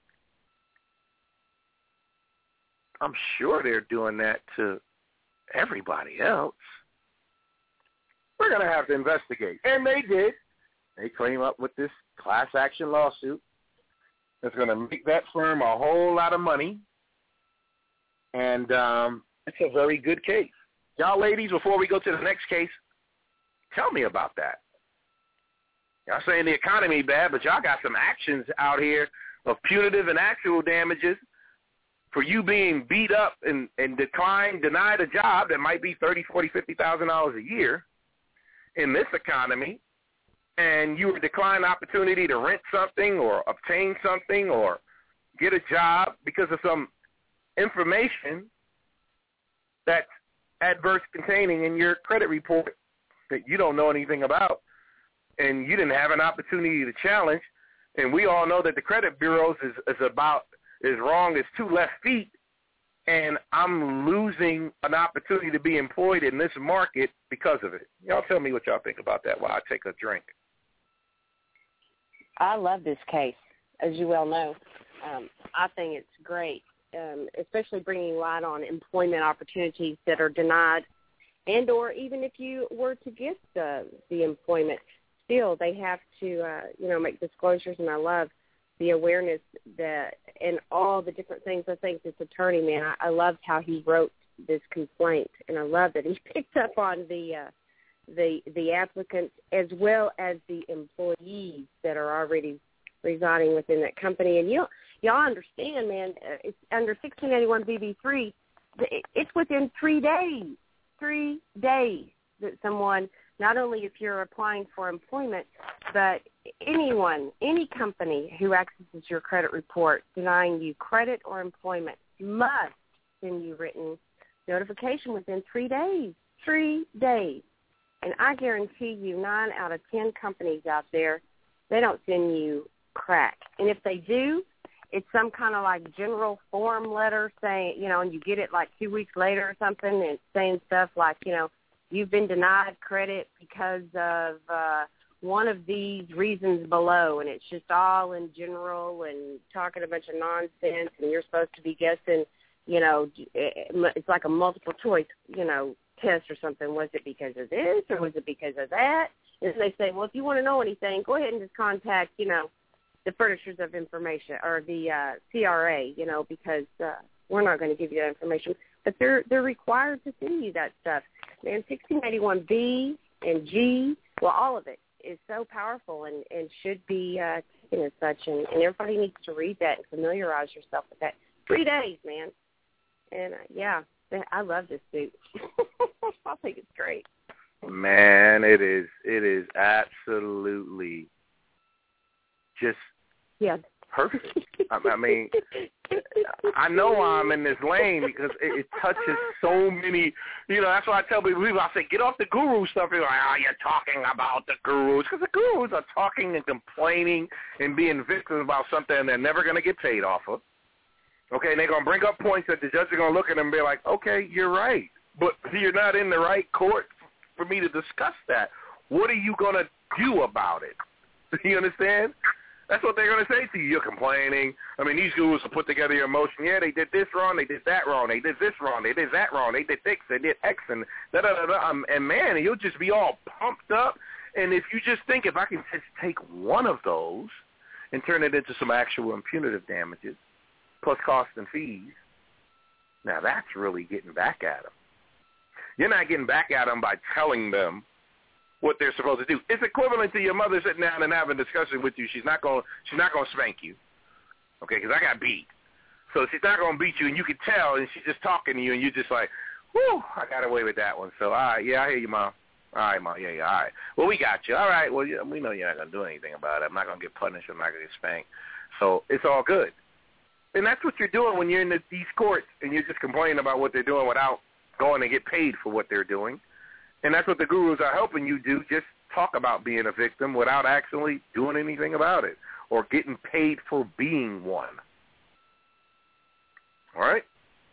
I'm sure they're doing that to everybody else. We're going to have to investigate. And they did. They came up with this class action lawsuit that's going to make that firm a whole lot of money. And it's a very good case. Y'all ladies, before we go to the next case, tell me about that. Y'all saying the economy bad, but y'all got some actions out here of punitive and actual damages for you being beat up and denied a job that might be $30,000, $40,000, $50,000 a year in this economy, and you were declined opportunity to rent something or obtain something or get a job because of some information that's adverse containing in your credit report that you don't know anything about, and you didn't have an opportunity to challenge. And we all know that the credit bureaus is about as wrong as two left feet, and I'm losing an opportunity to be employed in this market because of it. Y'all tell me what y'all think about that while I take a drink. I love this case, as you well know. I think it's great, especially bringing light on employment opportunities that are denied, and or even if you were to get the employment, still they have to, make disclosures, and I love the awareness that and all the different things. I think this attorney, man, I loved how he wrote this complaint, and I love that he picked up on the applicants as well as the employees that are already residing within that company. And y'all understand, man, it's under 1681 BB3, it's within 3 days. 3 days that someone, not only if you're applying for employment, but anyone, any company who accesses your credit report denying you credit or employment must send you written notification within 3 days. 3 days. And I guarantee you 9 out of 10 companies out there, they don't send you crack. And if they do, it's some kind of like general form letter saying, and you get it like 2 weeks later or something, and it's saying stuff like, you've been denied credit because of one of these reasons below, and it's just all in general and talking a bunch of nonsense, and you're supposed to be guessing, it's like a multiple choice, test or something. Was it because of this or was it because of that? And they say, well, if you want to know anything, go ahead and just contact, the Furnishers of Information or the CRA, because we're not going to give you that information. But they're required to send you that stuff. Man, 1681B and G, well, all of it is so powerful and should be taken as such. And everybody needs to read that and familiarize yourself with that. 3 days, man. And, I love this suit. I think it's great. Man, it is absolutely just perfect. I mean, I know I'm in this lane because it touches so many, that's why I tell people, I say, get off the guru stuff. You're like, you're talking about the gurus. Because the gurus are talking and complaining and being victims about something they're never going to get paid off of. Okay, and they're going to bring up points that the judge is going to look at them and be like, okay, you're right. But you're not in the right court for me to discuss that. What are you going to do about it? You understand? That's what they're going to say to you. You're complaining. I mean, these gurus will put together your emotion. Yeah, they did this wrong. They did that wrong. They did this wrong. They did that wrong. They did this. They did X and da-da-da-da. And, man, you'll just be all pumped up. And if you just think, if I can just take one of those and turn it into some actual and punitive damages, plus costs and fees, now that's really getting back at them. You're not getting back at them by telling them what they're supposed to do. It's equivalent to your mother sitting down and having a discussion with you. She's not going to spank you, okay, because I got beat. So she's not going to beat you, and you can tell, and she's just talking to you, and you're just like, whew, I got away with that one. So, all right, yeah, I hear you, Mom. All right, Ma. Yeah, all right. Well, we got you. All right. Well, yeah, we know you're not going to do anything about it. I'm not going to get punished. I'm not going to get spanked. So it's all good. And that's what you're doing when you're in these courts and you're just complaining about what they're doing without going to get paid for what they're doing. And that's what the gurus are helping you do, just talk about being a victim without actually doing anything about it or getting paid for being one. All right?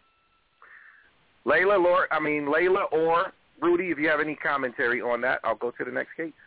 Layla or Rudy, if you have any commentary on that, I'll go to the next case.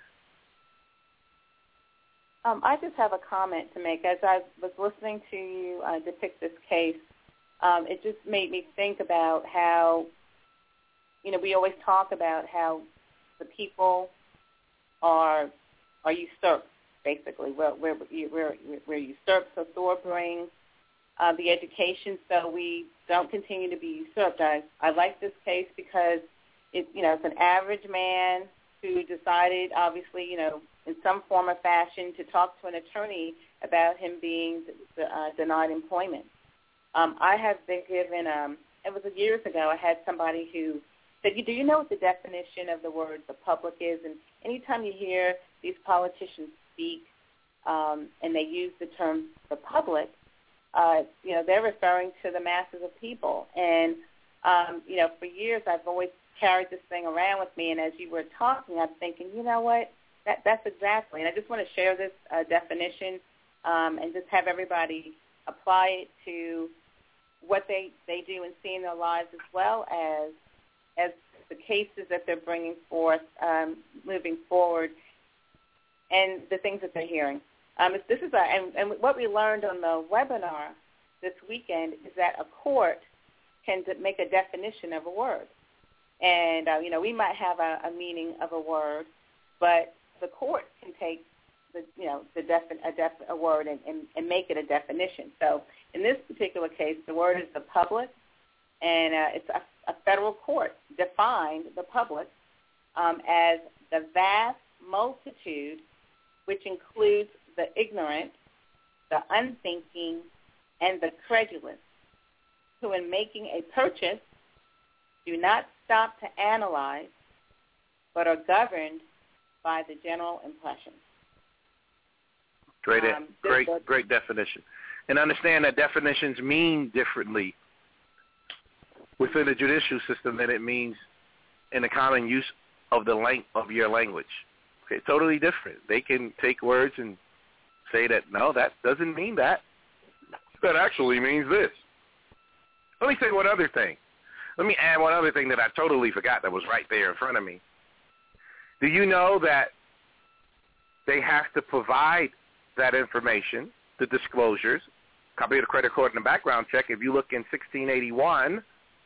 I just have a comment to make. As I was listening to you depict this case, it just made me think about how, we always talk about how the people are usurped, basically. We're usurped, so Thor brings the education so we don't continue to be usurped. I like this case because it's an average man who decided, obviously, in some form or fashion, to talk to an attorney about him being denied employment. I have been given, it was years ago, I had somebody who said, do you know what the definition of the word the public is? And anytime you hear these politicians speak and they use the term the public, they're referring to the masses of people. And, for years I've always carried this thing around with me, and as you were talking, I'm thinking, you know what, that's exactly, and I just want to share this definition and just have everybody apply it to what they do and see in their lives, as well as the cases that they're bringing forth moving forward and the things that they're hearing. And what we learned on the webinar this weekend is that a court can make a definition of a word. And, we might have a meaning of a word, but the court can take a word and make it a definition. So in this particular case, the word is the public, and it's a federal court defined the public as the vast multitude, which includes the ignorant, the unthinking, and the credulous, who in making a purchase do not stop to analyze, but are governed by the general impression. Great definition. And understand that definitions mean differently within the judicial system than it means in the common use of of your language. Okay, totally different. They can take words and say that, no, that doesn't mean that. That actually means this. Let me say one other thing. Let me add one other thing that I totally forgot that was right there in front of me. Do you know that they have to provide that information, the disclosures, copy of the credit card and the background check? If you look in 1681,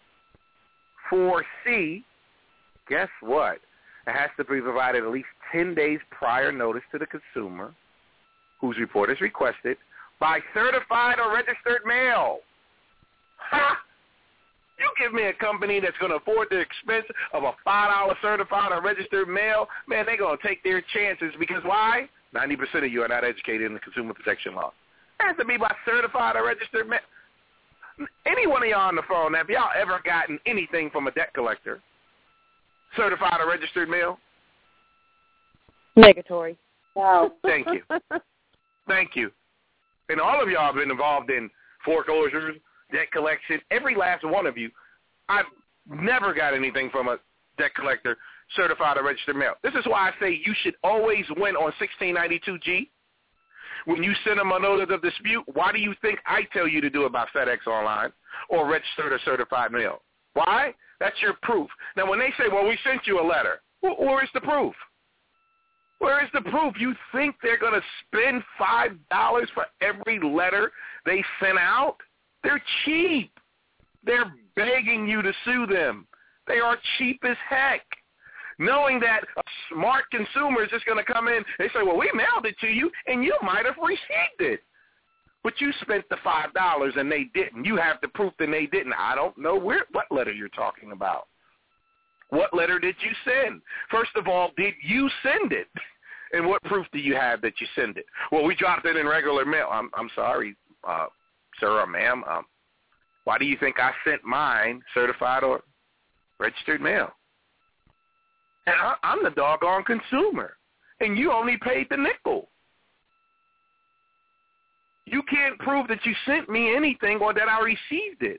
4C, guess what? It has to be provided at least 10 days prior notice to the consumer whose report is requested by certified or registered mail. Ha! You give me a company that's going to afford the expense of a $5 certified or registered mail, man, they're going to take their chances because why? 90% of you are not educated in the consumer protection law. It has to be by certified or registered mail. Any one of y'all on the phone, now, have y'all ever gotten anything from a debt collector, certified or registered mail? Negatory. Wow. Thank you. Thank you. And all of y'all have been involved in foreclosures, debt collection, every last one of you. I've never got anything from a debt collector, certified or registered mail. This is why I say you should always win on 1692G. When you send them a notice of dispute, why do you think I tell you to do it by FedEx online or registered or certified mail? Why? That's your proof. Now, when they say, well, we sent you a letter, where is the proof? Where is the proof? You think they're going to spend $5 for every letter they sent out? They're cheap. They're begging you to sue them. They are cheap as heck. Knowing that a smart consumer is just going to come in, they say, well, we mailed it to you, and you might have received it. But you spent the $5 and they didn't. You have the proof that they didn't. I don't know what letter you're talking about. What letter did you send? First of all, did you send it? And what proof do you have that you send it? Well, we dropped it in regular mail. I'm sorry, sir or ma'am. Why do you think I sent mine certified or registered mail? And I'm the doggone consumer. And you only paid the nickel. You can't prove that you sent me anything or that I received it.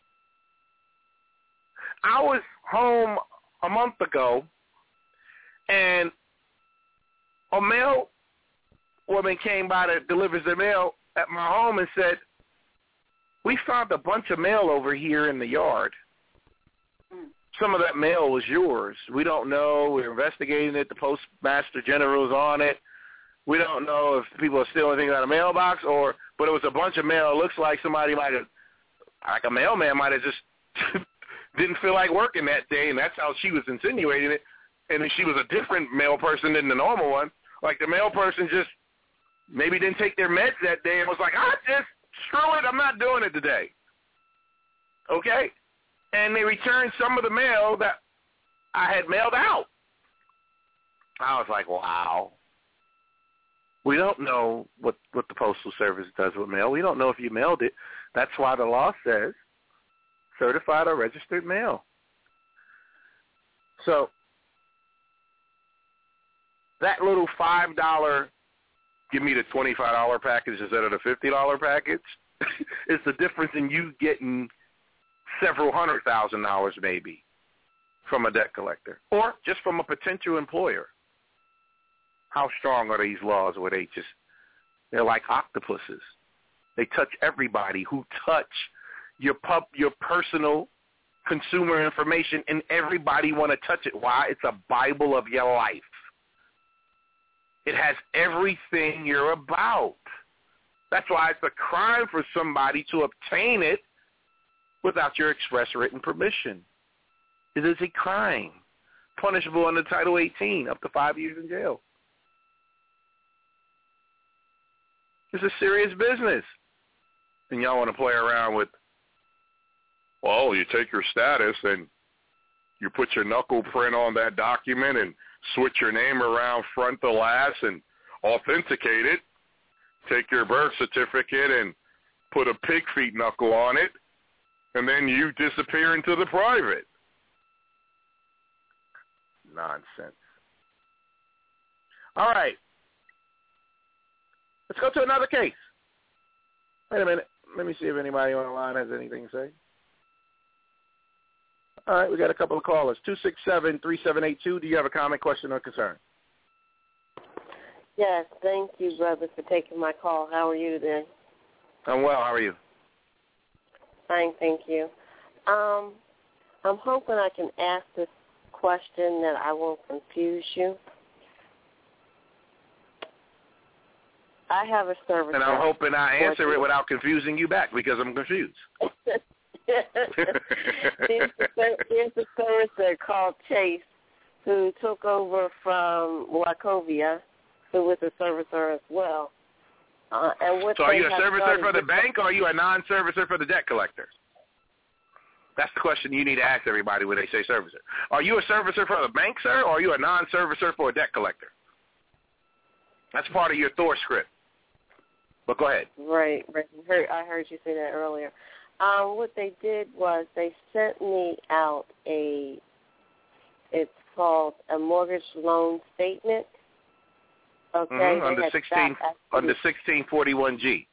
I was home a month ago, and a mail woman came by that delivers the mail at my home and said, we found a bunch of mail over here in the yard. Some of that mail was yours. We don't know. We're investigating it. The Postmaster General is on it. We don't know if people are stealing things out of the mailbox, but it was a bunch of mail. It looks like somebody might have, like a mailman might have just didn't feel like working that day, and that's how she was insinuating it. And she was a different mail person than the normal one. Like the mail person just maybe didn't take their meds that day and was like, screw it, I'm not doing it today. Okay? And they returned some of the mail that I had mailed out. I was like, wow. We don't know what the Postal Service does with mail. We don't know if you mailed it. That's why the law says certified or registered mail. So that little $5, give me the $25 package instead of the $50 package, is the difference in you getting several $100,000 maybe from a debt collector or just from a potential employer. How strong are these laws where they're like octopuses. They touch everybody who touch your personal consumer information, and everybody want to touch it. Why? It's a Bible of your life. It has everything you're about. That's why it's a crime for somebody to obtain it without your express written permission. It is a crime, punishable under Title 18, up to 5 years in jail. It's a serious business. And y'all want to play around with, well, you take your status and you put your knuckle print on that document and switch your name around front to last and authenticate it. Take your birth certificate and put a pig feet knuckle on it, and then you disappear into the private. Nonsense. All right. Let's go to another case. Wait a minute. Let me see if anybody on the line has anything to say. All right, we got a couple of callers. 267-3782. Do you have a comment, question, or concern? Yes, thank you, brother, for taking my call. How are you today? I'm well. How are you? Fine, thank you. I'm hoping I can ask this question that I won't confuse you. I have a service. And I'm hoping I answer it without confusing you back because I'm confused. There's a servicer called Chase who took over from Wachovia, who was a servicer as well. So are you a servicer for the bank or are you a non-servicer for the debt collector? That's the question you need to ask everybody when they say servicer. Are you a servicer for the bank, sir, or are you a non-servicer for a debt collector? That's part of your Thor script. But go ahead. Right. I heard you say that earlier. What they did was they sent me out it's called a mortgage loan statement. Okay. Mm-hmm. Under 1641G.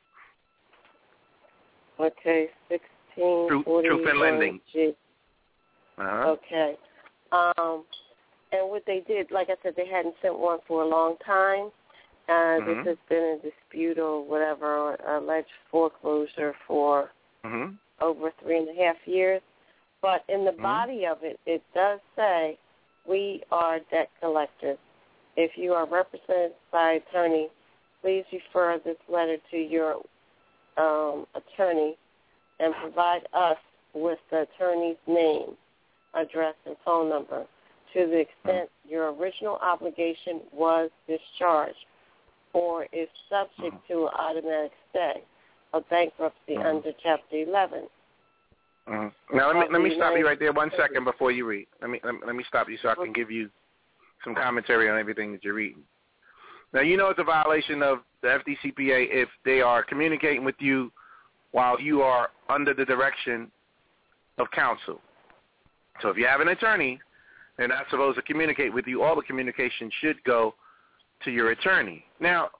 Okay, 1641G. Truth in lending. Uh-huh. Okay. And what they did, like I said, they hadn't sent one for a long time. This has been a dispute or whatever, or alleged foreclosure for over 3.5 years. But in the body of it, it does say, we are debt collectors. If you are represented by attorney, please refer this letter to your attorney and provide us with the attorney's name, address, and phone number to the extent your original obligation was discharged or is subject to an automatic stay of bankruptcy under Chapter 11. Now, let me stop you right there 1 second before you read. Let me stop you so I can give you some commentary on everything that you're reading. Now, you know it's a violation of the FDCPA if they are communicating with you while you are under the direction of counsel. So if you have an attorney They're not supposed to communicate with you. All the communication should go to your attorney. Now,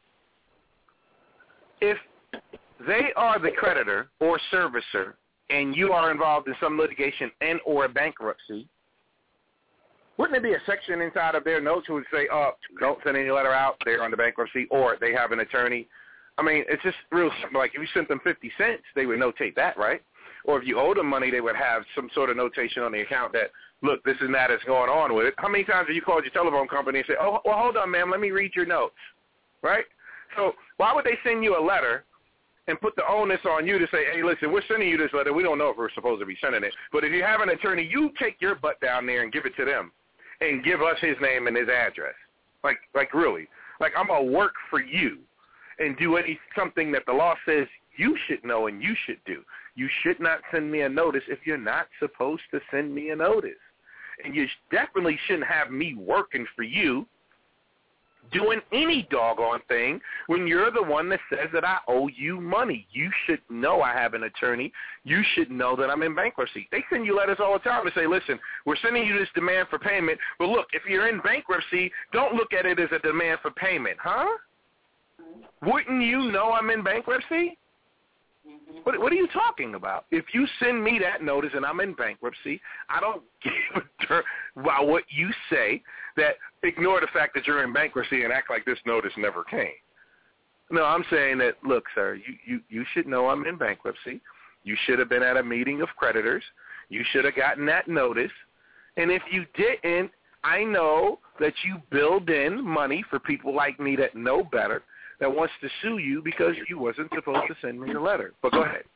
if they are the creditor or servicer and you are involved in some litigation and or a bankruptcy, wouldn't there be a section inside of their notes who would say, don't send any letter out, they're on the bankruptcy, or they have an attorney? I mean, it's just real simple. Like, if you sent them 50 cents, they would notate that, right? Or if you owe them money, they would have some sort of notation on the account that, look, this and that is going on with it. How many times have you called your telephone company and say, oh, well, hold on, ma'am, let me read your notes, right? So why would they send you a letter and put the onus on you to say, hey, listen, we're sending you this letter. We don't know if we're supposed to be sending it. But if you have an attorney, you take your butt down there and give it to them and give us his name and his address. Like really. Like, I'm going to work for you and do something that the law says you should know and you should do. You should not send me a notice if you're not supposed to send me a notice. And you definitely shouldn't have me working for you doing any doggone thing when you're the one that says that I owe you money. You should know I have an attorney. You should know that I'm in bankruptcy. They send you letters all the time and say, listen, we're sending you this demand for payment, but look, if you're in bankruptcy, don't look at it as a demand for payment, huh? Wouldn't you know I'm in bankruptcy? What are you talking about? If you send me that notice and I'm in bankruptcy, I don't give a darn about what you say, that ignore the fact that you're in bankruptcy and act like this notice never came. No, I'm saying that, look, sir, you should know I'm in bankruptcy. You should have been at a meeting of creditors. You should have gotten that notice. And if you didn't, I know that you build in money for people like me that know better, that wants to sue you because you wasn't supposed to send me the letter. But go ahead.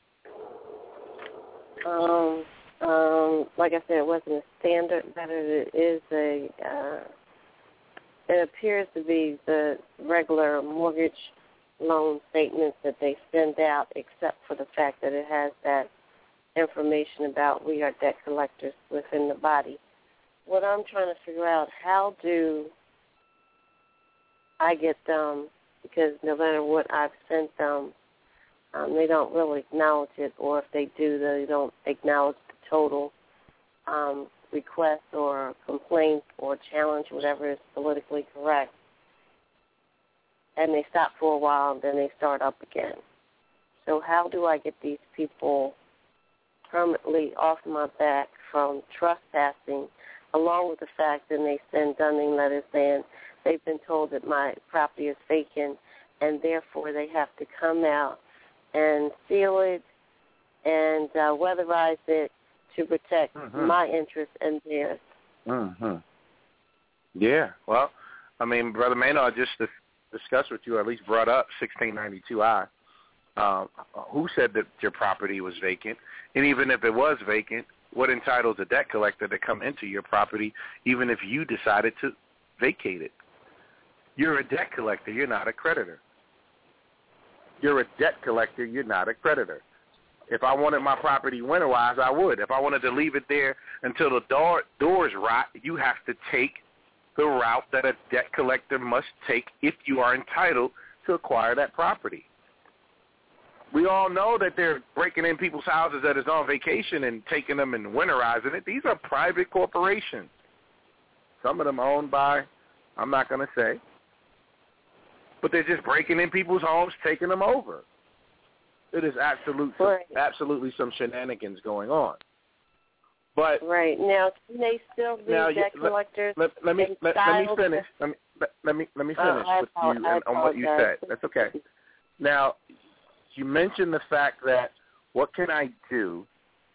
Like I said, it wasn't a standard letter. It is it appears to be the regular mortgage loan statements that they send out, except for the fact that it has that information about we are debt collectors within the body. What I'm trying to figure out, how do I get them? Because no matter what I've sent them, they don't really acknowledge it, or if they do, they don't acknowledge the total request or complaint or challenge, whatever is politically correct. And they stop for a while, and then they start up again. So how do I get these people permanently off my back from trespassing, along with the fact that they send dunning letters saying they've been told that my property is vacant, and therefore they have to come out and seal it and weatherize it to protect my interests and theirs. Yeah, well, I mean, Brother Maynard just discussed with you, or at least brought up 1692I. Who said that your property was vacant? And even if it was vacant, what entitles a debt collector to come into your property even if you decided to vacate it? You're a debt collector. You're not a creditor. You're a debt collector. You're not a creditor. If I wanted my property winterized, I would. If I wanted to leave it there until the doors rot, you have to take the route that a debt collector must take if you are entitled to acquire that property. We all know that they're breaking in people's houses that is on vacation and taking them and winterizing it. These are private corporations. Some of them are owned by, I'm not going to say, but they're just breaking in people's homes, taking them over. It is absolutely some shenanigans going on. But right now, can they still be debt collectors? Let me finish. Let me finish with you on what you said. That's okay. Now, you mentioned the fact that what can I do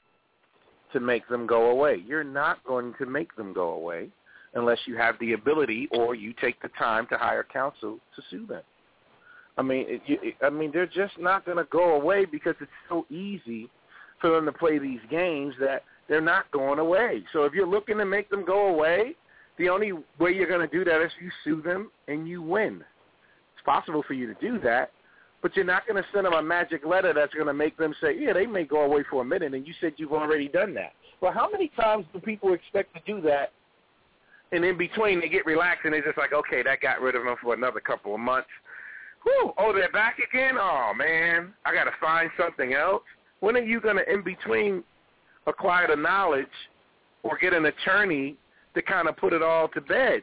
to make them go away? You're not going to make them go away unless you have the ability or you take the time to hire counsel to sue them. I mean, they're just not going to go away because it's so easy for them to play these games that they're not going away. So if you're looking to make them go away, the only way you're going to do that is you sue them and you win. It's possible for you to do that, but you're not going to send them a magic letter that's going to make them say, yeah, they may go away for a minute, and you said you've already done that. Well, how many times do people expect to do that, and in between they get relaxed and they're just like, okay, that got rid of them for another couple of months. Whew, oh, they're back again? Oh, man, I got to find something else. When are you going to, in between, acquire the knowledge or get an attorney to kind of put it all to bed.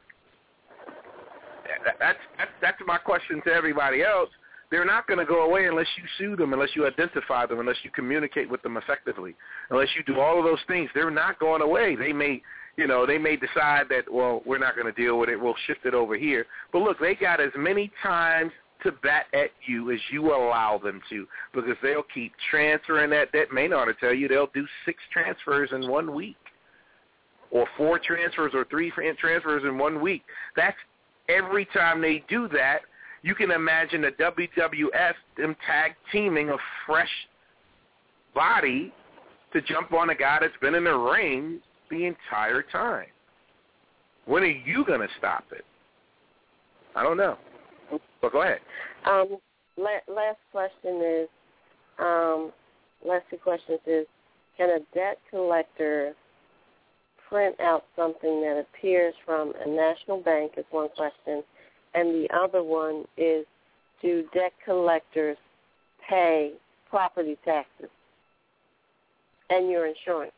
That's my question to everybody else. They're not going to go away unless you sue them, unless you identify them, unless you communicate with them effectively, unless you do all of those things. They're not going away. They may decide that, well, we're not going to deal with it. We'll shift it over here. But look, they got as many times to bat at you as you allow them to, because they'll keep transferring that debt. Maynard will tell you they'll do 6 transfers in 1 week, or 4 transfers or 3 transfers in 1 week. That's every time they do that. You can imagine the WWF, them tag teaming a fresh body to jump on a guy that's been in the ring the entire time. When are you going to stop it? I don't know. But go ahead. Last question is, last 2 questions is, can a debt collector print out something that appears from a national bank is one question. And the other one is, do debt collectors pay property taxes and your insurance?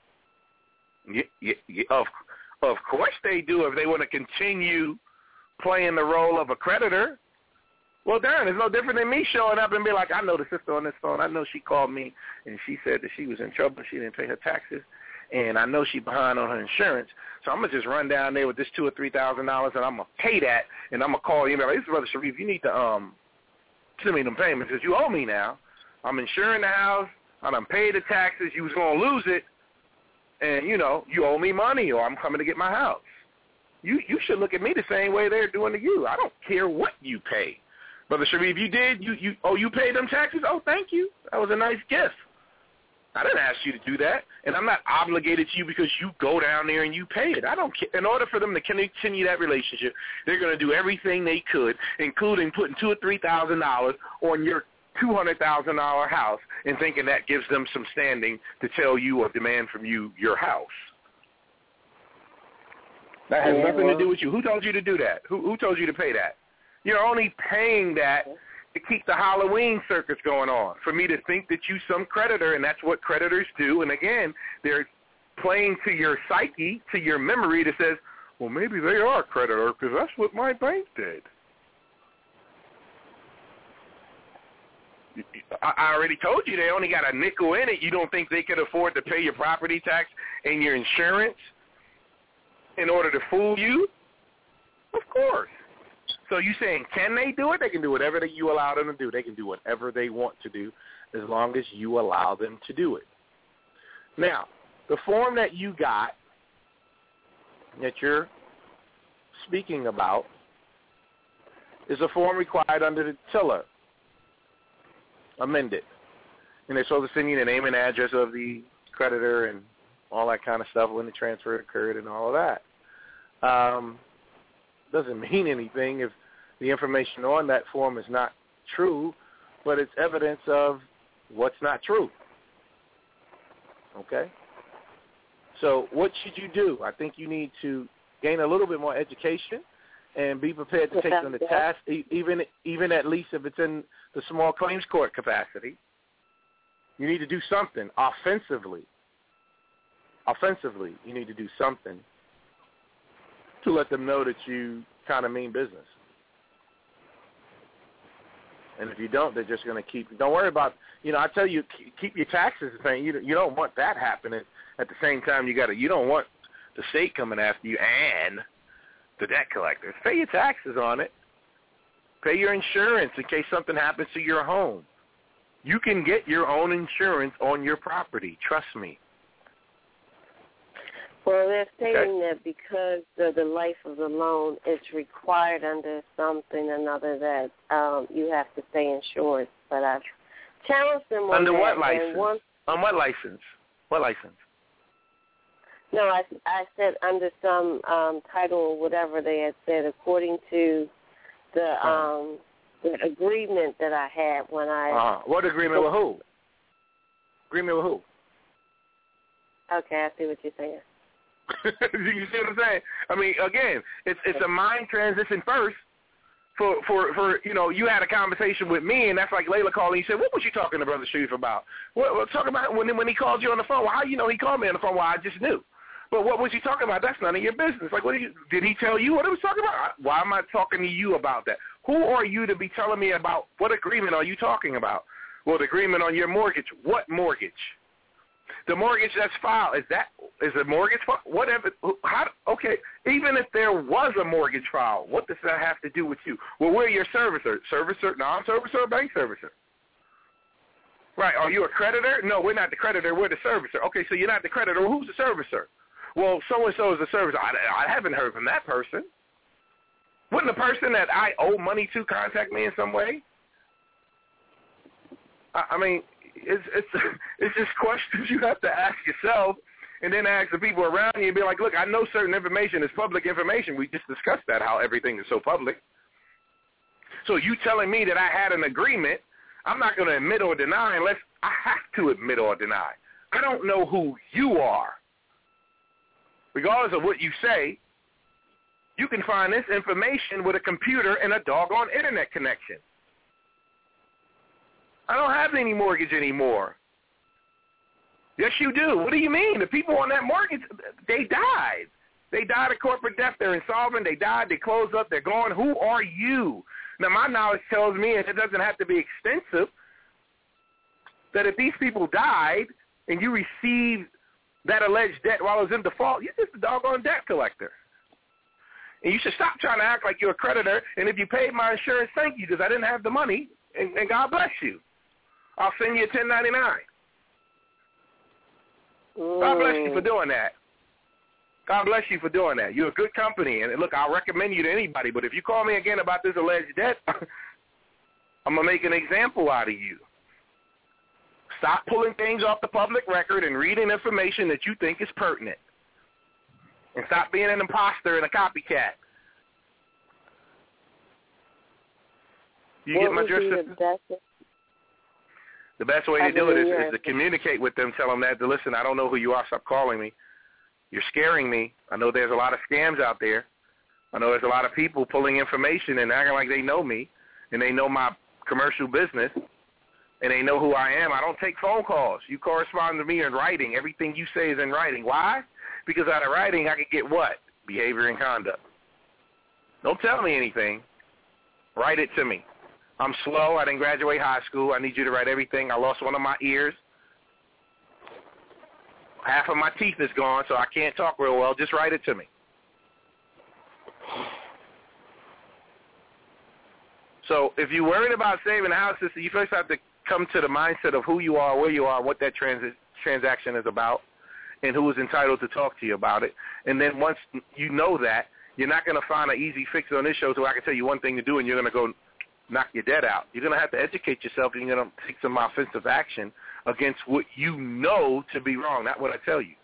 Of course they do if they want to continue playing the role of a creditor. Well, darn, it's no different than me showing up and be like, I know the sister on this phone. I know she called me and she said that she was in trouble. She didn't pay her taxes. And I know she's behind on her insurance, so I'm going to just run down there with this $2,000 or $3,000, and I'm going to pay that, and I'm going to call you and be like, this is Brother Sharif, you need to send me them payments because you owe me now. I'm insuring the house. I done paid the taxes. You was going to lose it, and, you owe me money, or I'm coming to get my house. You should look at me the same way they're doing to you. I don't care what you pay. Brother Sharif, you did? You paid them taxes? Oh, thank you. That was a nice gift. I didn't ask you to do that, and I'm not obligated to you because you go down there and you pay it. I don't care. In order for them to continue that relationship, they're going to do everything they could, including putting $2,000 or $3,000 on your $200,000 house and thinking that gives them some standing to tell you or demand from you your house. That has nothing to do with you. Who told you to do that? Who told you to pay that? You're only paying that to keep the Halloween circus going on, for me to think that you some creditor, and that's what creditors do. And again, they're playing to your psyche, to your memory that says, well, maybe they are a creditor because that's what my bank did. I already told you they only got a nickel in it. You don't think they could afford to pay your property tax and your insurance in order to fool you? Of course. So you saying, can they do it? They can do whatever you allow them to do. They can do whatever they want to do as long as you allow them to do it. Now, the form that you got that you're speaking about is a form required under the tiller, amended. And they're supposed to send you the name and address of the creditor and all that kind of stuff when the transfer occurred and all of that. Doesn't mean anything if the information on that form is not true, but it's evidence of what's not true. Okay? So what should you do? I think you need to gain a little bit more education and be prepared to take them to task, even at least if it's in the small claims court capacity. You need to do something offensively. Offensively, you need to do something to let them know that you kind of mean business. And if you don't, they're just going to keep. Don't worry about. I tell you, keep your taxes the same. You don't want that happening. At the same time, you don't want the state coming after you and the debt collectors. Pay your taxes on it. Pay your insurance in case something happens to your home. You can get your own insurance on your property. Trust me. Well, they're stating that because of the life of the loan, it's required under something or another that you have to stay insured. But I've challenged them on under that. What license? On what license? What license? No, I said under some title or whatever they had said, according to the agreement that I had when I... What agreement with who? Agreement with who? Okay, I see what you're saying. You see what I'm saying? I mean, again, it's a mind transition first. For you had a conversation with me, and that's like Layla calling. You said, "What was you talking to Brother Sharif about?" Well, talk about when he called you on the phone. Well, how you know he called me on the phone? Well, I just knew. But what was he talking about? That's none of your business. Like, did he tell you what he was talking about? Why am I talking to you about that? Who are you to be telling me about what agreement are you talking about? Well, the agreement on your mortgage. What mortgage? The mortgage that's filed, is a mortgage filed? Whatever. Okay, even if there was a mortgage filed, what does that have to do with you? Well, we're your servicer. Non-servicer, or bank servicer? Right. Are you a creditor? No, we're not the creditor. We're the servicer. Okay, so you're not the creditor. Well, who's the servicer? Well, so-and-so is the servicer. I haven't heard from that person. Wouldn't the person that I owe money to contact me in some way? I mean, it's just questions you have to ask yourself and then ask the people around you and be like, look, I know certain information is public information. We just discussed that, how everything is so public. So you telling me that I had an agreement, I'm not going to admit or deny unless I have to admit or deny. I don't know who you are. Regardless of what you say, you can find this information with a computer and a doggone internet connection. I don't have any mortgage anymore. Yes, you do. What do you mean? The people on that mortgage, they died. They died of corporate death. They're insolvent. They died. They closed up. They're gone. Who are you? Now, my knowledge tells me, and it doesn't have to be extensive, that if these people died and you received that alleged debt while it was in default, you're just a doggone debt collector. And you should stop trying to act like you're a creditor, and if you paid my insurance, thank you, because I didn't have the money, and God bless you. I'll send you a 1099. God bless you for doing that. God bless you for doing that. You're a good company, and look, I'll recommend you to anybody, but if you call me again about this alleged debt, I'm going to make an example out of you. Stop pulling things off the public record and reading information that you think is pertinent. And stop being an imposter and a copycat. You get my drift, sister? The best way to do it is to communicate with them, tell them that, listen, I don't know who you are, stop calling me. You're scaring me. I know there's a lot of scams out there. I know there's a lot of people pulling information and acting like they know me, and they know my commercial business, and they know who I am. I don't take phone calls. You correspond to me in writing. Everything you say is in writing. Why? Because out of writing, I can get what? Behavior and conduct. Don't tell me anything. Write it to me. I'm slow. I didn't graduate high school. I need you to write everything. I lost one of my ears. Half of my teeth is gone, so I can't talk real well. Just write it to me. So if you're worried about saving the house, sister, you first have to come to the mindset of who you are, where you are, what that transaction is about, and who is entitled to talk to you about it. And then once you know that, you're not going to find an easy fix on this show so I can tell you one thing to do and you're going to go knock your debt out. You're going to have to educate yourself, and you're going to take some offensive action against what you know to be wrong, not what I tell you.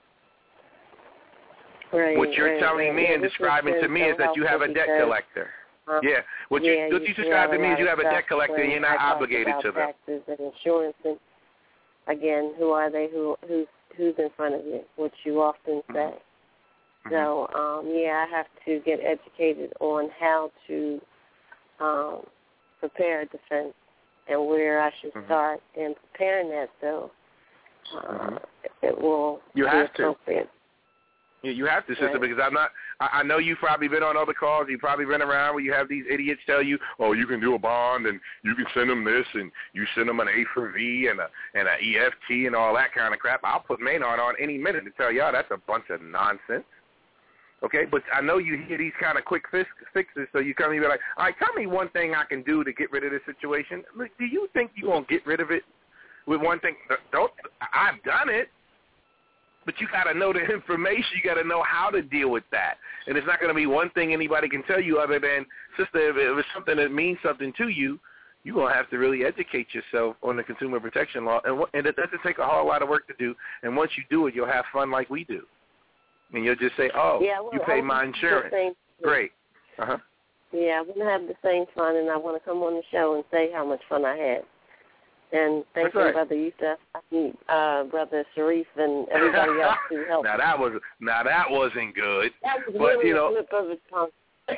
Right, what you're telling me and describing to me is that you have a debt collector. What you describe to me is you have a debt collector and you're not obligated to them. Taxes and insurance, and again, who are they? Who's in front of you? What you often say. Mm-hmm. So, I have to get educated on how to prepare a defense and where I should start in preparing that, so it will be appropriate. Yeah, you have to, sister, because I know you've probably been on other calls. You've probably been around where you have these idiots tell you, oh, you can do a bond and you can send them this and you send them an A for V and an EFT and all that kind of crap. I'll put Maynard on any minute to tell y'all that's a bunch of nonsense. Okay, but I know you hear these kind of quick fixes, so you come and be like, all right, tell me one thing I can do to get rid of this situation. Look, do you think you're going to get rid of it with one thing? I've done it. But you got to know the information. You got to know how to deal with that. And it's not going to be one thing anybody can tell you other than, sister, if it's something that means something to you, you're going to have to really educate yourself on the consumer protection law. And it doesn't take a whole lot of work to do. And once you do it, you'll have fun like we do. And you'll just say, you pay my insurance. Great. Yeah, I want to have the same fun, and I want to come on the show and say how much fun I had. And thank you, Brother Yusuf, Brother Sharif, and everybody else who helped. Now that wasn't good. That was really a slip of his tongue.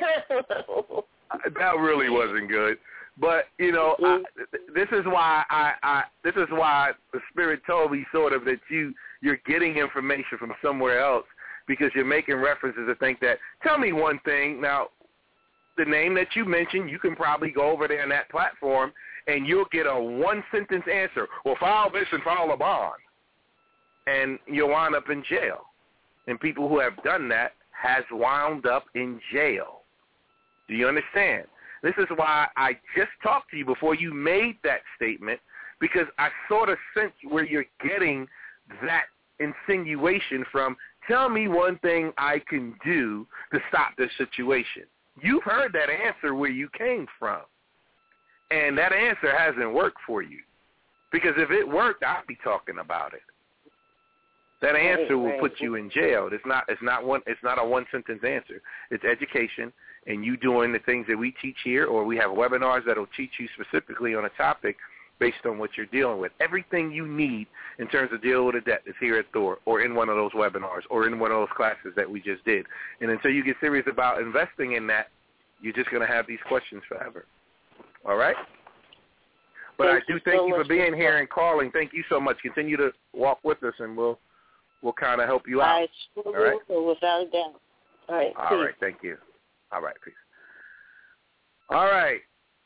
That really wasn't good. But this is why the Spirit told me sort of that you you're getting information from somewhere else because you're making references to think that, tell me one thing. Now, the name that you mentioned, you can probably go over there on that platform and you'll get a one-sentence answer. Well, file this and file a bond. And you'll wind up in jail. And people who have done that has wound up in jail. Do you understand? This is why I just talked to you before you made that statement, because I sort of sense where you're getting that insinuation from. Tell me one thing I can do to stop this situation. You've heard that answer where you came from, and that answer hasn't worked for you. Because if it worked, I'd be talking about it. That answer will put you in jail. It's not a one-sentence answer. It's education, and you doing the things that we teach here, or we have webinars that will teach you specifically on a topic based on what you're dealing with. Everything you need in terms of dealing with a debt is here at Thor, or in one of those webinars, or in one of those classes that we just did. And until you get serious about investing in that, you're just going to have these questions forever. All right? But I do thank you for being here and calling. Thank you so much. Continue to walk with us, and we'll kind of help you out. All right? Without a doubt. All right. All right. Thank you. All right. Peace. All right.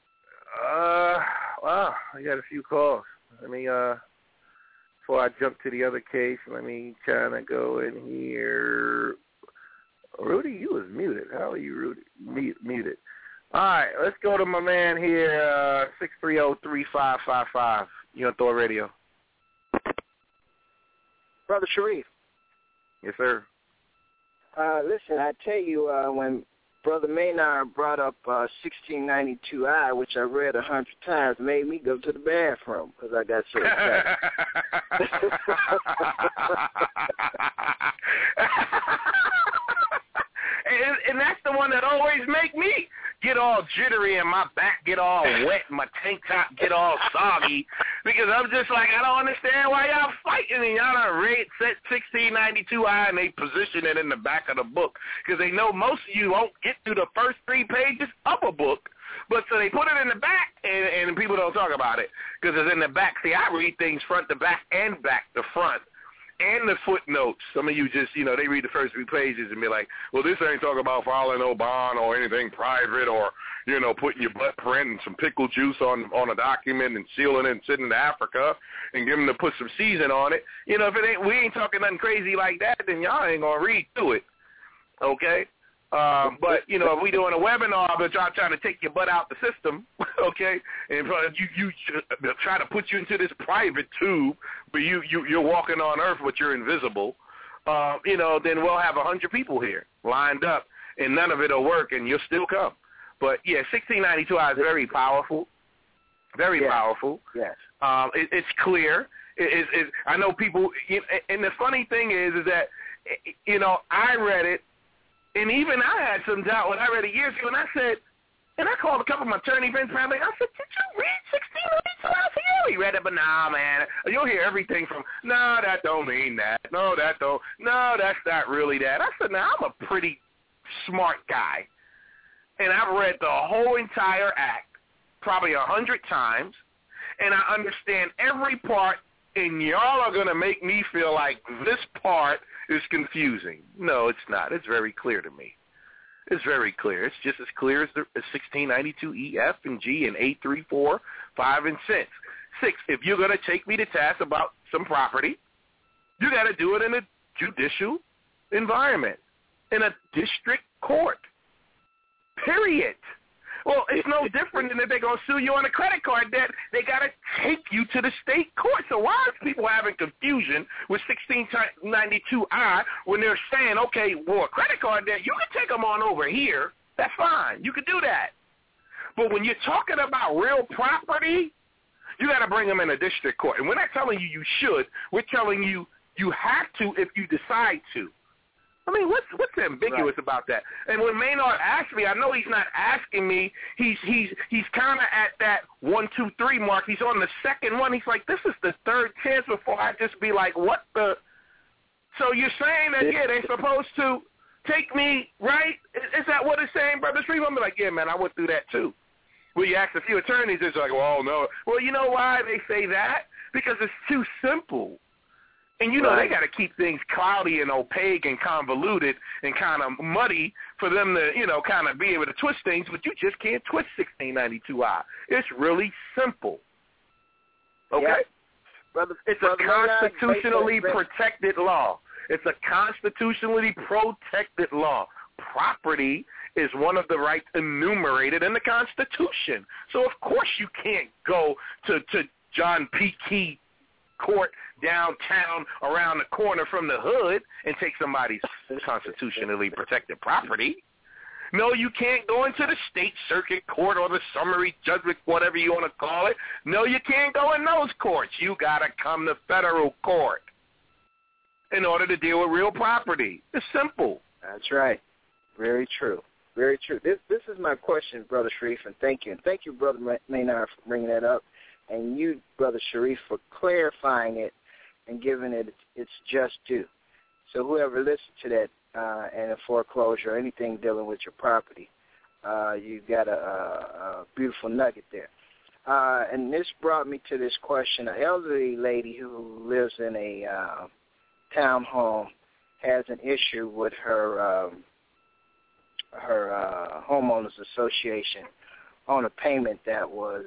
Wow, I got a few calls. Let me, before I jump to the other case, let me kind of go in here. Rudy, you was muted. How are you, Rudy? Muted. All right, let's go to my man here, 630-3555. You on Thor Radio. Brother Sharif. Yes, sir. Listen, I tell you, when Brother Maynard brought up 1692I, which I read 100 times, made me go to the bathroom because I got so excited. and that's the one that always make me get all jittery and my back get all wet, my tank top get all soggy, because I'm just like, I don't understand why y'all fighting, and y'all done read set 1692I and they position it in the back of the book, because they know most of you won't get through the first 3 pages of a book, but so they put it in the back, and people don't talk about it, because it's in the back. See, I read things front to back and back to front. And the footnotes. Some of you just, they read the first 3 pages and be like, well, this ain't talking about filing no bond or anything private or, putting your butt print and some pickle juice on a document and sealing it and sending it to Africa and giving them to put some season on it. If we ain't talking nothing crazy like that, then y'all ain't going to read through it. Okay? But, if we doing a webinar, but y'all trying to take your butt out the system, okay, and you try to put you into this private tube, but you're walking on earth, but you're invisible, then we'll have 100 people here lined up, and none of it will work, and you'll still come. But, yeah, 1692I is very powerful, very powerful. Yes. It's clear. I know people, and the funny thing is that, I read it, and even I had some doubt when I read it years ago, and I said, and I called a couple of my attorney friends, family. I said, did you read 1692? I said, yeah, we read it, but nah, man. You'll hear everything from, no, that don't mean that. No, that's not really that. I said, now, I'm a pretty smart guy, and I've read the whole entire act probably 100 times, and I understand every part, and y'all are going to make me feel like this part is confusing. No, it's not. It's very clear to me. It's very clear. It's just as clear as 1692E, F, and G, and 8, 3, 4, 5, and 6. 6, if you're going to take me to task about some property, you got to do it in a judicial environment, in a district court, period. Well, it's no different than if they're going to sue you on a credit card debt. They got to take you to the state court. So why are people having confusion with 1692I when they're saying, okay, well, a credit card debt, you can take them on over here. That's fine. You can do that. But when you're talking about real property, you got to bring them in a district court. And we're not telling you should. We're telling you have to if you decide to. I mean, what's ambiguous about that? And when Maynard asked me, I know he's not asking me. He's kind of at that 1, 2, 3 mark. He's on the second one. He's like, this is the third chance before I just be like, what the? So you're saying that, yeah, they're supposed to take me, right? Is that what it's saying, Brother Shreve? I'm like, yeah, man, I went through that too. Well, you ask a few attorneys, it's like, well, no. Well, you know why they say that? Because it's too simple. And, you know, they got to keep things cloudy and opaque and convoluted and kind of muddy for them to, you know, kind of be able to twist things, but you just can't twist 1692I. It's really simple. Okay? Yeah. It's a constitutionally protected law. It's a constitutionally protected law. Property is one of the rights enumerated in the Constitution. So, of course, you can't go to John P. Key Court downtown around the corner from the hood and take somebody's constitutionally protected property. No, you can't go into the state circuit court or the summary judgment, whatever you want to call it. No, you can't go in those courts. You got to come to federal court in order to deal with real property. It's simple. That's right. Very true. Very true. This is my question, Brother Sharif, and thank you. And thank you, Brother Maynard, for bringing that up, and you, Brother Sharif, for clarifying it and giving it its just due. So whoever listened to that and a foreclosure or anything dealing with your property, you got a beautiful nugget there. And this brought me to this question. An elderly lady who lives in a townhome has an issue with her homeowners association on a payment that was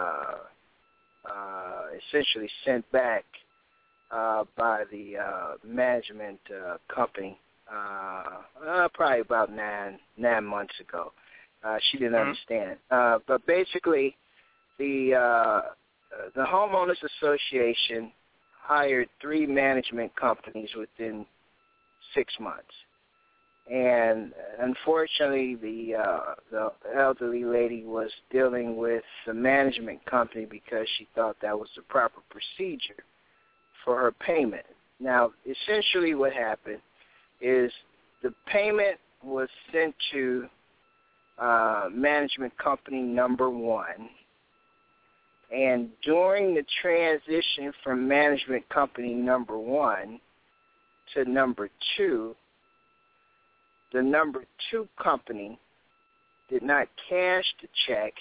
essentially sent back by the management company probably about nine months ago. She didn't understand. But basically, the homeowners association hired 3 management companies within 6 months. And unfortunately, the elderly lady was dealing with the management company because she thought that was the proper procedure for her payment. Now, essentially what happened is the payment was sent to management company number 1, and during the transition from management company number 1 to number 2, the number 2 company did not cash the check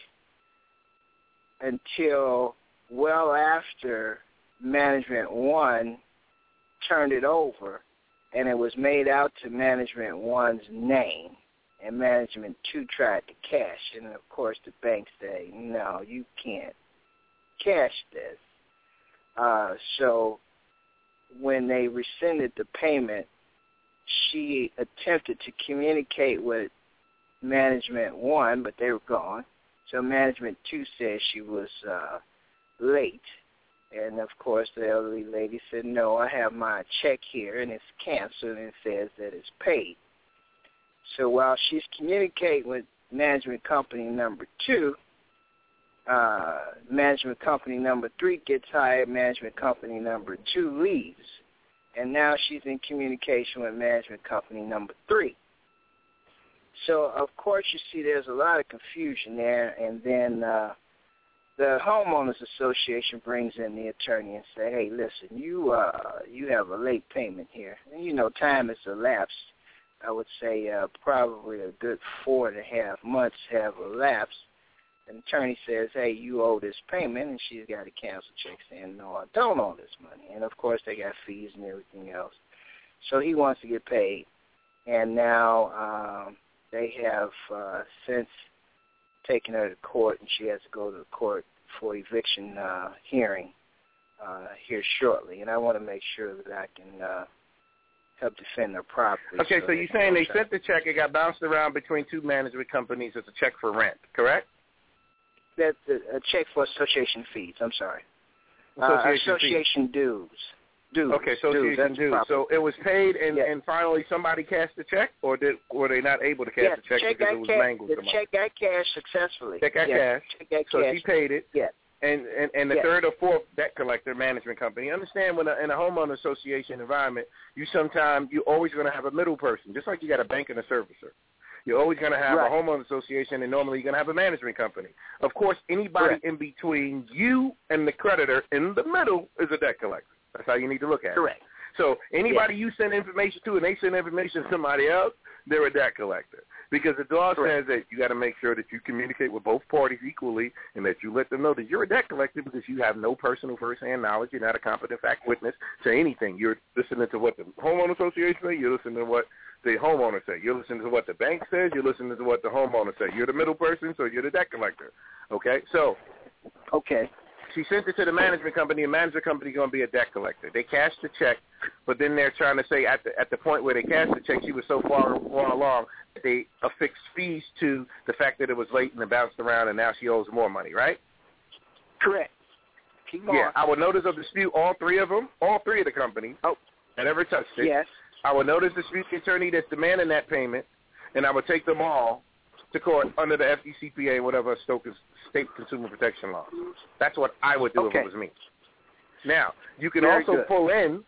until well after Management 1 turned it over, and it was made out to Management 1's name, and Management 2 tried to cash it, and of course the bank said, no, you can't cash this. So when they rescinded the payment, she attempted to communicate with Management 1, but they were gone. So Management 2 said she was late. And, of course, the elderly lady said, no, I have my check here, and it's canceled, and it says that it's paid. So while she's communicating with management company number 2, management company number 3 gets hired, management company number 2 leaves. And now she's in communication with management company number 3. So, of course, you see there's a lot of confusion there, and then the homeowners association brings in the attorney and say, hey, listen, you have a late payment here. And, you know, time has elapsed. I would say probably a good 4.5 months have elapsed. And the attorney says, hey, you owe this payment, and she's got a cancel check saying, no, I don't owe this money. And, of course, they got fees and everything else. So he wants to get paid. And now they have since taken her to court, and she has to go to the court for eviction hearing here shortly. And I want to make sure that I can help defend her property. Okay, so you're saying they sent the check, it got bounced around between 2 management companies as a check for rent, correct? That's a check for association fees. I'm sorry. Association dues. Okay, association dues. So it was paid, and finally somebody cashed the check, or were they not able to cash the check because it was mangled? The check got cashed successfully. Check got cashed. So she paid it. Yeah. And the third or fourth debt collector management company. You understand when in a homeowner association environment, you always going to have a middle person, just like you got a bank and a servicer. You're always going to have a homeowner association, and normally you're going to have a management company. Of course, anybody in between you and the creditor in the middle is a debt collector. That's how you need to look at it. Correct. So anybody you send information to and they send information to somebody else, they're a debt collector. Because the law says that you got to make sure that you communicate with both parties equally and that you let them know that you're a debt collector because you have no personal first-hand knowledge. You're not a competent fact witness to anything. You're listening to what the homeowner association says. You're listening to what the homeowner says. You're listening to what the bank says. You're listening to what the homeowner says. You're the middle person, so you're the debt collector. Okay? So she sent it to the management company, and the management company is going to be a debt collector. They cashed the check, but then they're trying to say at the point where they cashed the check, she was so far along that they affixed fees to the fact that it was late and it bounced around, and now she owes more money, right? Correct. Keep going. Yeah, I would notice of dispute all three of the companies that ever touched it. Yes. I would notice dispute the attorney that's demanding that payment, and I would take them all to court under the FDCPA and whatever state consumer protection laws. That's what I would do if it was me. Now, you can also pull in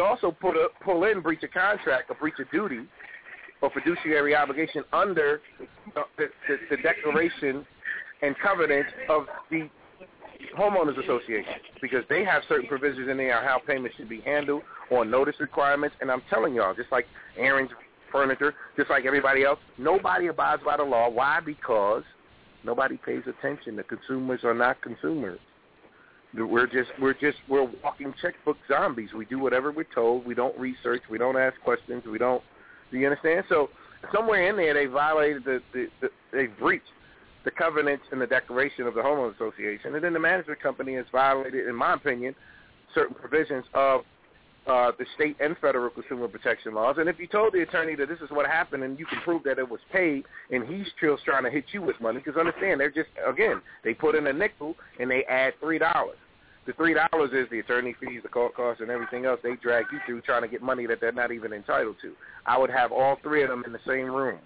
breach of contract or breach of duty or fiduciary obligation under the declaration and covenant of the homeowners association because they have certain provisions in there on how payments should be handled on notice requirements. And I'm telling y'all, just like Aaron's Furniture, just like everybody else, nobody abides by the law. Why? Because nobody pays attention. The consumers are not consumers. We're walking checkbook zombies. We do whatever we're told. We don't research. We don't ask questions. We don't. Do you understand? So somewhere in there, they violated they breached the covenants and the declaration of the homeowners association, and then the management company has violated, in my opinion, certain provisions of the state and federal consumer protection laws. And if you told the attorney that this is what happened and you can prove that it was paid and he's still trying to hit you with money, because understand, they're just, again, they put in a nickel and they add $3. The $3 is the attorney fees, the court costs, and everything else they drag you through trying to get money that they're not even entitled to. I would have all three of them in the same room.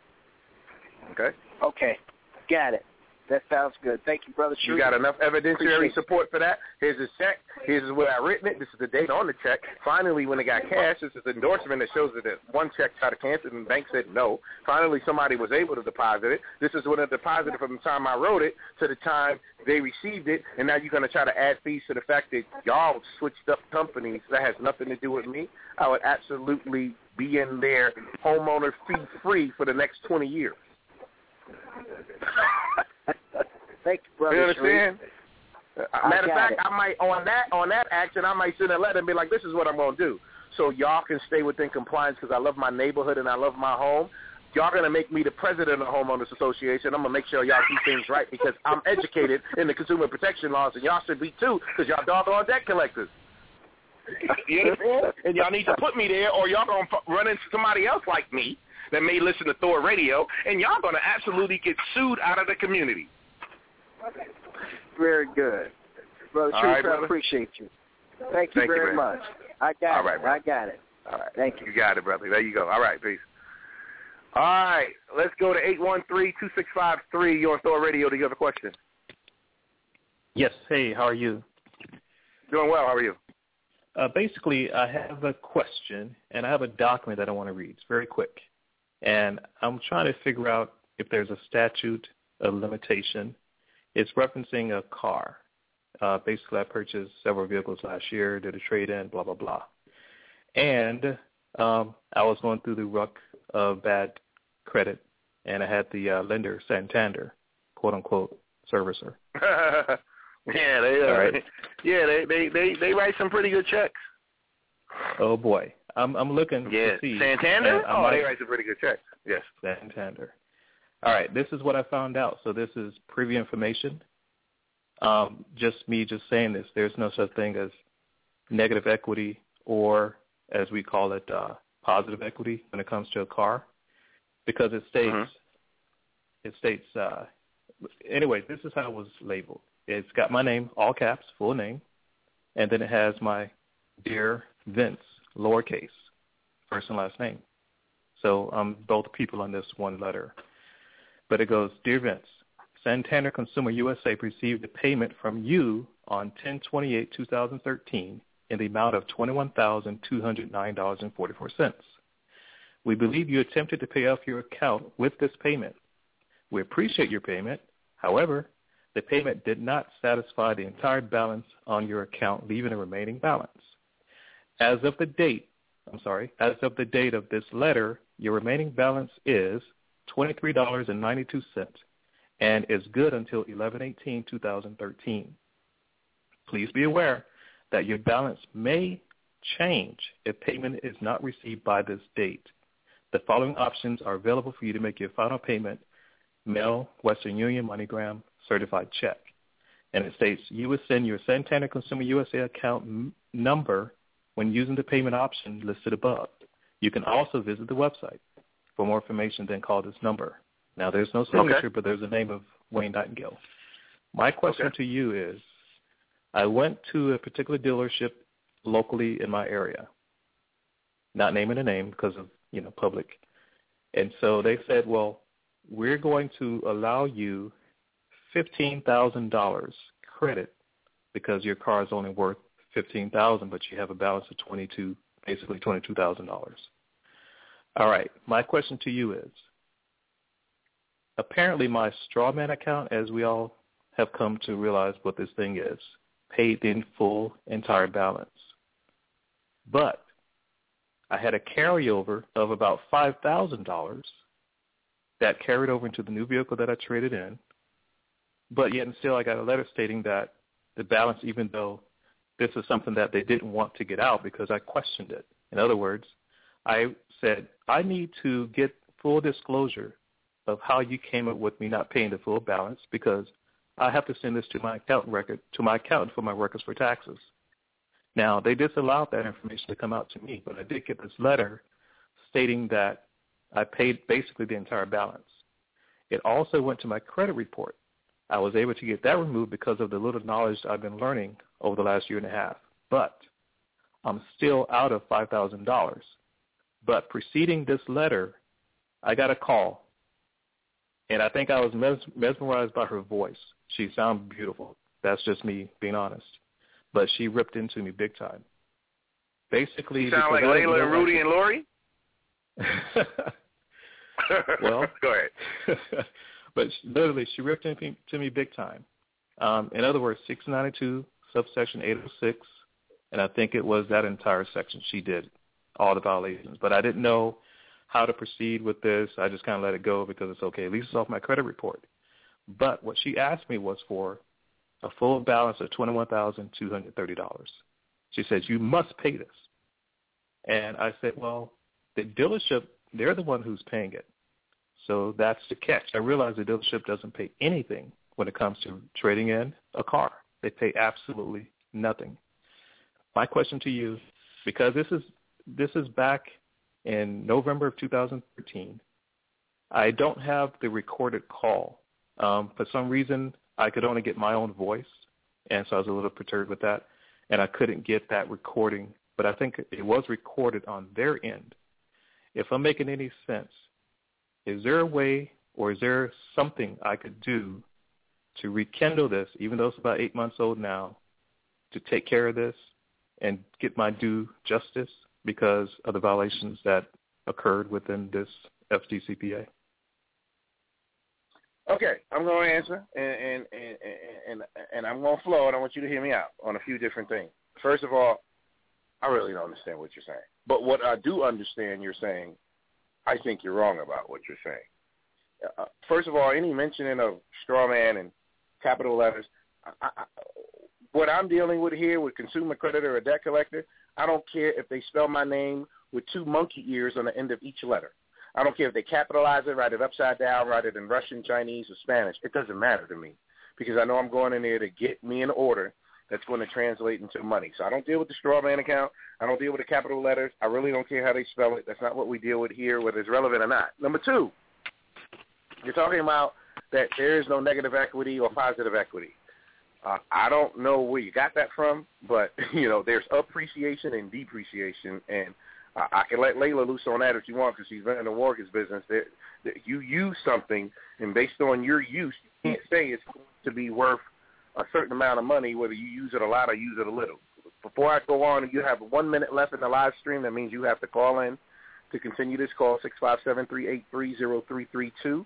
Okay? Okay. Got it. That sounds good. Thank you, Brother Shrew. You got enough evidentiary support for that? Here's his check. Here's where I written it. This is the date on the check. Finally, when it got cashed, this is an endorsement that shows that one check got canceled and the bank said no. Finally, somebody was able to deposit it. This is when it deposited from the time I wrote it to the time they received it, and now you're going to try to add fees to the fact that y'all switched up companies. That has nothing to do with me. I would absolutely be in there homeowner fee-free for the next 20 years. Thank you, Brother. You understand? Matter of fact, I might on that action, I might send a letter and be like, "This is what I'm going to do," so y'all can stay within compliance because I love my neighborhood and I love my home. Y'all going to make me the president of the homeowners association. I'm going to make sure y'all keep things right because I'm educated in the consumer protection laws, and y'all should be too because y'all doggone debt collectors. You understand? And y'all need to put me there, or y'all going to run into somebody else like me that may listen to Thor Radio, and y'all going to absolutely get sued out of the community. Very good. Brother Shrew, I appreciate you. Thank you very much. I got it. I got it. All right. Thank you. You got it, brother. There you go. All right, peace. All right. Let's go to 813-2653. You're on Thor Radio. Do you have a question? Yes. Hey, how are you? Doing well. How are you? Basically, I have a question, and I have a document that I want to read. It's very quick. And I'm trying to figure out if there's a statute of limitation. It's referencing a car. Basically, I purchased several vehicles last year, did a trade-in, blah, blah, blah. And I was going through the ruck of bad credit, and I had the lender, Santander, quote-unquote, servicer. Yeah, they write some pretty good checks. Oh, boy. I'm looking to see. Santander? They write some pretty good checks. Yes. Santander. All right, this is what I found out. So this is preview information. Just me saying this. There's no such thing as negative equity or, as we call it, positive equity when it comes to a car, because it states, anyway, this is how it was labeled. It's got my name, all caps, full name, and then it has my Dear Vince, lowercase, first and last name. So both people on this one letter. But it goes, Dear Vince, Santander Consumer USA received a payment from you on 10/28/2013 in the amount of $21,209.44. We believe you attempted to pay off your account with this payment. We appreciate your payment. However, the payment did not satisfy the entire balance on your account, leaving a remaining balance. As of the date of this letter, your remaining balance is $23.92 and is good until 11/18/2013. Please be aware that your balance may change if payment is not received by this date. The following options are available for you to make your final payment: mail, Western Union, MoneyGram, certified check. And it states you would send your Santander Consumer USA account number when using the payment option listed above. You can also visit the website. For more information, then call this number. Now, there's no signature, but there's a name of Wayne Nightingale. My question to you is, I went to a particular dealership locally in my area, not naming a name because of, public. And so they said, well, we're going to allow you $15,000 credit because your car is only worth $15,000, but you have a balance of basically $22,000. All right, my question to you is, apparently my Strawman account, as we all have come to realize what this thing is, paid the full entire balance. But I had a carryover of about $5,000 that carried over into the new vehicle that I traded in, but yet and still I got a letter stating that the balance, even though this is something that they didn't want to get out because I questioned it. In other words, I said, I need to get full disclosure of how you came up with me not paying the full balance because I have to send this to my accountant for my records for taxes. Now, they disallowed that information to come out to me, but I did get this letter stating that I paid basically the entire balance. It also went to my credit report. I was able to get that removed because of the little knowledge I've been learning over the last year and a half. But I'm still out of $5,000. But preceding this letter, I got a call, and I think I was mesmerized by her voice. She sounded beautiful. That's just me being honest. But she ripped into me big time. Basically, you sound like Layla and Rudy and Lori? Well, go ahead. But literally, she ripped into me big time. In other words, 692, subsection 806, and I think it was that entire section she did, all the violations. But I didn't know how to proceed with this. I just kind of let it go because it's okay. At least it's off my credit report. But what she asked me was for a full balance of $21,230. She said, you must pay this. And I said, well, the dealership, they're the one who's paying it. So that's the catch. I realize the dealership doesn't pay anything when it comes to trading in a car. They pay absolutely nothing. My question to you, because this is back in November of 2013, I don't have the recorded call. For some reason, I could only get my own voice, and so I was a little perturbed with that, and I couldn't get that recording. But I think it was recorded on their end. If I'm making any sense, is there a way or is there something I could do to rekindle this, even though it's about 8 months old now, to take care of this and get my due justice because of the violations that occurred within this FDCPA? Okay, I'm going to answer, and I'm going to flow, and I want you to hear me out on a few different things. First of all, I really don't understand what you're saying. But what I do understand you're saying, I think you're wrong about what you're saying. First of all, any mentioning of straw man and capital letters, what I'm dealing with here with consumer creditor or debt collector, I don't care if they spell my name with 2 monkey ears on the end of each letter. I don't care if they capitalize it, write it upside down, write it in Russian, Chinese, or Spanish. It doesn't matter to me because I know I'm going in there to get me an order that's going to translate into money. So I don't deal with the straw man account. I don't deal with the capital letters. I really don't care how they spell it. That's not what we deal with here, whether it's relevant or not. Number two, you're talking about that there is no negative equity or positive equity. I don't know where you got that from, but, there's appreciation and depreciation, and I can let Layla loose on that if you want because she's been in the mortgage business. You use something, and based on your use, you can't say it's going to be worth a certain amount of money, whether you use it a lot or use it a little. Before I go on, you have 1 minute left in the live stream. That means you have to call in to continue this call, 657-383-0332,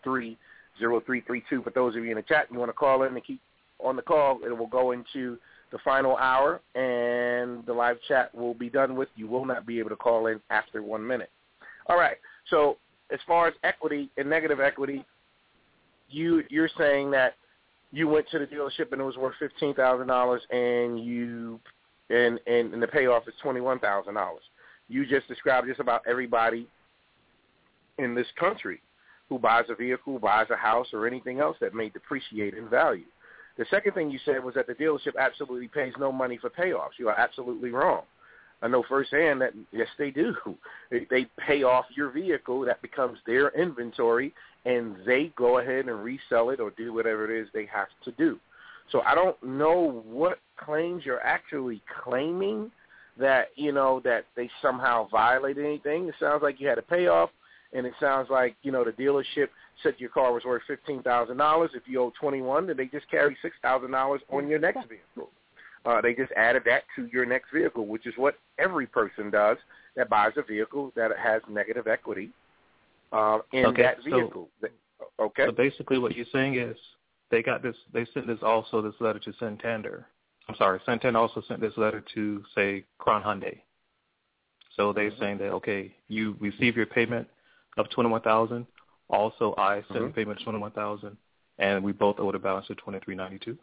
657-383-0332. For those of you in the chat, you want to call in and keep on the call, it will go into the final hour, and the live chat will be done with. You will not be able to call in after 1 minute. All right. So as far as equity and negative equity, you're saying that you went to the dealership and it was worth $15,000, and the payoff is $21,000. You just described just about everybody in this country who buys a vehicle, buys a house, or anything else that may depreciate in value. The second thing you said was that the dealership absolutely pays no money for payoffs. You are absolutely wrong. I know firsthand that, yes, they do. They pay off your vehicle. That becomes their inventory, and they go ahead and resell it or do whatever it is they have to do. So I don't know what claims you're actually claiming that, that they somehow violated anything. It sounds like you had a payoff, and it sounds like, the dealership said your car was worth $15,000. If you owe $21,000, then they just carry $6,000 on your next vehicle. They just added that to your next vehicle, which is what every person does that buys a vehicle that has negative equity in that vehicle. Okay. So basically what you're saying is they sent this letter to Santander. I'm sorry, Santander also sent this letter to, say, Crown Hyundai. So they're saying that, okay, you receive your payment of $21,000. Also, I sent a payment of $21,000, and we both owed a balance of $23.92.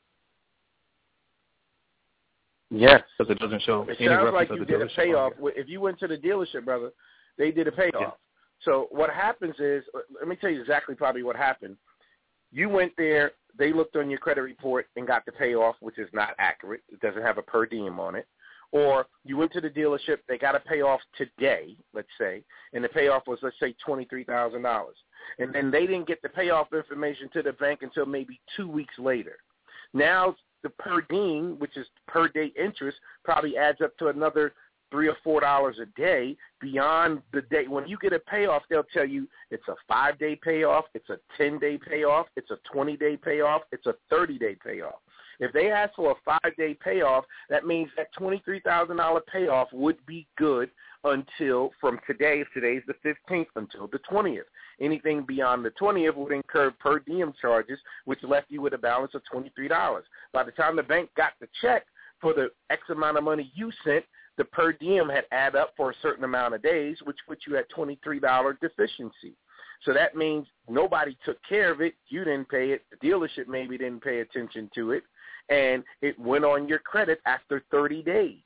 Yes. Because it doesn't show it any sounds reference like of you the did a dealership payoff. If you went to the dealership, brother, they did a payoff. Yeah. So what happens is, let me tell you exactly probably what happened. You went there, they looked on your credit report and got the payoff, which is not accurate. It doesn't have a per diem on it. Or you went to the dealership, they got a payoff today, let's say, and the payoff was, let's say, $23,000. And then they didn't get the payoff information to the bank until maybe 2 weeks later. Now the per diem, which is per day interest, probably adds up to another $3 or $4 a day beyond the day. When you get a payoff, they'll tell you it's a 5-day payoff, it's a 10-day payoff, it's a 20-day payoff, it's a 30-day payoff. If they ask for a 5-day payoff, that means that $23,000 payoff would be good until from today, if today's the 15th, until the 20th. Anything beyond the 20th would incur per diem charges, which left you with a balance of $23. By the time the bank got the check for the X amount of money you sent, the per diem had added up for a certain amount of days, which put you at $23 deficiency. So that means nobody took care of it. You didn't pay it. The dealership maybe didn't pay attention to it. And it went on your credit after 30 days.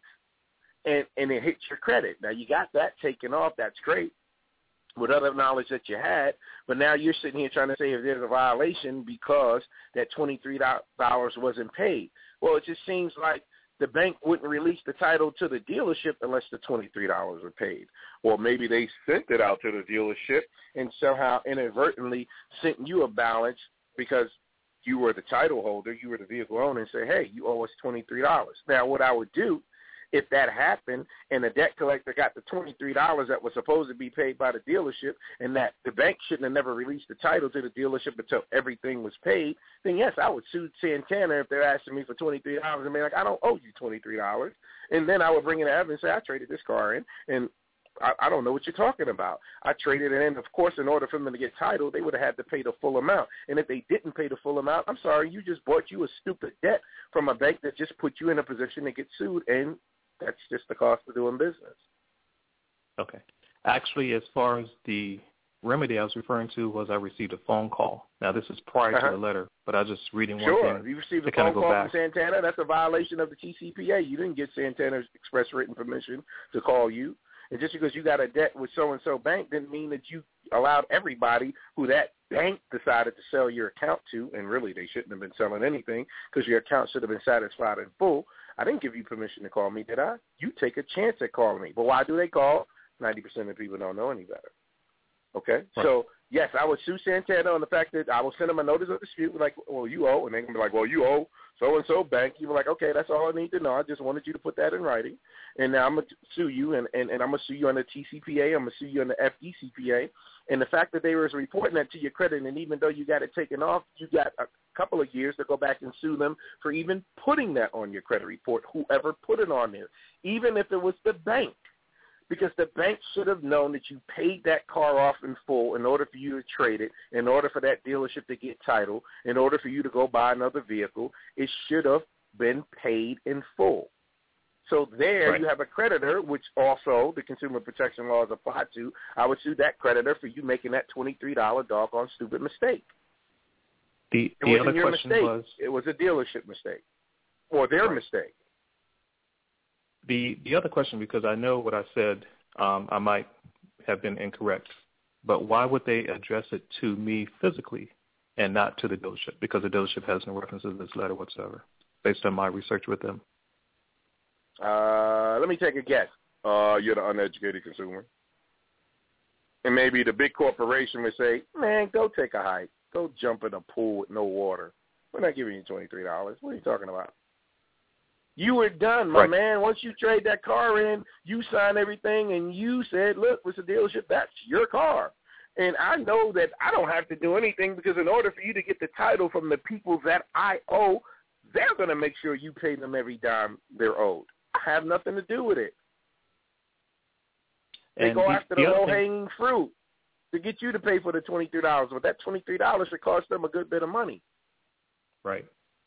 And it hit your credit. Now, you got that taken off. That's great with other knowledge that you had. But now you're sitting here trying to say if there's a violation because that $23 wasn't paid. Well, it just seems like the bank wouldn't release the title to the dealership unless the $23 were paid. Or maybe they sent it out to the dealership and somehow inadvertently sent you a balance because you were the title holder, you were the vehicle owner, and say, hey, you owe us $23. Now, what I would do if that happened and the debt collector got the $23 that was supposed to be paid by the dealership and that the bank shouldn't have never released the title to the dealership until everything was paid, then, yes, I would sue Santana if they're asking me for $23 and be like, I don't owe you $23. And then I would bring in evidence and say, I traded this car in, and I don't know what you're talking about. I traded it in. Of course, in order for them to get title, they would have had to pay the full amount. And if they didn't pay the full amount, I'm sorry, you just bought you a stupid debt from a bank that just put you in a position to get sued, and that's just the cost of doing business. Okay. Actually, as far as the remedy I was referring to was I received a phone call. Now, this is prior to the letter, but I was just reading one thing. Sure. You received a phone call from Santana. That's a violation of the TCPA. You didn't get Santana's express written permission to call you. And just because you got a debt with so-and-so bank didn't mean that you allowed everybody who that bank decided to sell your account to, and really they shouldn't have been selling anything because your account should have been satisfied in full. I didn't give you permission to call me, did I? You take a chance at calling me. But why do they call? 90% of people don't know any better. Okay? Right. So, yes, I would sue Santana on the fact that I will send them a notice of dispute, like, well, you owe. And they're going to be like, well, you owe so-and-so bank. You were like, okay, that's all I need to know. I just wanted you to put that in writing. And now I'm going to sue you, and I'm going to sue you on the TCPA. I'm going to sue you on the FDCPA. And the fact that they were reporting that to your credit, and even though you got it taken off, you got a couple of years to go back and sue them for even putting that on your credit report, whoever put it on there, even if it was the bank. Because the bank should have known that you paid that car off in full in order for you to trade it, in order for that dealership to get title, in order for you to go buy another vehicle. It should have been paid in full. So there you have a creditor, which also the consumer protection laws apply to. I would sue that creditor for you making that $23 doggone stupid mistake. The other question was... It was a dealership mistake or their mistake. The other question, because I know what I said, I might have been incorrect, but why would they address it to me physically and not to the dealership? Because the dealership has no reference to this letter whatsoever, based on my research with them. Let me take a guess. You're the uneducated consumer. And maybe the big corporation would say, man, go take a hike. Go jump in a pool with no water. We're not giving you $23. What are you talking about? You were done, my man. Once you trade that car in, you signed everything, and you said, look, it's a dealership. That's your car. And I know that I don't have to do anything because in order for you to get the title from the people that I owe, they're going to make sure you pay them every dime they're owed. I have nothing to do with it. They go after the low-hanging fruit to get you to pay for the $23. But that $23 should cost them a good bit of money. Right.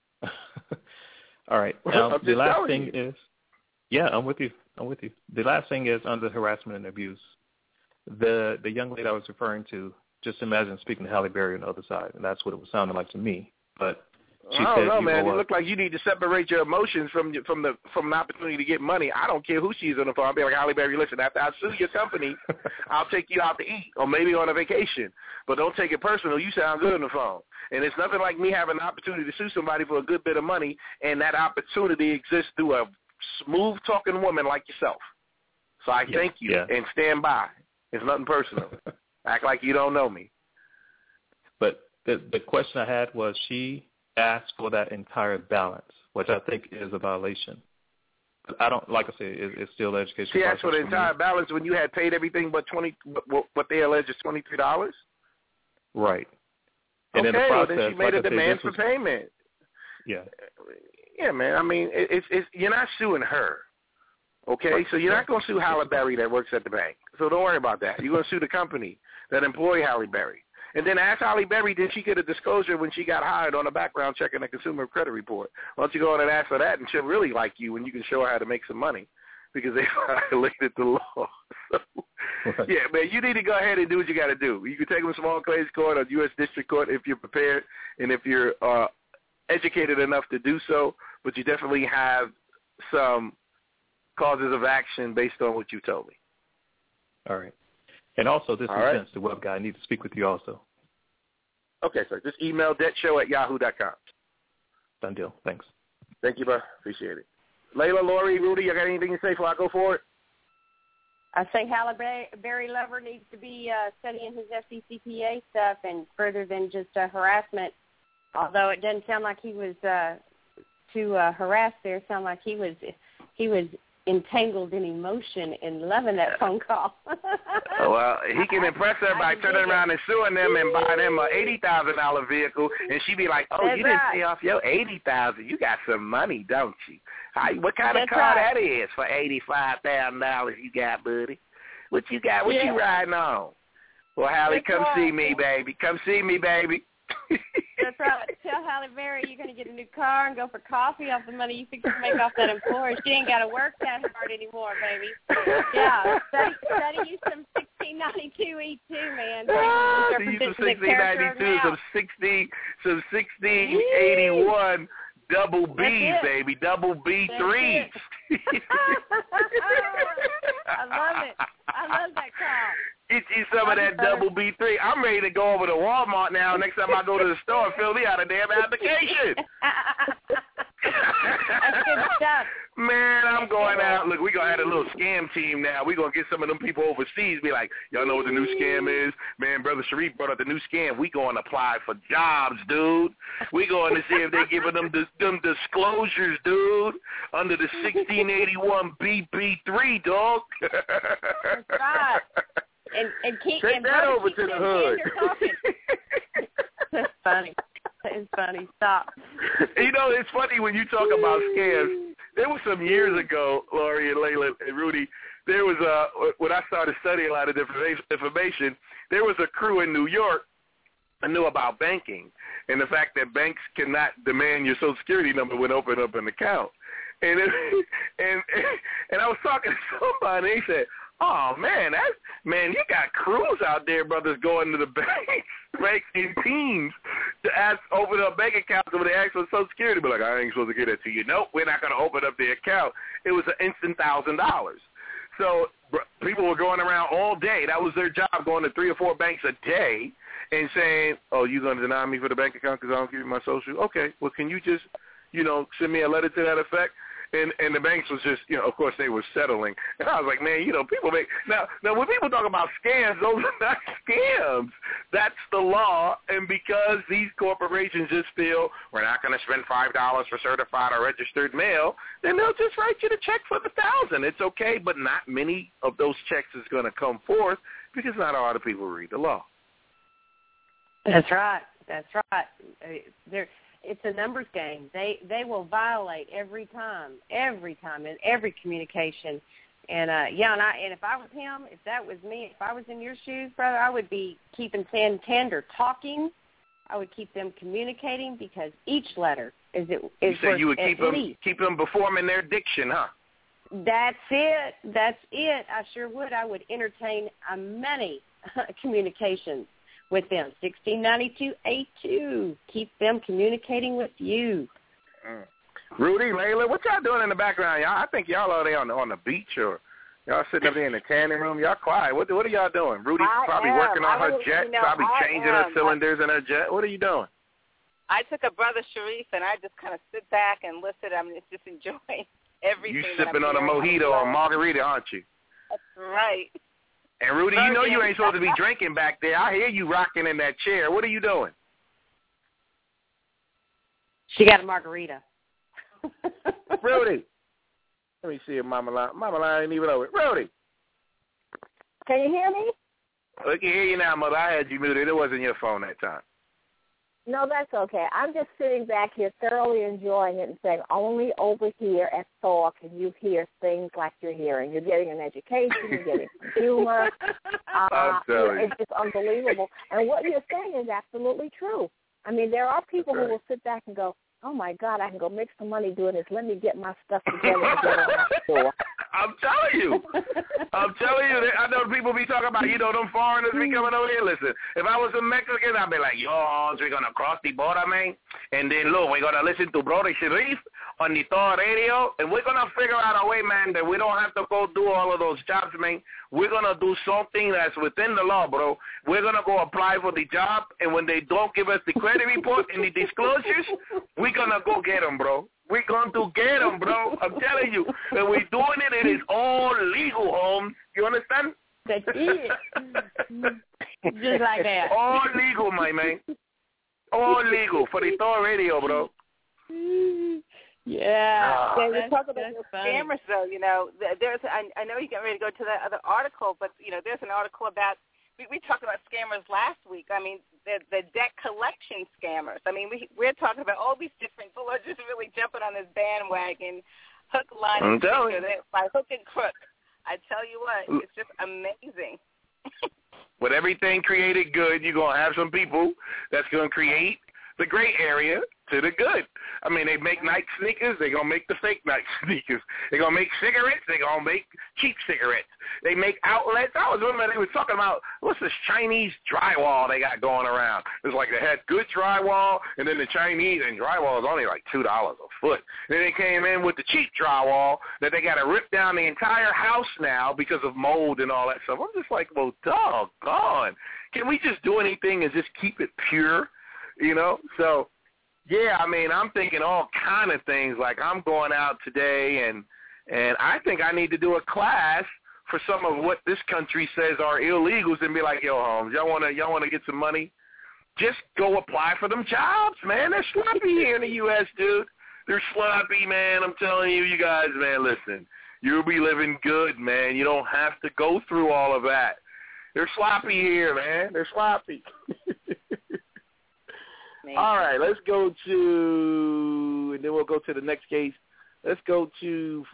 All right. Now, the last thing is, I'm with you. The last thing is under harassment and abuse. The young lady I was referring to, just imagine speaking to Halle Berry on the other side, and that's what it was sounding like to me. But she I said don't know, man. It looked like you need to separate your emotions from the opportunity to get money. I don't care who she's on the phone. I'll be like, Halle Berry, listen, after I sue your company, I'll take you out to eat or maybe on a vacation. But don't take it personal. You sound good on the phone. And it's nothing like me having the opportunity to sue somebody for a good bit of money, and that opportunity exists through a smooth-talking woman like yourself. So I thank you and stand by. It's nothing personal. Act like you don't know me. But the question I had was she asked for that entire balance, which I think is a violation. I don't, like I said, it's still education. She asked for the entire balance when you had paid everything but what they allege is $23? Right. And okay, in the process, then she made a demand for payment. Yeah. Yeah, man. I mean, it's you're not suing her. Okay, so you're not going to sue Halle Berry that works at the bank. So don't worry about that. You're going to sue the company that employ Halle Berry. And then ask Halle Berry, did she get a disclosure when she got hired on a background check and a consumer credit report? Why don't you go on and ask for that, and she'll really like you, and you can show her how to make some money because they violated the law. So, yeah, man, you need to go ahead and do what you got to do. You can take them to small claims court or U.S. District Court if you're prepared and if you're educated enough to do so, but you definitely have some causes of action based on what you told me. All right. And also, this is Vince, the web guy. I need to speak with you also. Okay, sir. Just email debtshow@yahoo.com. Done deal. Thanks. Thank you, bro. Appreciate it. Layla, Lori, Rudy, you got anything to say before I go for it? I say Halle Berry Lover needs to be studying his FDCPA stuff and further than just harassment. Although it doesn't sound like he was too harassed there. It sounded like he was entangled in emotion and loving that phone call. Well, he can impress her by turning around and suing them and buying them a $80,000 vehicle, and she be like, "Oh, you didn't pay off your $80,000. You got some money, don't you? What kind of car that is for $85,000 you got, buddy? What you got? What you riding on? Well, Halle, come see me, baby. Come see me, baby." That's right. Tell Halle Berry you're going to get a new car and go for coffee off the money you think you make off that employer. She ain't got to work that hard anymore, baby. Yeah, study you some 1692E2, man. You some 1692, some 1681 double B's, baby, double B3s. I love it. I love that car. Get you some of that double B3. I'm ready to go over to Walmart now. Next time I go to the store, fill me out a damn application. That's good stuff. Man, I'm going out. Look, we're going to have a little scam team now. We're going to get some of them people overseas, be like, y'all know what the new scam is? Man, Brother Sharif brought up the new scam. We going to apply for jobs, dude. We going to see if they giving them disclosures, dude, under the 1681 BP3, dog. That's right. And keep take that over to the hood. That's funny. It's funny. Stop. You know, it's funny when you talk about scams. There was some years ago, Lori and Layla and Rudy, there was when I started studying a lot of information, there was a crew in New York that knew about banking. and the fact that banks cannot demand your Social Security number when open up an account. And I was talking to somebody, and they said, "Oh man, you got crews out there, brothers, going to the banks in teams to open up bank accounts when they ask for Social Security." But like, I ain't supposed to get that to you. Nope, we're not going to open up the account. It was an instant $1,000. So people were going around all day. That was their job, going to 3 or 4 banks a day and saying, "Oh, you going to deny me for the bank account because I don't give you my social? Okay, well, can you just, send me a letter to that effect?" And the banks was just, of course they were settling. And I was like, man, people make now when people talk about scams, those are not scams. That's the law. And because these corporations just feel we're not going to spend $5 for certified or registered mail, then they'll just write you the check for the $1,000. It's okay, but not many of those checks is going to come forth because not a lot of people read the law. That's right. It's a numbers game. They will violate every time in every communication. And and if I was him, if that was me, if I was in your shoes, brother, I would be keeping Santander talking. I would keep them communicating because each letter is you said you would keep them performing their diction, huh? That's it. I sure would. I would entertain many communications with them. 1692A2. Keep them communicating with you. Rudy, Layla, what y'all doing in the background? Y'all, I think y'all are there on the beach, or y'all sitting up there in the tanning room. Y'all quiet. What are y'all doing? Rudy's probably working on her jet, probably changing her cylinders in her jet. What are you doing? I took a Brother Sharif, and I just kind of sit back and listen. I'm just enjoying everything. You sipping on a mojito or margarita, aren't you? That's right. And, Rudy, you know you ain't supposed to be drinking back there. I hear you rocking in that chair. What are you doing? She got a margarita. Rudy. Let me see if Mama Line ain't even over. Rudy. Can you hear me? We can hear you now, Mother. I had you muted. It wasn't your phone that time. No, that's okay. I'm just sitting back here thoroughly enjoying it and saying only over here at Thor can you hear things like you're hearing. You're getting an education. You're getting humor. It's just unbelievable. And what you're saying is absolutely true. I mean, there are people who will sit back and go, "Oh, my God, I can go make some money doing this. Let me get my stuff together and get on that store." I'm telling you. I know people be talking about, them foreigners be coming over here. Listen, if I was a Mexican, I'd be like, "Yo, we're going to cross the border, man. And then, look, we're going to listen to Brother Sharif on the Thor radio. And we're going to figure out a way, man, that we don't have to go do all of those jobs, man. We're going to do something that's within the law, bro. We're going to go apply for the job. And when they don't give us the credit report and the disclosures, we're going to go get them, bro. We're going to get them, bro. I'm telling you. And we're doing it in its own legal home. You understand? That's it. Just like that. All legal, my man. All legal for the Thor radio, bro. Yeah. We're talking about those scammers, though. There's. I know you get ready to go to that other article, but there's an article about. We talked about scammers last week. I mean, the debt collection scammers. I mean, we're talking about all these different people are just really jumping on this bandwagon, hook, line, and sinker, by hook and crook. I tell you what, it's just amazing. With everything created good, you're going to have some people that's going to create the gray area to the good. I mean, they make nice sneakers, they're going to make the fake nice sneakers. They're going to make cigarettes, they're going to make cheap cigarettes. They make outlets. I was remember they were talking about, what's this Chinese drywall they got going around? It's like they had good drywall, and then the Chinese, and drywall is only like $2 a foot. And then they came in with the cheap drywall that they got to rip down the entire house now because of mold and all that stuff. I'm just like, well, doggone. Can we just do anything and just keep it pure? So, yeah, I mean, I'm thinking all kind of things. Like I'm going out today, and I think I need to do a class for some of what this country says are illegals, and be like, yo, Holmes, y'all wanna get some money? Just go apply for them jobs, man. They're sloppy here in the U.S., dude. They're sloppy, man. I'm telling you guys, man. Listen, you'll be living good, man. You don't have to go through all of that. They're sloppy here, man. They're sloppy. All right, let's go to, and then we'll go to the next case. Let's go to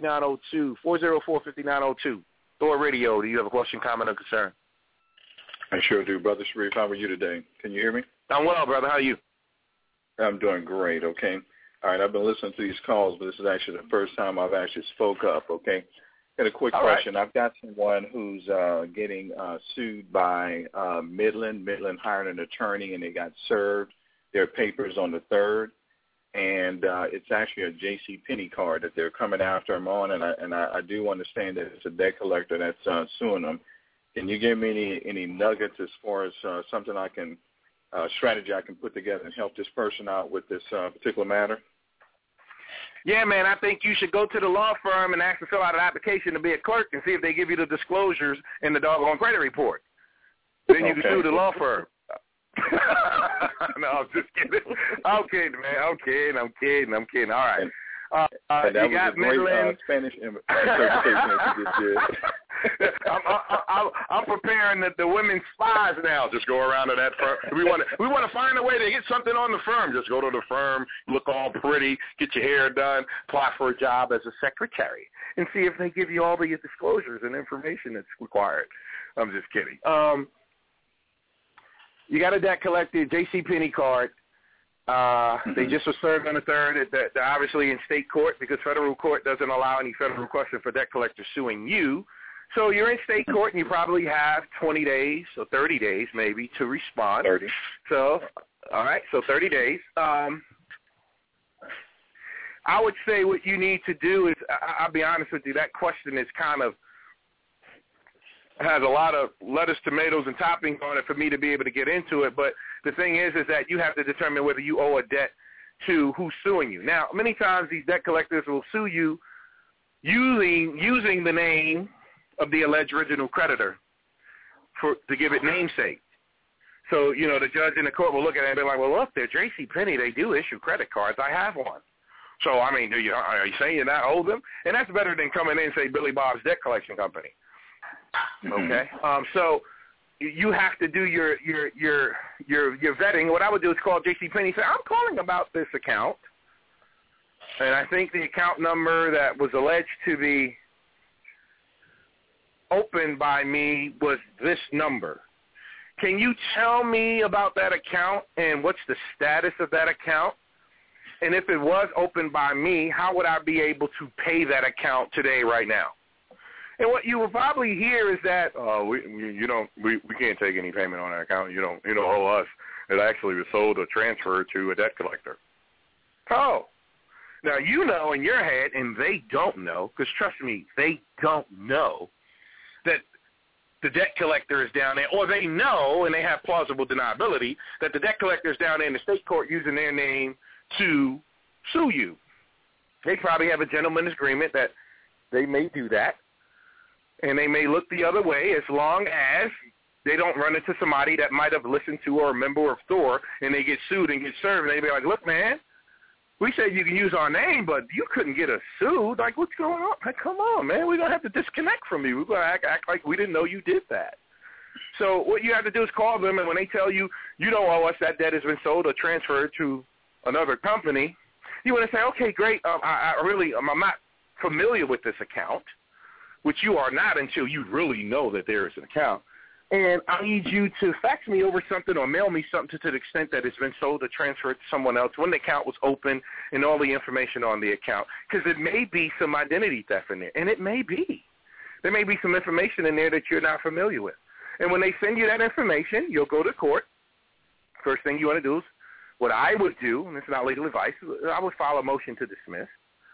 404-5902. 404-5902. Thor Radio, do you have a question, comment, or concern? I sure do. Brother Sharif, how are you today? Can you hear me? I'm well, brother. How are you? I'm doing great, okay. All right, I've been listening to these calls, but this is actually the first time I've actually spoke up, okay. Got a quick question. Right. I've got someone who's getting sued by Midland. Midland hired an attorney, and they got served their papers on the 3rd. And it's actually a JCPenney card that they're coming after him on, and I do understand that it's a debt collector that's suing them. Can you give me any nuggets as far as something I can strategy I can put together and help this person out with this particular matter? Yeah, man, I think you should go to the law firm and ask to fill out an application to be a clerk and see if they give you the disclosures in the doggone credit report. Then you can sue the law firm. No, I'm just kidding. I'm kidding, man. I'm kidding. All right. That you got was a great Spanish interpretation that you just did. I'm preparing the women's spies now. Just go around to that firm. We want to find a way to get something on the firm. Just go to the firm, look all pretty, get your hair done, apply for a job as a secretary, and see if they give you all the disclosures and information that's required. I'm just kidding. You got a debt collector, JCPenney card. They just were served on the 3rd. They're obviously in state court because federal court doesn't allow any federal question for debt collectors suing you. So you're in state court, and you probably have 20 days or 30 days maybe to respond. 30. So, all right, so 30 days. I would say what you need to do is, I'll be honest with you, that question is kind of has a lot of lettuce, tomatoes, and toppings on it for me to be able to get into it. But the thing is that you have to determine whether you owe a debt to who's suing you. Now, many times these debt collectors will sue you using the name of the alleged original creditor to give it namesake. So, the judge in the court will look at it and be like, well, look, they're JCPenney. They do issue credit cards. I have one. So, I mean, are you saying you not owe them? And that's better than coming in and say Billy Bob's Debt Collection Company. Okay, so you have to do your vetting. What I would do is call JCPenney and say, I'm calling about this account, and I think the account number that was alleged to be opened by me was this number. Can you tell me about that account and what's the status of that account? And if it was opened by me, how would I be able to pay that account today, right now? And what you will probably hear is that we can't take any payment on that account. You don't owe us. It actually was sold or transferred to a debt collector. Oh, now you know in your head, and they don't know, because trust me, they don't know that the debt collector is down there, or they know and they have plausible deniability that the debt collector is down there in the state court using their name to sue you. They probably have a gentleman's agreement that they may do that. And they may look the other way as long as they don't run into somebody that might have listened to or a member of Thor, and they get sued and get served. And they be like, look, man, we said you can use our name, but you couldn't get us sued. Like, what's going on? Like, come on, man. We're going to have to disconnect from you. We're going to act like we didn't know you did that. So what you have to do is call them, and when they tell you you don't owe us, that debt has been sold or transferred to another company, you want to say, okay, great. I'm not familiar with this account, which you are not until you really know that there is an account. And I need you to fax me over something or mail me something to the extent that it's been sold or transferred to someone else when the account was open and all the information on the account. Because it may be some identity theft in there, and it may be. There may be some information in there that you're not familiar with. And when they send you that information, you'll go to court. First thing you want to do is, what I would do, and it's not legal advice, I would file a motion to dismiss.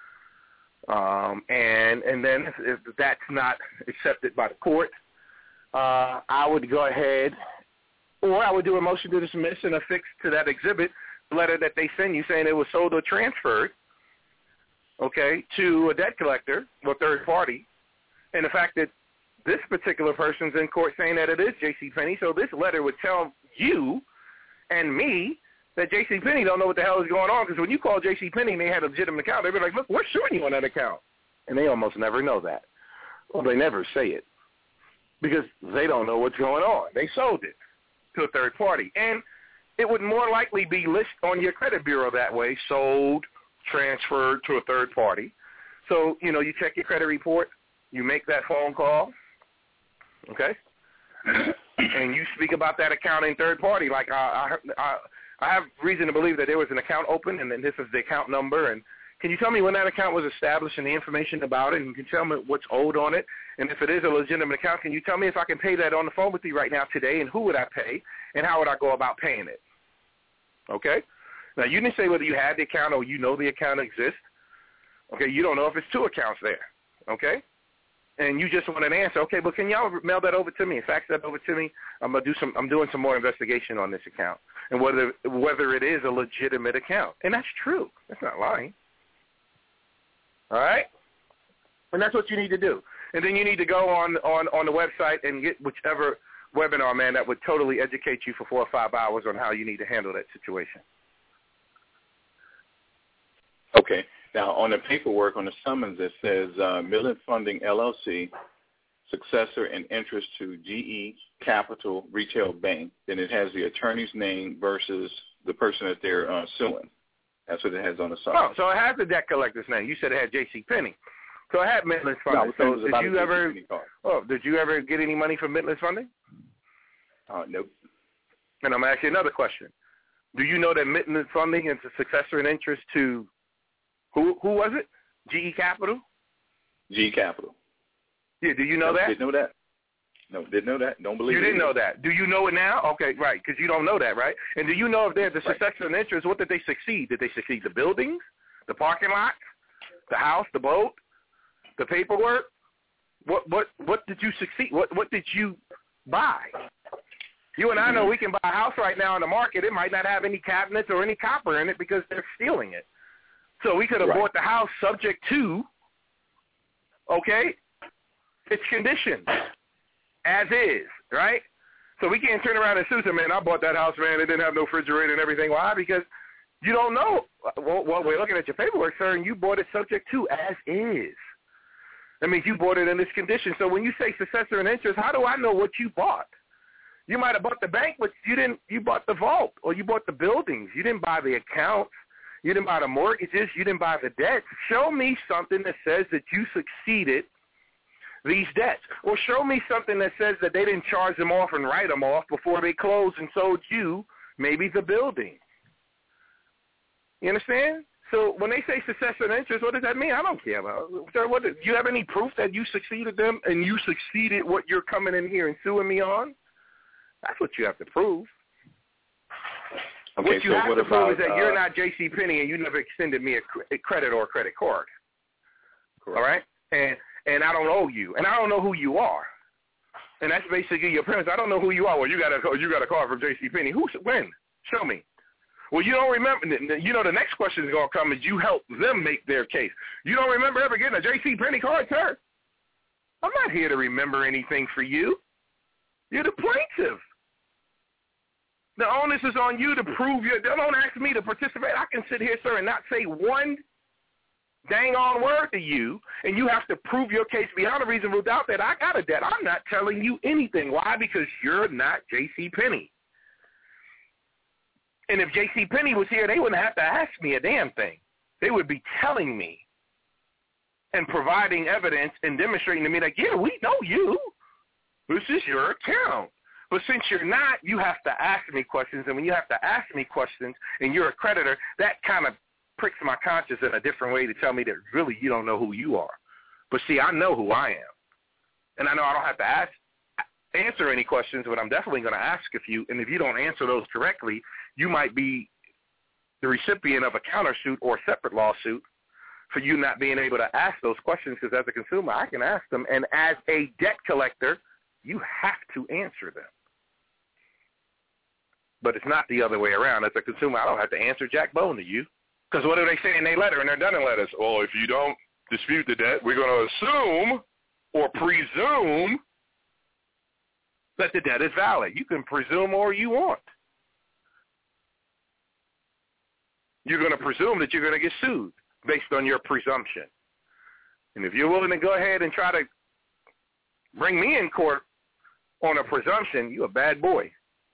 And then if that's not accepted by the court, I would go ahead, or I would do a motion to dismiss and affix to that exhibit the letter that they send you saying it was sold or transferred, okay, to a debt collector or third party, and the fact that this particular person's in court saying that it is JCPenney, so this letter would tell you and me that JCPenney don't know what the hell is going on, because when you call JCPenney and they had a legitimate account, they'd be like, look, we're suing you on that account. And they almost never know that. Well, they never say it because they don't know what's going on. They sold it to a third party. And it would more likely be listed on your credit bureau that way, sold, transferred to a third party. So, you check your credit report, you make that phone call, okay? and you speak about that account in third party, like I have reason to believe that there was an account open, and then this is the account number, and can you tell me when that account was established and the information about it, and you can tell me what's owed on it, and if it is a legitimate account, can you tell me if I can pay that on the phone with you right now today, and who would I pay, and how would I go about paying it? Okay? Now, you didn't say whether you had the account or you know the account exists. Okay? You don't know if it's two accounts there. Okay? And you just want an answer. Okay, but can y'all mail that over to me and fax that over to me? I'm doing some more investigation on this account and whether it is a legitimate account. And that's true. That's not lying. All right? And that's what you need to do. And then you need to go on the website and get whichever webinar, man, that would totally educate you for 4 or 5 hours on how you need to handle that situation. Okay. Now, on the paperwork, on the summons, it says Midland Funding, LLC, successor in interest to GE Capital Retail Bank. Then it has the attorney's name versus the person that they're suing. That's what it has on the summons. Oh, so it has the debt collector's name. You said it had J.C. Penney. So it had Midland Funding. No, so did you ever get any money from Midland Funding? Nope. And I'm going to ask you another question. Do you know that Midland Funding is a successor in interest to who was it? GE Capital? GE Capital. Yeah, do you know that? Didn't know that. No, didn't know that. Don't believe it. You didn't know that. Do you know it now? Okay, right, because you don't know that, right? And do you know if they're the successor in interest, what did they succeed? Did they succeed the buildings, the parking lot, the house, the boat, the paperwork? What did you succeed? What did you buy? You and I know we can buy a house right now in the market. It might not have any cabinets or any copper in it because they're stealing it. So we could have bought the house subject to, okay, its condition, as is, right? So we can't turn around and sue them, man, I bought that house, man, it didn't have no refrigerator and everything. Why? Because you don't know. Well, we're looking at your paperwork, sir, and you bought it subject to, as is. That means you bought it in this condition. So when you say successor in interest, how do I know what you bought? You might have bought the bank, but you bought the vault, or you bought the buildings. You didn't buy the accounts. You didn't buy the mortgages. You didn't buy the debts. Show me something that says that you succeeded these debts. Or show me something that says that they didn't charge them off and write them off before they closed and sold you maybe the building. You understand? So when they say successor in interest, what does that mean? I don't care about it. Sir, do you have any proof that you succeeded them and you succeeded what you're coming in here and suing me on? That's what you have to prove. Okay, what you have to prove is that you're not J.C. Penney and you never extended me a credit or a credit card. Correct. All right? And I don't owe you. And I don't know who you are. And that's basically your premise. I don't know who you are. Well, you got a card from J.C. Penney. When? Show me. Well, you don't remember. You know the next question is going to come is you help them make their case. You don't remember ever getting a J.C. Penney card, sir? I'm not here to remember anything for you. You're the plaintiff. The onus is on you to prove don't ask me to participate. I can sit here, sir, and not say one dang on word to you, and you have to prove your case beyond a reasonable doubt that I got a debt. I'm not telling you anything. Why? Because you're not J.C. Penney. And if J.C. Penney was here, they wouldn't have to ask me a damn thing. They would be telling me and providing evidence and demonstrating to me that, yeah, we know you. This is your account. But since you're not, you have to ask me questions. And when you have to ask me questions and you're a creditor, that kind of pricks my conscience in a different way to tell me that really you don't know who you are. But see, I know who I am. And I know I don't have to answer any questions, but I'm definitely going to ask a few. And if you don't answer those correctly, you might be the recipient of a countersuit or a separate lawsuit for you not being able to ask those questions, because as a consumer, I can ask them. And as a debt collector, you have to answer them. But it's not the other way around. As a consumer, I don't have to answer jack bone to you. Because what do they say in their letter, in their Dunning letters? Well, if you don't dispute the debt, we're going to assume or presume that the debt is valid. You can presume all you want. You're going to presume that you're going to get sued based on your presumption. And if you're willing to go ahead and try to bring me in court on a presumption, you're a bad boy.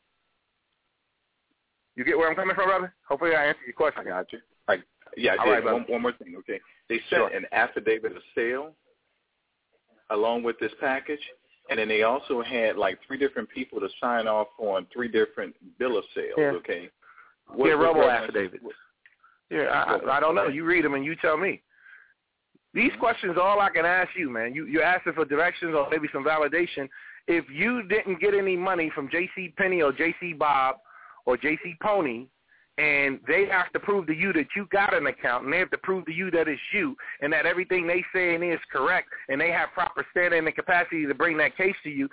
You get where I'm coming from, brother? Hopefully I answered your question. I got you. Yeah, I did. One more thing, okay? They sent an affidavit of sale along with this package, And then they also had like 3 different people to sign off on 3 different bill of sales, okay? Robo affidavits. I don't know. You read them and you tell me. These questions, all I can ask you, man. You're asking for directions or maybe some validation. If you didn't get any money from J.C. Penney or J.C. Bob or J.C. Pony, and they have to prove to you that you got an account, and they have to prove to you that it's you, and that everything they saying is correct, and they have proper standing and capacity to bring that case to you,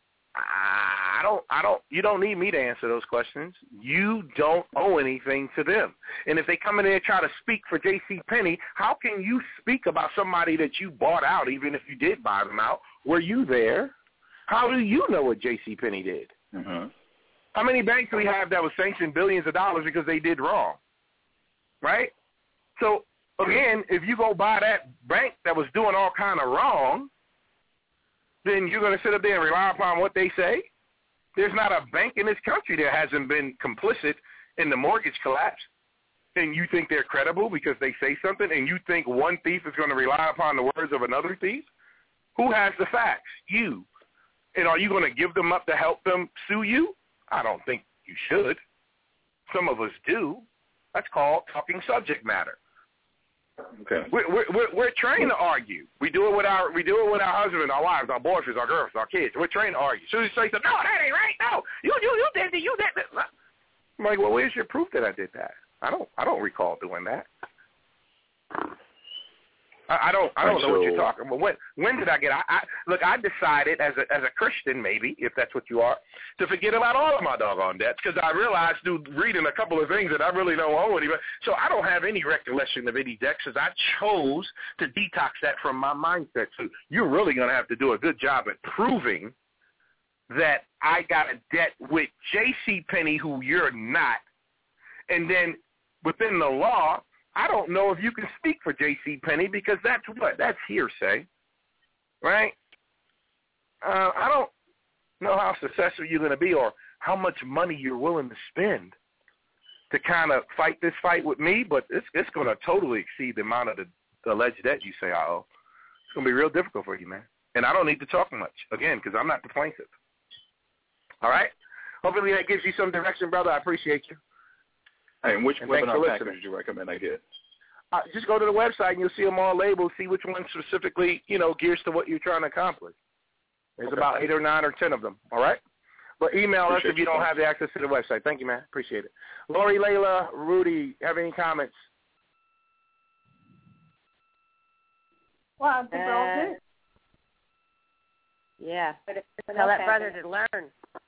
you don't need me to answer those questions. You don't owe anything to them. And if they come in there and try to speak for J.C. Penney, how can you speak about somebody that you bought out, even if you did buy them out? Were you there? How do you know what J.C. Penney did? Mm-hmm. How many banks do we have that was sanctioned billions of dollars because they did wrong? Right? So, again, if you go buy that bank that was doing all kind of wrong, then you're going to sit up there and rely upon what they say? There's not a bank in this country that hasn't been complicit in the mortgage collapse. And you think they're credible because they say something, and you think one thief is going to rely upon the words of another thief? Who has the facts? You. And are you going to give them up to help them sue you? I don't think you should. Some of us do. That's called talking subject matter. Okay. We're trained to argue. We do it with our husbands, our wives, our boyfriends, our girlfriends, our kids. We're trained to argue. So you say, no, that ain't right. No, you did that. I'm like, well, where's your proof that I did that? I don't recall doing that. I don't know what you're talking about. When did I get? I decided as a Christian, maybe if that's what you are, to forget about all of my doggone debts because I realized through reading a couple of things that I really don't owe anybody. So I don't have any recollection of any debts because I chose to detox that from my mindset. So you're really going to have to do a good job at proving that I got a debt with J.C. Penney, who you're not, and then within the law. I don't know if you can speak for J.C. Penney because that's what? That's hearsay, right? I don't know how successful you're going to be or how much money you're willing to spend to kind of fight this fight with me, but it's going to totally exceed the amount of the alleged debt you say I owe. It's going to be real difficult for you, man. And I don't need to talk much, again, because I'm not the plaintiff. All right? Hopefully that gives you some direction, brother. I appreciate you. Hey, and which webinar package would you recommend I get? Just go to the website and you'll see them all labeled. See which one specifically, gears to what you're trying to accomplish. There's about 8 or 9 or 10 of them. All right? But email us if you don't have the access to the website. Thank you, man. Appreciate it. Lori, Layla, Rudy, have any comments? Well, I think we're all good. Yeah. Tell that brother to learn.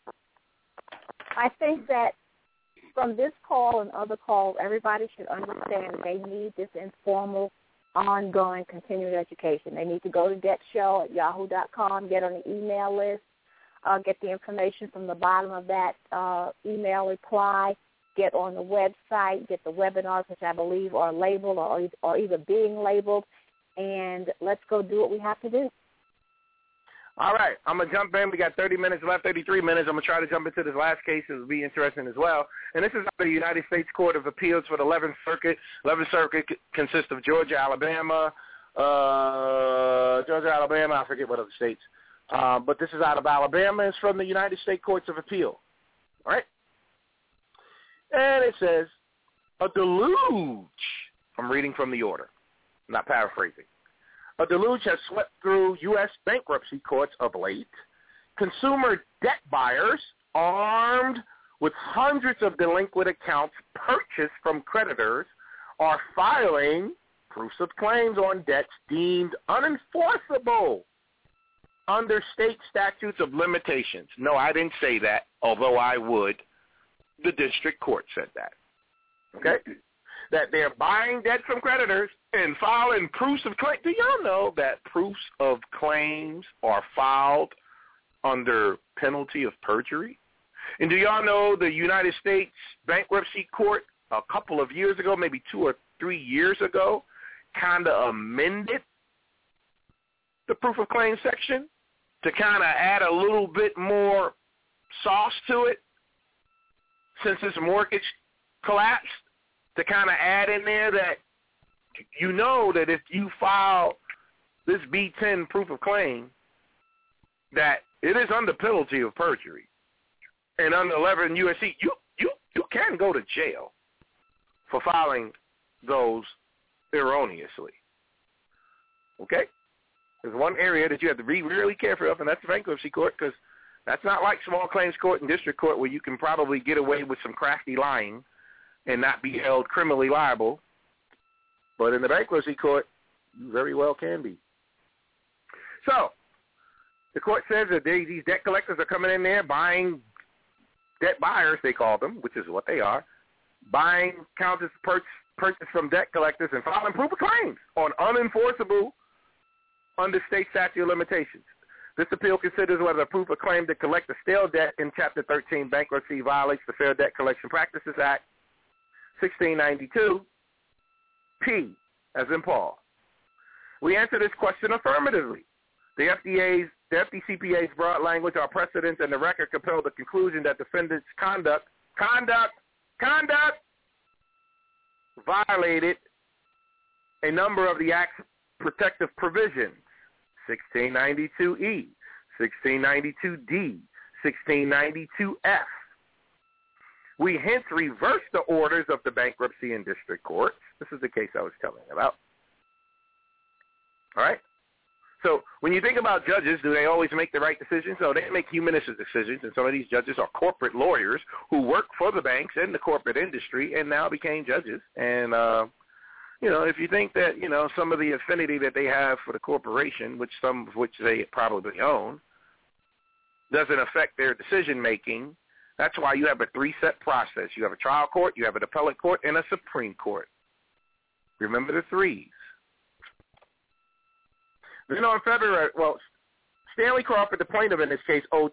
I think that from this call and other calls, everybody should understand that they need this informal, ongoing, continuing education. They need to go to debtshow@yahoo.com, get on the email list, get the information from the bottom of that email reply, get on the website, get the webinars, which I believe are labeled or either being labeled, and let's go do what we have to do. All right, I'm going to jump in. We got 30 minutes left, 33 minutes. I'm going to try to jump into this last case. It will be interesting as well. And this is the United States Court of Appeals for the 11th Circuit. 11th Circuit consists of Georgia, Alabama, I forget what other states. But this is out of Alabama. It's from the United States Courts of Appeal. All right? And it says, a deluge. I'm reading from the order, not paraphrasing. A deluge has swept through U.S. bankruptcy courts of late. Consumer debt buyers, armed with hundreds of delinquent accounts purchased from creditors, are filing proofs of claims on debts deemed unenforceable under state statutes of limitations. No, I didn't say that, although I would. The district court said that. Okay? That they're buying debt from creditors and filing proofs of claim. Do y'all know that proofs of claims are filed under penalty of perjury? And do y'all know the United States Bankruptcy Court a couple of years ago, maybe 2 or 3 years ago, kind of amended the proof of claim section to kind of add a little bit more sauce to it since this mortgage collapsed? To kind of add in there that you know that if you file this B-10 proof of claim, that It is under penalty of perjury. And under 11 U.S.C., you can go to jail for filing those erroneously. Okay? There's one area that you have to be really careful of, and that's the bankruptcy court, because that's not like small claims court and district court where you can probably get away with some crafty lying and not be held criminally liable. But in the bankruptcy court, you very well can be. So, the court says that these debt collectors are coming in there buying debt buyers, they call them, which is what they are, buying counterfeit purchase from debt collectors and filing proof of claims on unenforceable under state statute of limitations. This appeal considers whether a proof of claim to collect a stale debt in Chapter 13 bankruptcy violates the Fair Debt Collection Practices Act, 1692, P, as in Paul. We answer this question affirmatively. The FDCPA's broad language, our precedents, and the record compel the conclusion that defendants' conduct violated a number of the Act's protective provisions, 1692E, 1692D, 1692F. We hence reverse the orders of the bankruptcy and district courts. This is the case I was telling you about. All right? So when you think about judges, do they always make the right decisions? No, they make humanistic decisions, and some of these judges are corporate lawyers who work for the banks and the corporate industry and now became judges. And, if you think that, some of the affinity that they have for the corporation, some of which they probably own, doesn't affect their decision-making, that's why you have a three-step process. You have a trial court, you have an appellate court, and a Supreme Court. Remember the threes. Then on February, Stanley Crawford, the plaintiff in this case, owed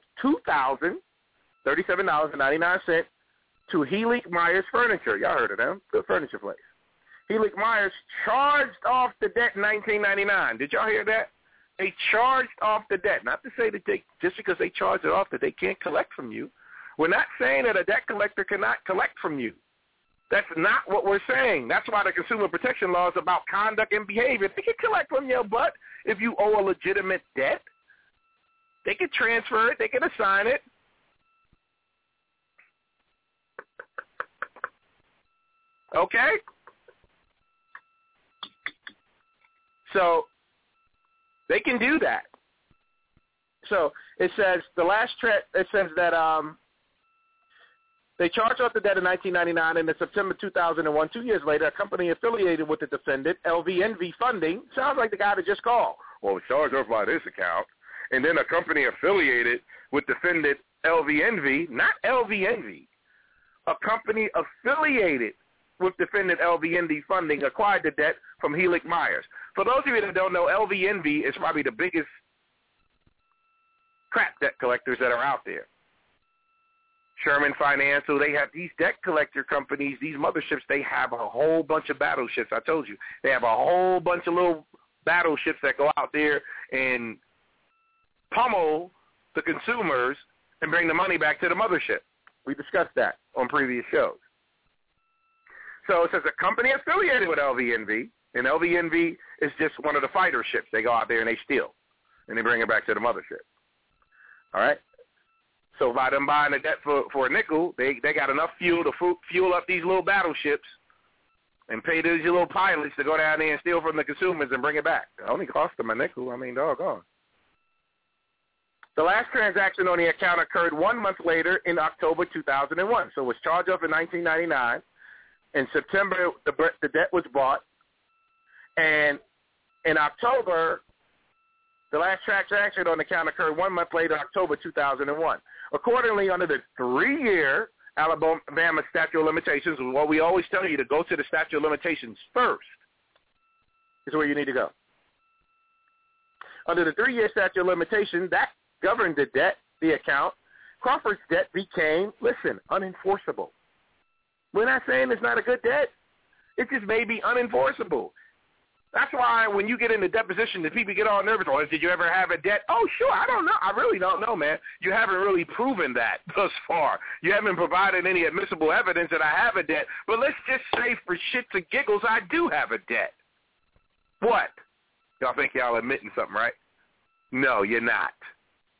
$2,037.99 to Helic Myers Furniture. Y'all heard of them, the furniture place. Helic Myers charged off the debt in 1999. Did y'all hear that? They charged off the debt. Not to say that just because they charged it off that they can't collect from you. We're not saying that a debt collector cannot collect from you. That's not what we're saying. That's why the consumer protection law is about conduct and behavior. They can collect from your butt if you owe a legitimate debt. They can transfer it. They can assign it. Okay? So they can do that. So it says that they charged off the debt in 1999, and in September 2001, 2 years later, a company affiliated with the defendant, LVNV Funding, sounds like the guy that just called. Well, it was charged off by this account, and then a company affiliated with defendant LVNV, not LVNV, a company affiliated with defendant LVNV Funding acquired the debt from Helic Myers. For those of you that don't know, LVNV is probably the biggest crap debt collectors that are out there. Sherman Financial, they have these debt collector companies, these motherships, they have a whole bunch of battleships. I told you. They have a whole bunch of little battleships that go out there and pummel the consumers and bring the money back to the mothership. We discussed that on previous shows. So it says a company affiliated with LVNV, and LVNV is just one of the fighter ships. They go out there and they steal, and they bring it back to the mothership. All right? So by them buying the debt for a nickel, they got enough fuel to fuel up these little battleships and pay these little pilots to go down there and steal from the consumers and bring it back. It only cost them a nickel. I mean, doggone. The last transaction on the account occurred 1 month later in October 2001. So it was charged off in 1999. In September, the debt was bought. And in October, the last transaction on the account occurred 1 month later, October 2001. Accordingly, under the 3-year Alabama statute of limitations, what we always tell you to go to the statute of limitations first is where you need to go. Under the 3-year statute of limitations, that governed the debt, the account. Crawford's debt became, unenforceable. We're not saying it's not a good debt. It just may be unenforceable. That's why when you get in the deposition, the people get all nervous. Oh, did you ever have a debt? Oh, sure. I don't know. I really don't know, man. You haven't really proven that thus far. You haven't provided any admissible evidence that I have a debt. But let's just say for shits and giggles, I do have a debt. What? Y'all think y'all admitting something, right? No, you're not.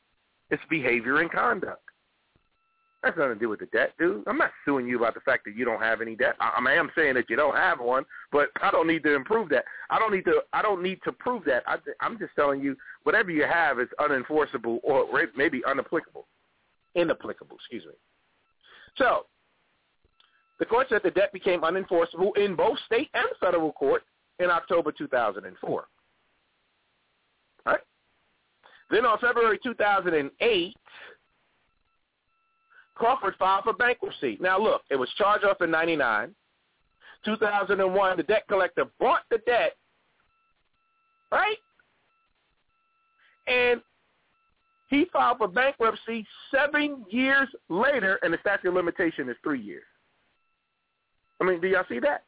It's behavior and conduct. That's nothing to do with the debt, dude. I'm not suing you about the fact that you don't have any debt. I am saying that you don't have one, but I don't need to improve that. I don't need to prove that. I'm just telling you whatever you have is unenforceable or maybe inapplicable. Excuse me. So the court said the debt became unenforceable in both state and federal court in October 2004. All right. Then on February 2008, Crawford filed for bankruptcy. Now, look, it was charged off in 99. 2001, the debt collector bought the debt, right? And he filed for bankruptcy 7 years later, and the statute of limitation is 3 years. I mean, do y'all see that?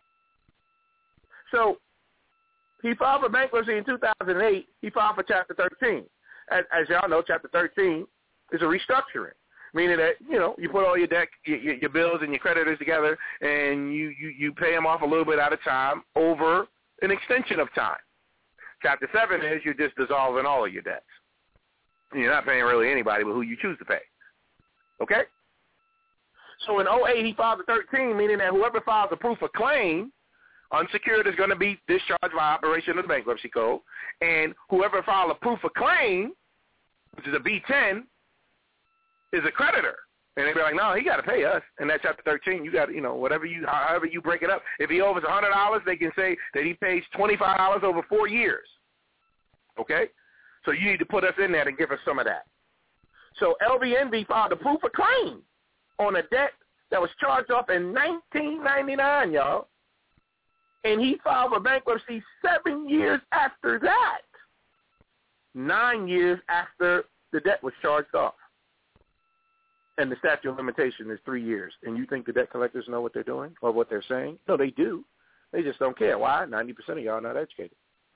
So he filed for bankruptcy in 2008. He filed for Chapter 13. As y'all know, Chapter 13 is a restructuring, meaning that, you put all your debt, your bills and your creditors together, and you pay them off a little bit at a time over an extension of time. Chapter 7 is you're just dissolving all of your debts. You're not paying really anybody but who you choose to pay. Okay? So in 2008, he filed the 13, meaning that whoever files a proof of claim, unsecured, is going to be discharged by operation of the bankruptcy code, and whoever filed a proof of claim, which is a B10, is a creditor. And they'd be like, no, he got to pay us. And that's Chapter 13. You got to, however you break it up. If he owes $100, they can say that he pays $25 over 4 years. Okay? So you need to put us in there and give us some of that. So LVNV filed a proof of claim on a debt that was charged off in 1999, y'all. And he filed for bankruptcy 7 years after that. 9 years after the debt was charged off. And the statute of limitation is 3 years. And you think the debt collectors know what they're doing or what they're saying? No, they do. They just don't care. Why? 90% of y'all are not educated.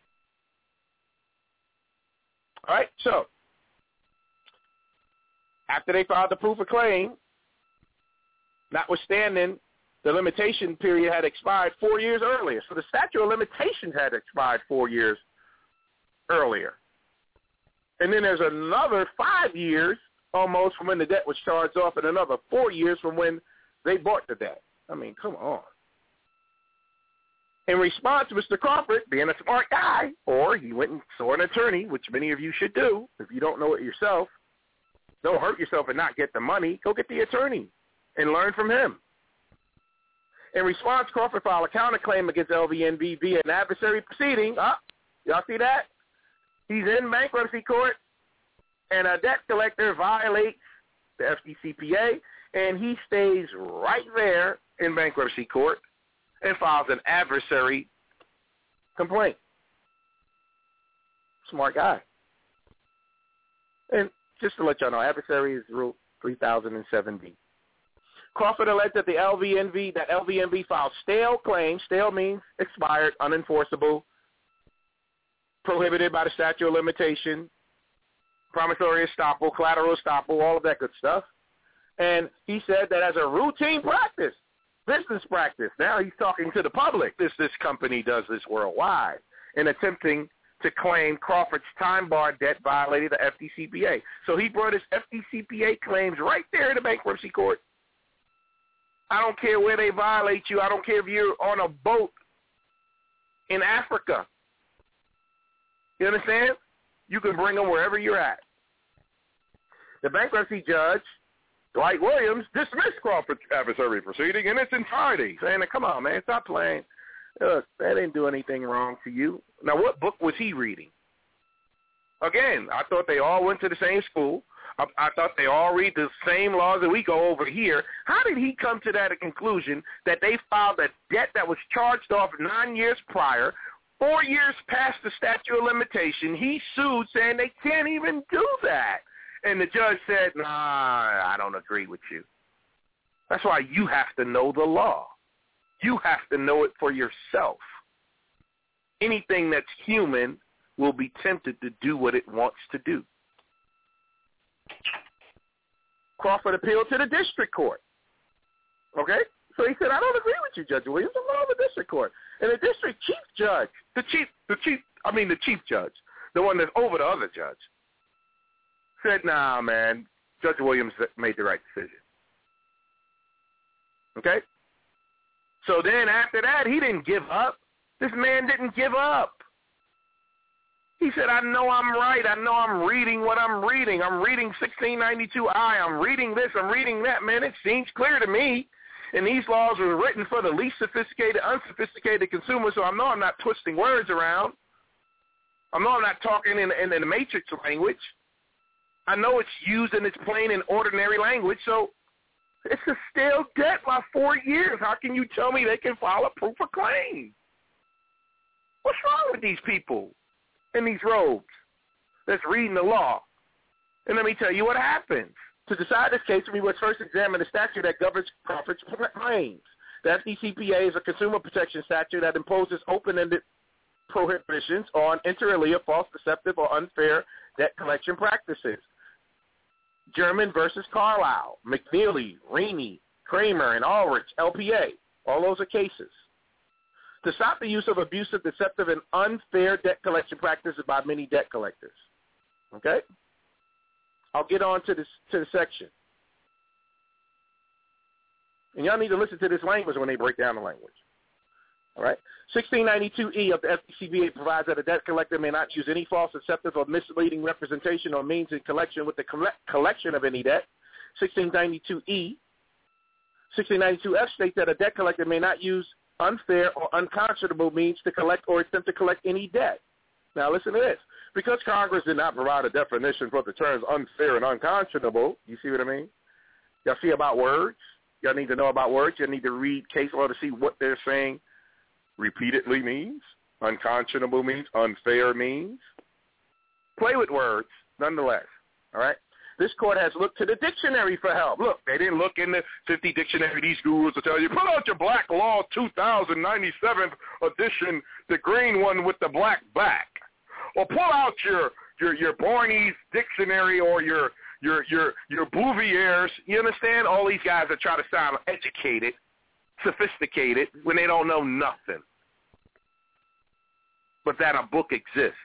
All right, so after they filed the proof of claim, notwithstanding the limitation period had expired 4 years earlier. So the statute of limitations had expired 4 years earlier. And then there's another 5 years almost from when the debt was charged off and another 4 years from when they bought the debt. I mean, come on. In response, Mr. Crawford, being a smart guy, or he went and saw an attorney, which many of you should do. If you don't know it yourself, don't hurt yourself and not get the money. Go get the attorney and learn from him. In response, Crawford filed a counterclaim against LVNV via an adversary proceeding. Y'all see that? He's in bankruptcy court, and a debt collector violates the FDCPA, and he stays right there in bankruptcy court and files an adversary complaint. Smart guy. And just to let y'all know, adversary is Rule 3007B. Crawford alleged that the LVNV filed stale claims. Stale means expired, unenforceable, prohibited by the statute of limitation, promissory estoppel, collateral estoppel, all of that good stuff. And he said that as a routine practice, business practice, now he's talking to the public. This company does this worldwide in attempting to claim Crawford's time-barred debt violated the FDCPA. So he brought his FDCPA claims right there in the bankruptcy court. I don't care where they violate you. I don't care if you're on a boat in Africa. You understand? You can bring them wherever you're at. The bankruptcy judge, Dwight Williams, dismissed Crawford's adversary proceeding in its entirety, saying, come on, man, stop playing. Look, that didn't do anything wrong to you. Now, what book was he reading? Again, I thought they all went to the same school. I thought they all read the same laws that we go over here. How did he come to that conclusion that they filed a debt that was charged off 9 years prior, 4 years past the statute of limitation? He sued saying they can't even do that. And the judge said, nah, I don't agree with you. That's why you have to know the law. You have to know it for yourself. Anything that's human will be tempted to do what it wants to do. Crawford appealed to the district court. Okay? So he said, I don't agree with you, Judge Williams. I'm on the district court. And the district chief judge, the chief judge, the one that's over the other judge, said, nah, man, Judge Williams made the right decision. Okay? So then after that, he didn't give up. This man didn't give up. He said, I know I'm right. I know I'm reading what I'm reading. I'm reading 1692I. I'm reading this. I'm reading that. Man, it seems clear to me. And these laws were written for the least sophisticated, unsophisticated consumer, so I know I'm not twisting words around. I know I'm not talking in the matrix language. I know it's used in its plain and ordinary language, so it's a stale debt by 4 years. How can you tell me they can file a proof of claim? What's wrong with these people in these robes that's reading the law? And let me tell you what happens. To decide this case, we must first examine the statute that governs profits claims. The FDCPA is a consumer protection statute that imposes open-ended prohibitions on inter alia, false, deceptive, or unfair debt collection practices. German versus Carlisle, McNeely, Reaney, Kramer, and Ulrich, LPA. All those are cases. To stop the use of abusive, deceptive, and unfair debt collection practices by many debt collectors. Okay? I'll get on to the section. And y'all need to listen to this language when they break down the language. All right? 1692E of the FDCPA provides that a debt collector may not use any false, deceptive, or misleading representation or means in collection with the collection of any debt. 1692E. 1692F states that a debt collector may not use unfair or unconscionable means to collect or attempt to collect any debt. Now listen to this. Because Congress did not provide a definition for the terms unfair and unconscionable, you see what I mean? Y'all see about words? Y'all need to know about words. You need to read case law to see what they're saying repeatedly means, unconscionable means, unfair means. Play with words, nonetheless, all right? This court has looked to the dictionary for help. Look, they didn't look in the 50 dictionary. These gurus will tell you, pull out your Black Law 2097 edition, the green one with the black back. Or pull out your Barney's dictionary or your Bouvier's. You understand? All these guys that try to sound educated, sophisticated, when they don't know nothing. But that a book exists.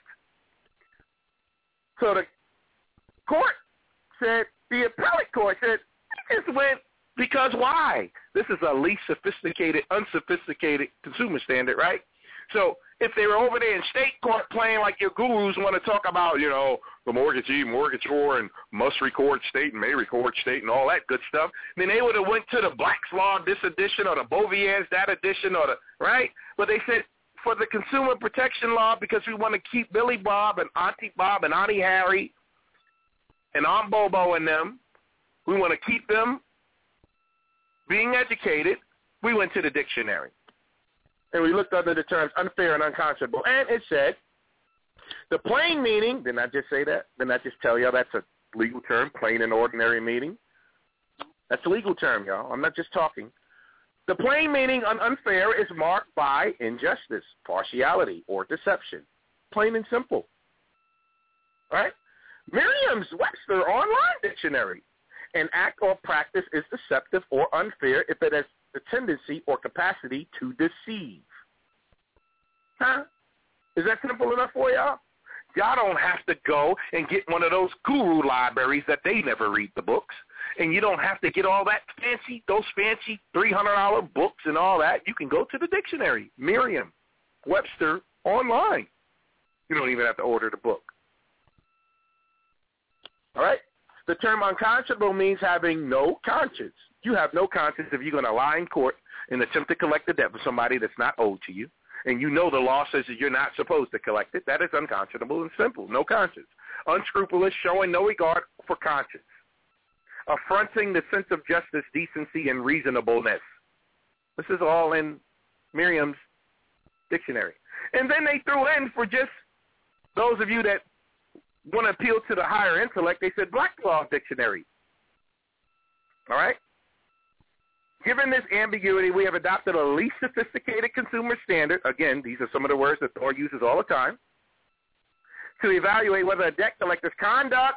So the court said, the appellate court said, it just went because why? This is a least sophisticated, unsophisticated consumer standard, right? So if they were over there in state court playing like your gurus want to talk about, you know, the mortgagee, mortgagor, and must record state and may record state and all that good stuff, then they would have went to the Black's Law this edition or the Bouvier's that edition or the, right? But they said for the consumer protection law, because we want to keep Billy Bob and Auntie Bob and Auntie Harry and Aunt Bobo and them, we want to keep them being educated, we went to the dictionary. And we looked under the terms unfair and unconscionable. And it said, the plain meaning, didn't I just say that? Didn't I just tell y'all that's a legal term, plain and ordinary meaning? That's a legal term, y'all. I'm not just talking. The plain meaning unfair is marked by injustice, partiality, or deception. Plain and simple. All right? Merriam-Webster Online Dictionary. An act or practice is deceptive or unfair if it has the tendency or capacity to deceive. Huh? Is that simple enough for y'all? Y'all don't have to go and get one of those guru libraries that they never read the books. And you don't have to get all that fancy, those fancy $300 books and all that. You can go to the dictionary, Merriam-Webster Online. You don't even have to order the book. All right? The term unconscionable means having no conscience. You have no conscience if you're going to lie in court and attempt to collect the debt from somebody that's not owed to you, and you know the law says that you're not supposed to collect it. That is unconscionable and simple, no conscience. Unscrupulous, showing no regard for conscience. Affronting the sense of justice, decency, and reasonableness. This is all in Merriam's dictionary. And then they threw in, for just those of you that want to appeal to the higher intellect, they said Black Law Dictionary. All right? Given this ambiguity, we have adopted a least sophisticated consumer standard. Again, these are some of the words that Thor uses all the time. To evaluate whether a debt collector's conduct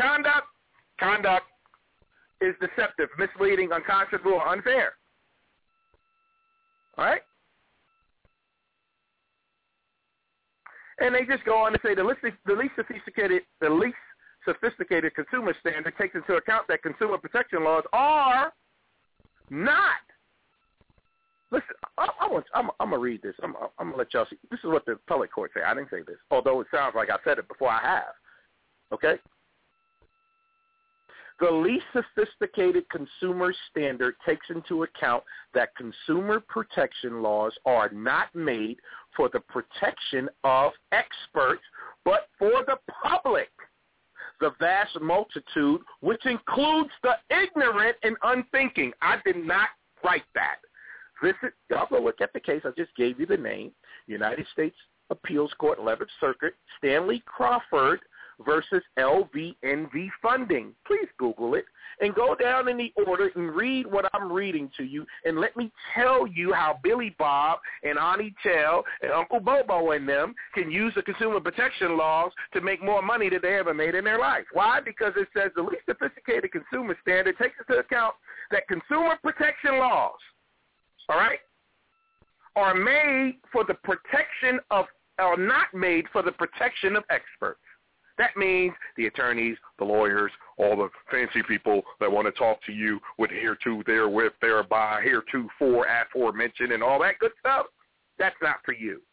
is deceptive, misleading, unconscionable, or unfair. All right? And they just go on to say the least sophisticated consumer standard takes into account that consumer protection laws are not. Listen, I'm going to read this. I'm going to let y'all see. This is what the appellate court say. I didn't say this, although it sounds like I said it before I have. Okay? The least sophisticated consumer standard takes into account that consumer protection laws are not made for the protection of experts, but for the public, the vast multitude, which includes the ignorant and unthinking. I did not write that. Y'all go look at the case. I just gave you the name. United States Appeals Court, 11th Circuit, Stanley Crawford versus LVNV funding. Please Google it and go down in the order and read what I'm reading to you, and let me tell you how Billy Bob and Ani Tell and Uncle Bobo and them can use the consumer protection laws to make more money than they ever made in their life. Why? Because it says the least sophisticated consumer standard takes into account that consumer protection laws, all right, are made for the protection of, are not made for the protection of experts. That means the attorneys, the lawyers, all the fancy people that want to talk to you with hereto, therewith, thereby, heretofore, aforementioned, and all that good stuff. That's not for you.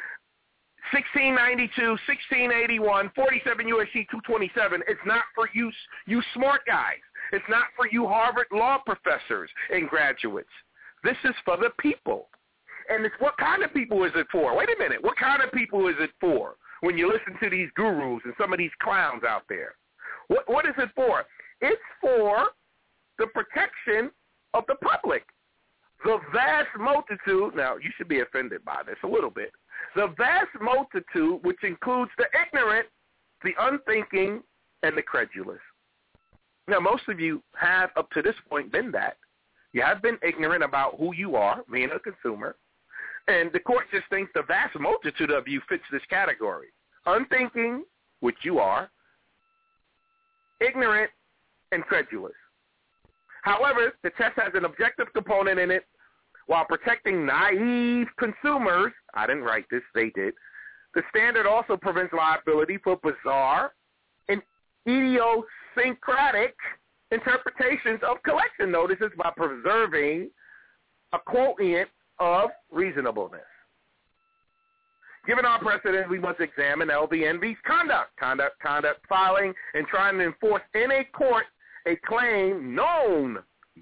1692, 1681, 47 U.S.C. 227. It's not for you smart guys. It's not for you Harvard law professors and graduates. This is for the people. And it's what kind of people is it for? Wait a minute. What kind of people is it for? When you listen to these gurus and some of these clowns out there. What is it for? It's for the protection of the public. The vast multitude, now you should be offended by this a little bit, the vast multitude, which includes the ignorant, the unthinking, and the credulous. Now, most of you have up to this point been that. You have been ignorant about who you are, being a consumer. And the court just thinks the vast multitude of you fits this category. Unthinking, which you are, ignorant, and credulous. However, the test has an objective component in it. While protecting naive consumers, I didn't write this, they did, the standard also prevents liability for bizarre and idiosyncratic interpretations of collection notices by preserving a quotient of reasonableness. Given our precedent, we must examine LVNV's conduct, filing, and trying to enforce in a court a claim known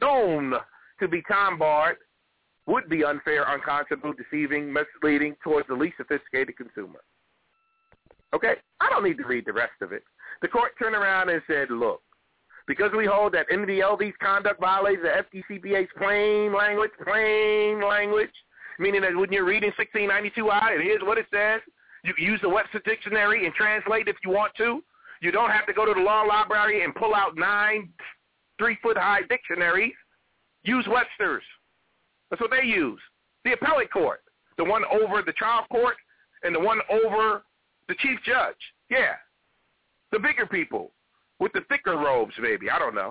to be time-barred would be unfair, unconscionable, deceiving, misleading towards the least sophisticated consumer. Okay? I don't need to read the rest of it. The court turned around and said, look, because we hold that NVLV's conduct violates the FDCPA's plain language, meaning that when you're reading 1692I, and here's what it says, you can use the Webster Dictionary and translate if you want to. You don't have to go to the law library and pull out 9 3-foot-high dictionaries. Use Webster's. That's what they use. The appellate court, the one over the trial court and the one over the chief judge. Yeah, the bigger people with the thicker robes, maybe. I don't know.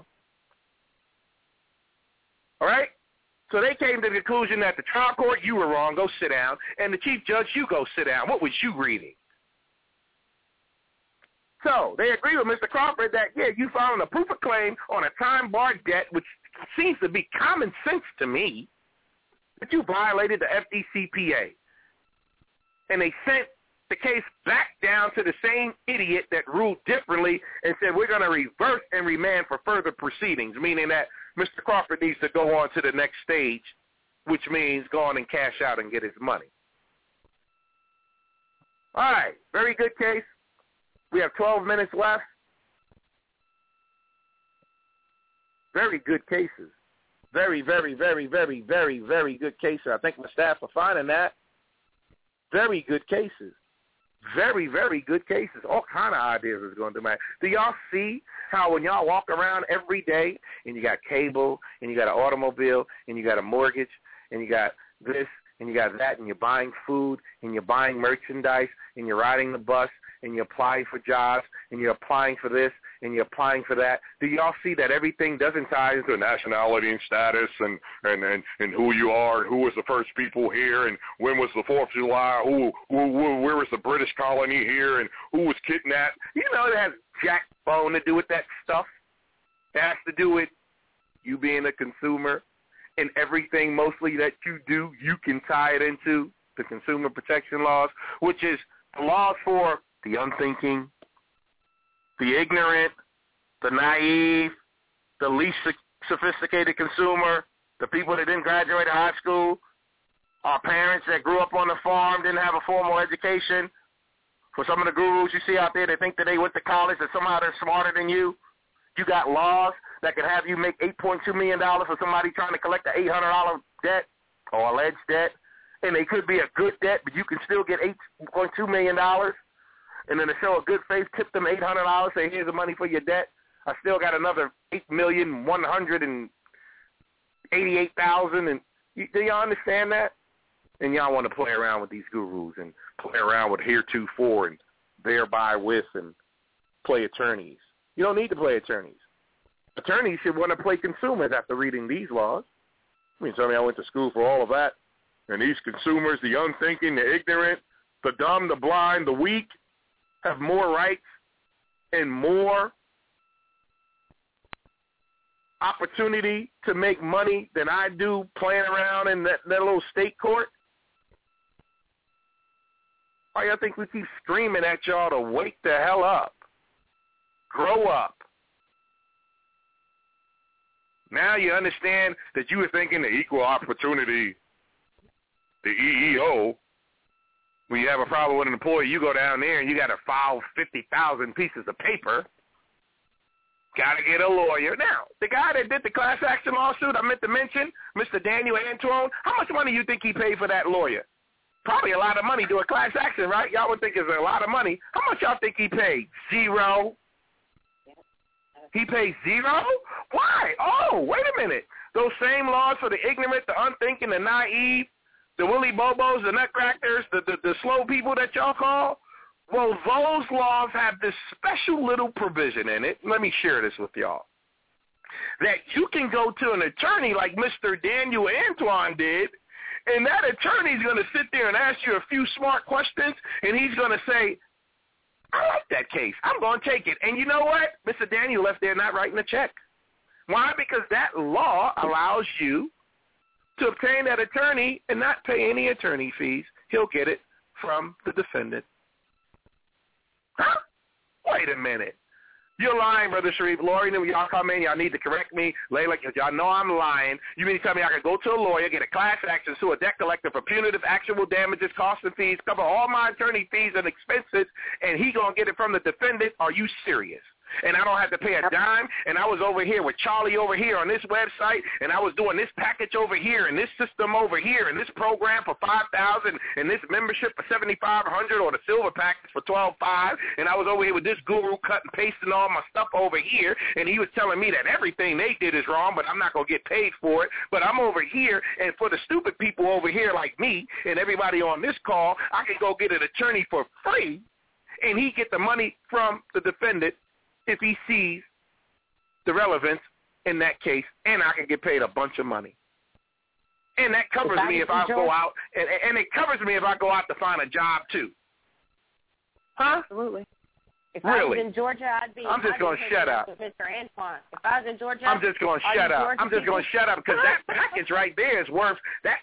All right? So they came to the conclusion that the trial court, you were wrong, go sit down, and the chief judge, you go sit down. What was you reading? So they agree with Mr. Crawford that, yeah, you filed a proof of claim on a time-barred debt, which seems to be common sense to me, that you violated the FDCPA. And they sent the case back down to the same idiot that ruled differently and said, we're going to reverse and remand for further proceedings, meaning that Mr. Crawford needs to go on to the next stage, which means go on and cash out and get his money. All right, very good case. We have 12 minutes left. Very good cases. Very, very, very, very, very, very good cases. I think my staff are finding that. Very good cases. Very, very good cases. All kind of ideas is going to matter. Do y'all see how when y'all walk around every day and you got cable and you got an automobile and you got a mortgage and you got this and you got that and you're buying food and you're buying merchandise and you're riding the bus and you're applying for jobs and you're applying for this and you're applying for that, do y'all see that everything doesn't tie into nationality and status and who you are and who was the first people here and when was the 4th of July, where was the British colony here and who was kidnapped? You know, it has jack bone to do with that stuff. It has to do with you being a consumer, and everything mostly that you do, you can tie it into the consumer protection laws, which is the laws for the unthinking, the ignorant, the naive, the least sophisticated consumer, the people that didn't graduate high school, our parents that grew up on the farm, didn't have a formal education. For some of the gurus you see out there, they think that they went to college, that somehow they're smarter than you. You got laws that could have you make $8.2 million for somebody trying to collect an $800 debt or alleged debt. And they could be a good debt, but you can still get $8.2 million. And then to show a good face, tip them $800, say, here's the money for your debt. I still got another $8,188,000. And do y'all understand that? And y'all want to play around with these gurus and play around with heretofore and thereby with and play attorneys. You don't need to play attorneys. Attorneys should want to play consumers after reading these laws. I mean, tell me I went to school for all of that. And these consumers, the unthinking, the ignorant, the dumb, the blind, the weak, have more rights and more opportunity to make money than I do playing around in that little state court? Why y'all think we keep screaming at y'all to wake the hell up? Grow up. Now you understand that you were thinking the equal opportunity, the EEO, when you have a problem with an employee, you go down there and you got to file 50,000 pieces of paper. Got to get a lawyer. Now, the guy that did the class action lawsuit, I meant to mention, Mr. Daniel Antoine, how much money do you think he paid for that lawyer? Probably a lot of money to a class action, right? Y'all would think it's a lot of money. How much y'all think he paid? $0. He paid $0? Why? Oh, wait a minute. Those same laws for the ignorant, the unthinking, the naive, the willy bobos, the nutcrackers, the slow people that y'all call, well, those laws have this special little provision in it. Let me share this with y'all. That you can go to an attorney like Mr. Daniel Antoine did, and that attorney's going to sit there and ask you a few smart questions, and he's going to say, I like that case. I'm going to take it. And you know what? Mr. Daniel left there not writing a check. Why? Because that law allows you to obtain that attorney and not pay any attorney fees. He'll get it from the defendant. Huh? Wait a minute. You're lying, Brother Sharif. Lori, when y'all come in, y'all need to correct me. Layla, y'all know I'm lying. You mean to tell me I can go to a lawyer, get a class action, sue a debt collector for punitive actual damages, costs and fees, cover all my attorney fees and expenses, and he going to get it from the defendant? Are you serious? And I don't have to pay a dime, and I was over here with Charlie over here on this website, and I was doing this package over here, and this system over here, and this program for $5,000, and this membership for $7,500, or the silver package for $12,500, and I was over here with this guru cutting, pasting all my stuff over here, and he was telling me that everything they did is wrong, but I'm not going to get paid for it, but I'm over here, and for the stupid people over here like me and everybody on this call, I can go get an attorney for free, and he get the money from the defendant if he sees the relevance in that case, and I can get paid a bunch of money. And that covers me if I go out, and it covers me if I go out to find a job too. Huh? Absolutely. If I was in Georgia, I'm just going to shut up. Mr. Antoine. If I was in Georgia, I'm just going to shut up. I'm just going to shut up because that package right there is worth,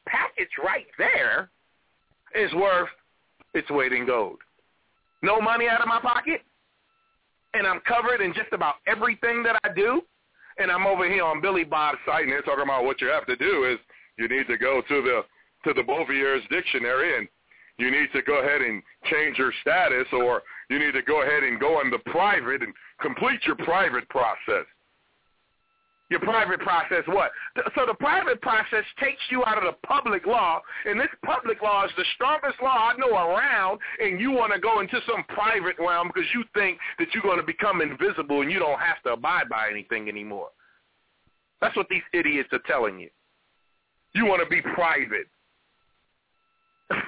its weight in gold. No money out of my pocket. And I'm covered in just about everything that I do, and I'm over here on Billy Bob's site, and they're talking about what you have to do is you need to go to the Bouvier's dictionary, and you need to go ahead and change your status, or you need to go ahead and go in the private and complete your private process. Your private process what? So the private process takes you out of the public law, and this public law is the strongest law I know around, and you want to go into some private realm because you think that you're going to become invisible and you don't have to abide by anything anymore. That's what these idiots are telling you. You want to be private.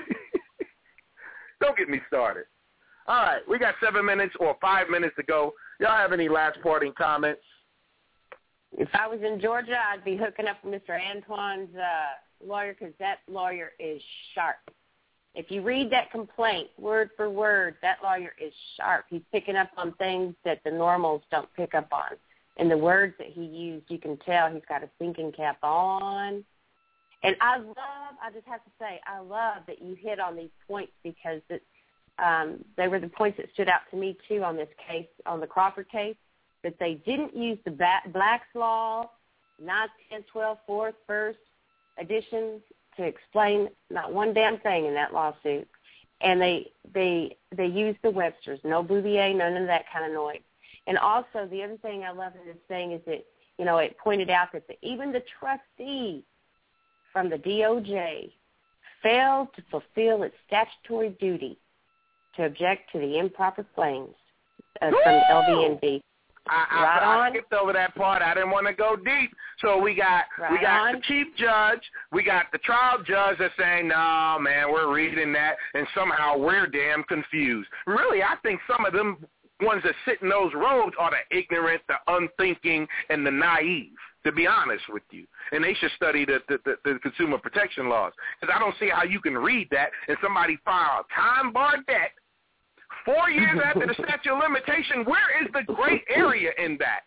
Don't get me started. All right, we got 7 minutes or 5 minutes to go. Y'all have any last parting comments? If I was in Georgia, I'd be hooking up with Mr. Antoine's lawyer because that lawyer is sharp. If you read that complaint word for word, that lawyer is sharp. He's picking up on things that the normals don't pick up on. And the words that he used, you can tell he's got a thinking cap on. And I just have to say, I love that you hit on these points because they were the points that stood out to me, too, on this case, on the Crawford case, that they didn't use the Black's Law, 9th, 10th, 12th, 4th, 1st editions to explain not one damn thing in that lawsuit. And they used the Websters, no Bouvier, none of that kind of noise. And also, the other thing I love in this thing is that, it pointed out that even the trustee from the DOJ failed to fulfill its statutory duty to object to the improper claims from LVNB. I skipped over that part. I didn't want to go deep. So we got the chief judge, we got the trial judge that's saying, no, man, we're reading that, and somehow we're damn confused. Really, I think some of them ones that sit in those roads are the ignorant, the unthinking, and the naive, to be honest with you. And they should study the consumer protection laws. Because I don't see how you can read that and somebody file a time-barred debt 4 years after the statute of limitation. Where is the gray area in that?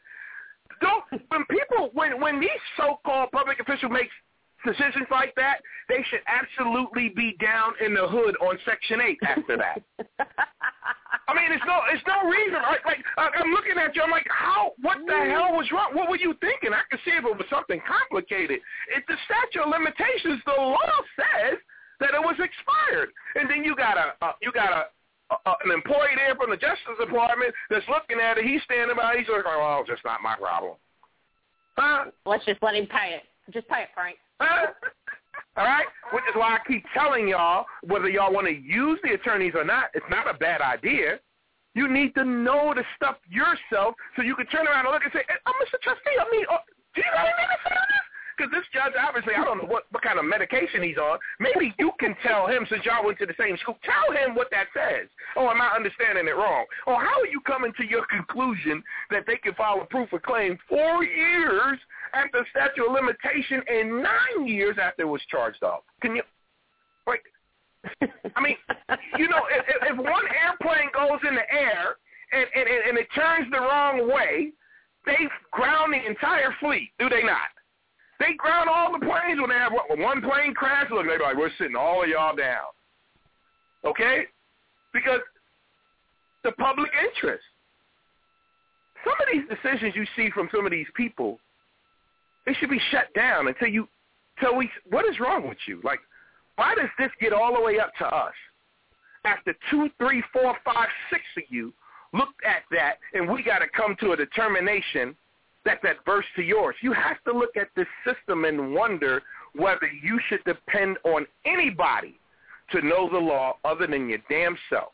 When these so-called public officials make decisions like that, they should absolutely be down in the hood on Section 8 after that. I mean, it's no reason. I'm looking at you. I'm like, what the hell was wrong? What were you thinking? I could see if it was something complicated. It's the statute of limitations. The law says that it was expired, and then you got an employee there from the Justice Department that's looking at it. He's standing by. He's like, "Oh, it's just not my problem." Let's just let him pay it. Just pay it, Frank. All right? Which is why I keep telling y'all, whether y'all want to use the attorneys or not, it's not a bad idea. You need to know the stuff yourself so you can turn around and look and say, Mr. Trustee, do you really mean to say this? Because this judge, obviously, I don't know what kind of medication he's on. Maybe you can tell him, since y'all went to the same school, tell him what that says. Oh, am I understanding it wrong? Or how are you coming to your conclusion that they can file a proof of claim 4 years after statute of limitation and 9 years after it was charged off? Can you, I mean, if one airplane goes in the air and it turns the wrong way, they ground the entire fleet, do they not? They ground all the planes when they have one plane crash. Look, they're like, we're sitting all of y'all down. Okay? Because the public interest. Some of these decisions you see from some of these people, they should be shut down until what is wrong with you? Like, why does this get all the way up to us? After 2, 3, 4, 5, 6 of you looked at that, and we got to come to a determination that's adverse to yours. You have to look at this system and wonder whether you should depend on anybody to know the law other than your damn self.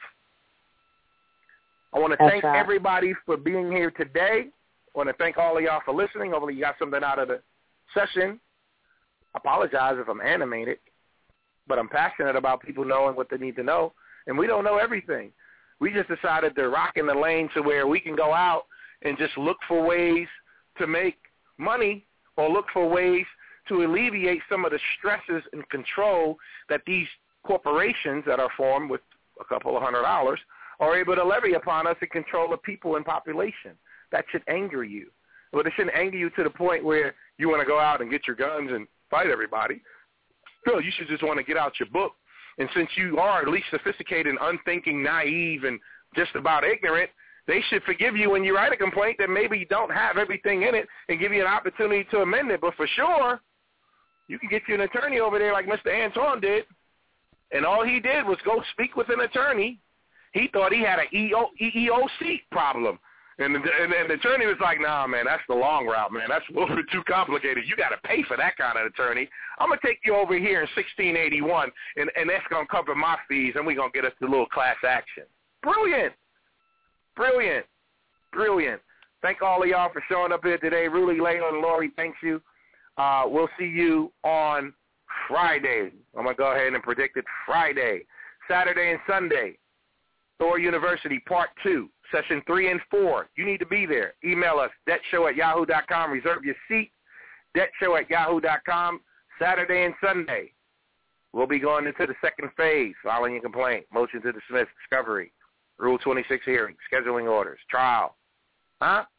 I want to thank everybody for being here today. I want to thank all of y'all for listening. Hopefully you got something out of the session. I apologize if I'm animated, but I'm passionate about people knowing what they need to know, and we don't know everything. We just decided to rock in the lane to where we can go out and just look for ways to make money or look for ways to alleviate some of the stresses and control that these corporations that are formed with a couple of $100 are able to levy upon us and control the people and population. That should anger you. But it shouldn't anger you to the point where you want to go out and get your guns and fight everybody. No, you should just want to get out your book. And since you are at least sophisticated and unthinking, naive, and just about ignorant, they should forgive you when you write a complaint that maybe you don't have everything in it and give you an opportunity to amend it. But for sure, you can get you an attorney over there like Mr. Antoine did. And all he did was go speak with an attorney. He thought he had an EEOC problem. And the attorney was like, nah, man, that's the long route, man. That's a little bit too complicated. You got to pay for that kind of attorney. I'm going to take you over here in 1681, and that's going to cover my fees, and we're going to get us a little class action. Brilliant. Brilliant. Brilliant. Thank all of y'all for showing up here today. Rudy, Layla, and Lori, thanks you. We'll see you on Friday. I'm going to go ahead and predict it Friday. Saturday and Sunday, Thor University Part 2, Session 3 and 4. You need to be there. Email us, debtshow@yahoo.com. Reserve your seat, debtshow@yahoo.com. Saturday and Sunday. We'll be going into the second phase, filing your complaint, motion to dismiss, discovery, Rule 26 hearing, scheduling orders, trial.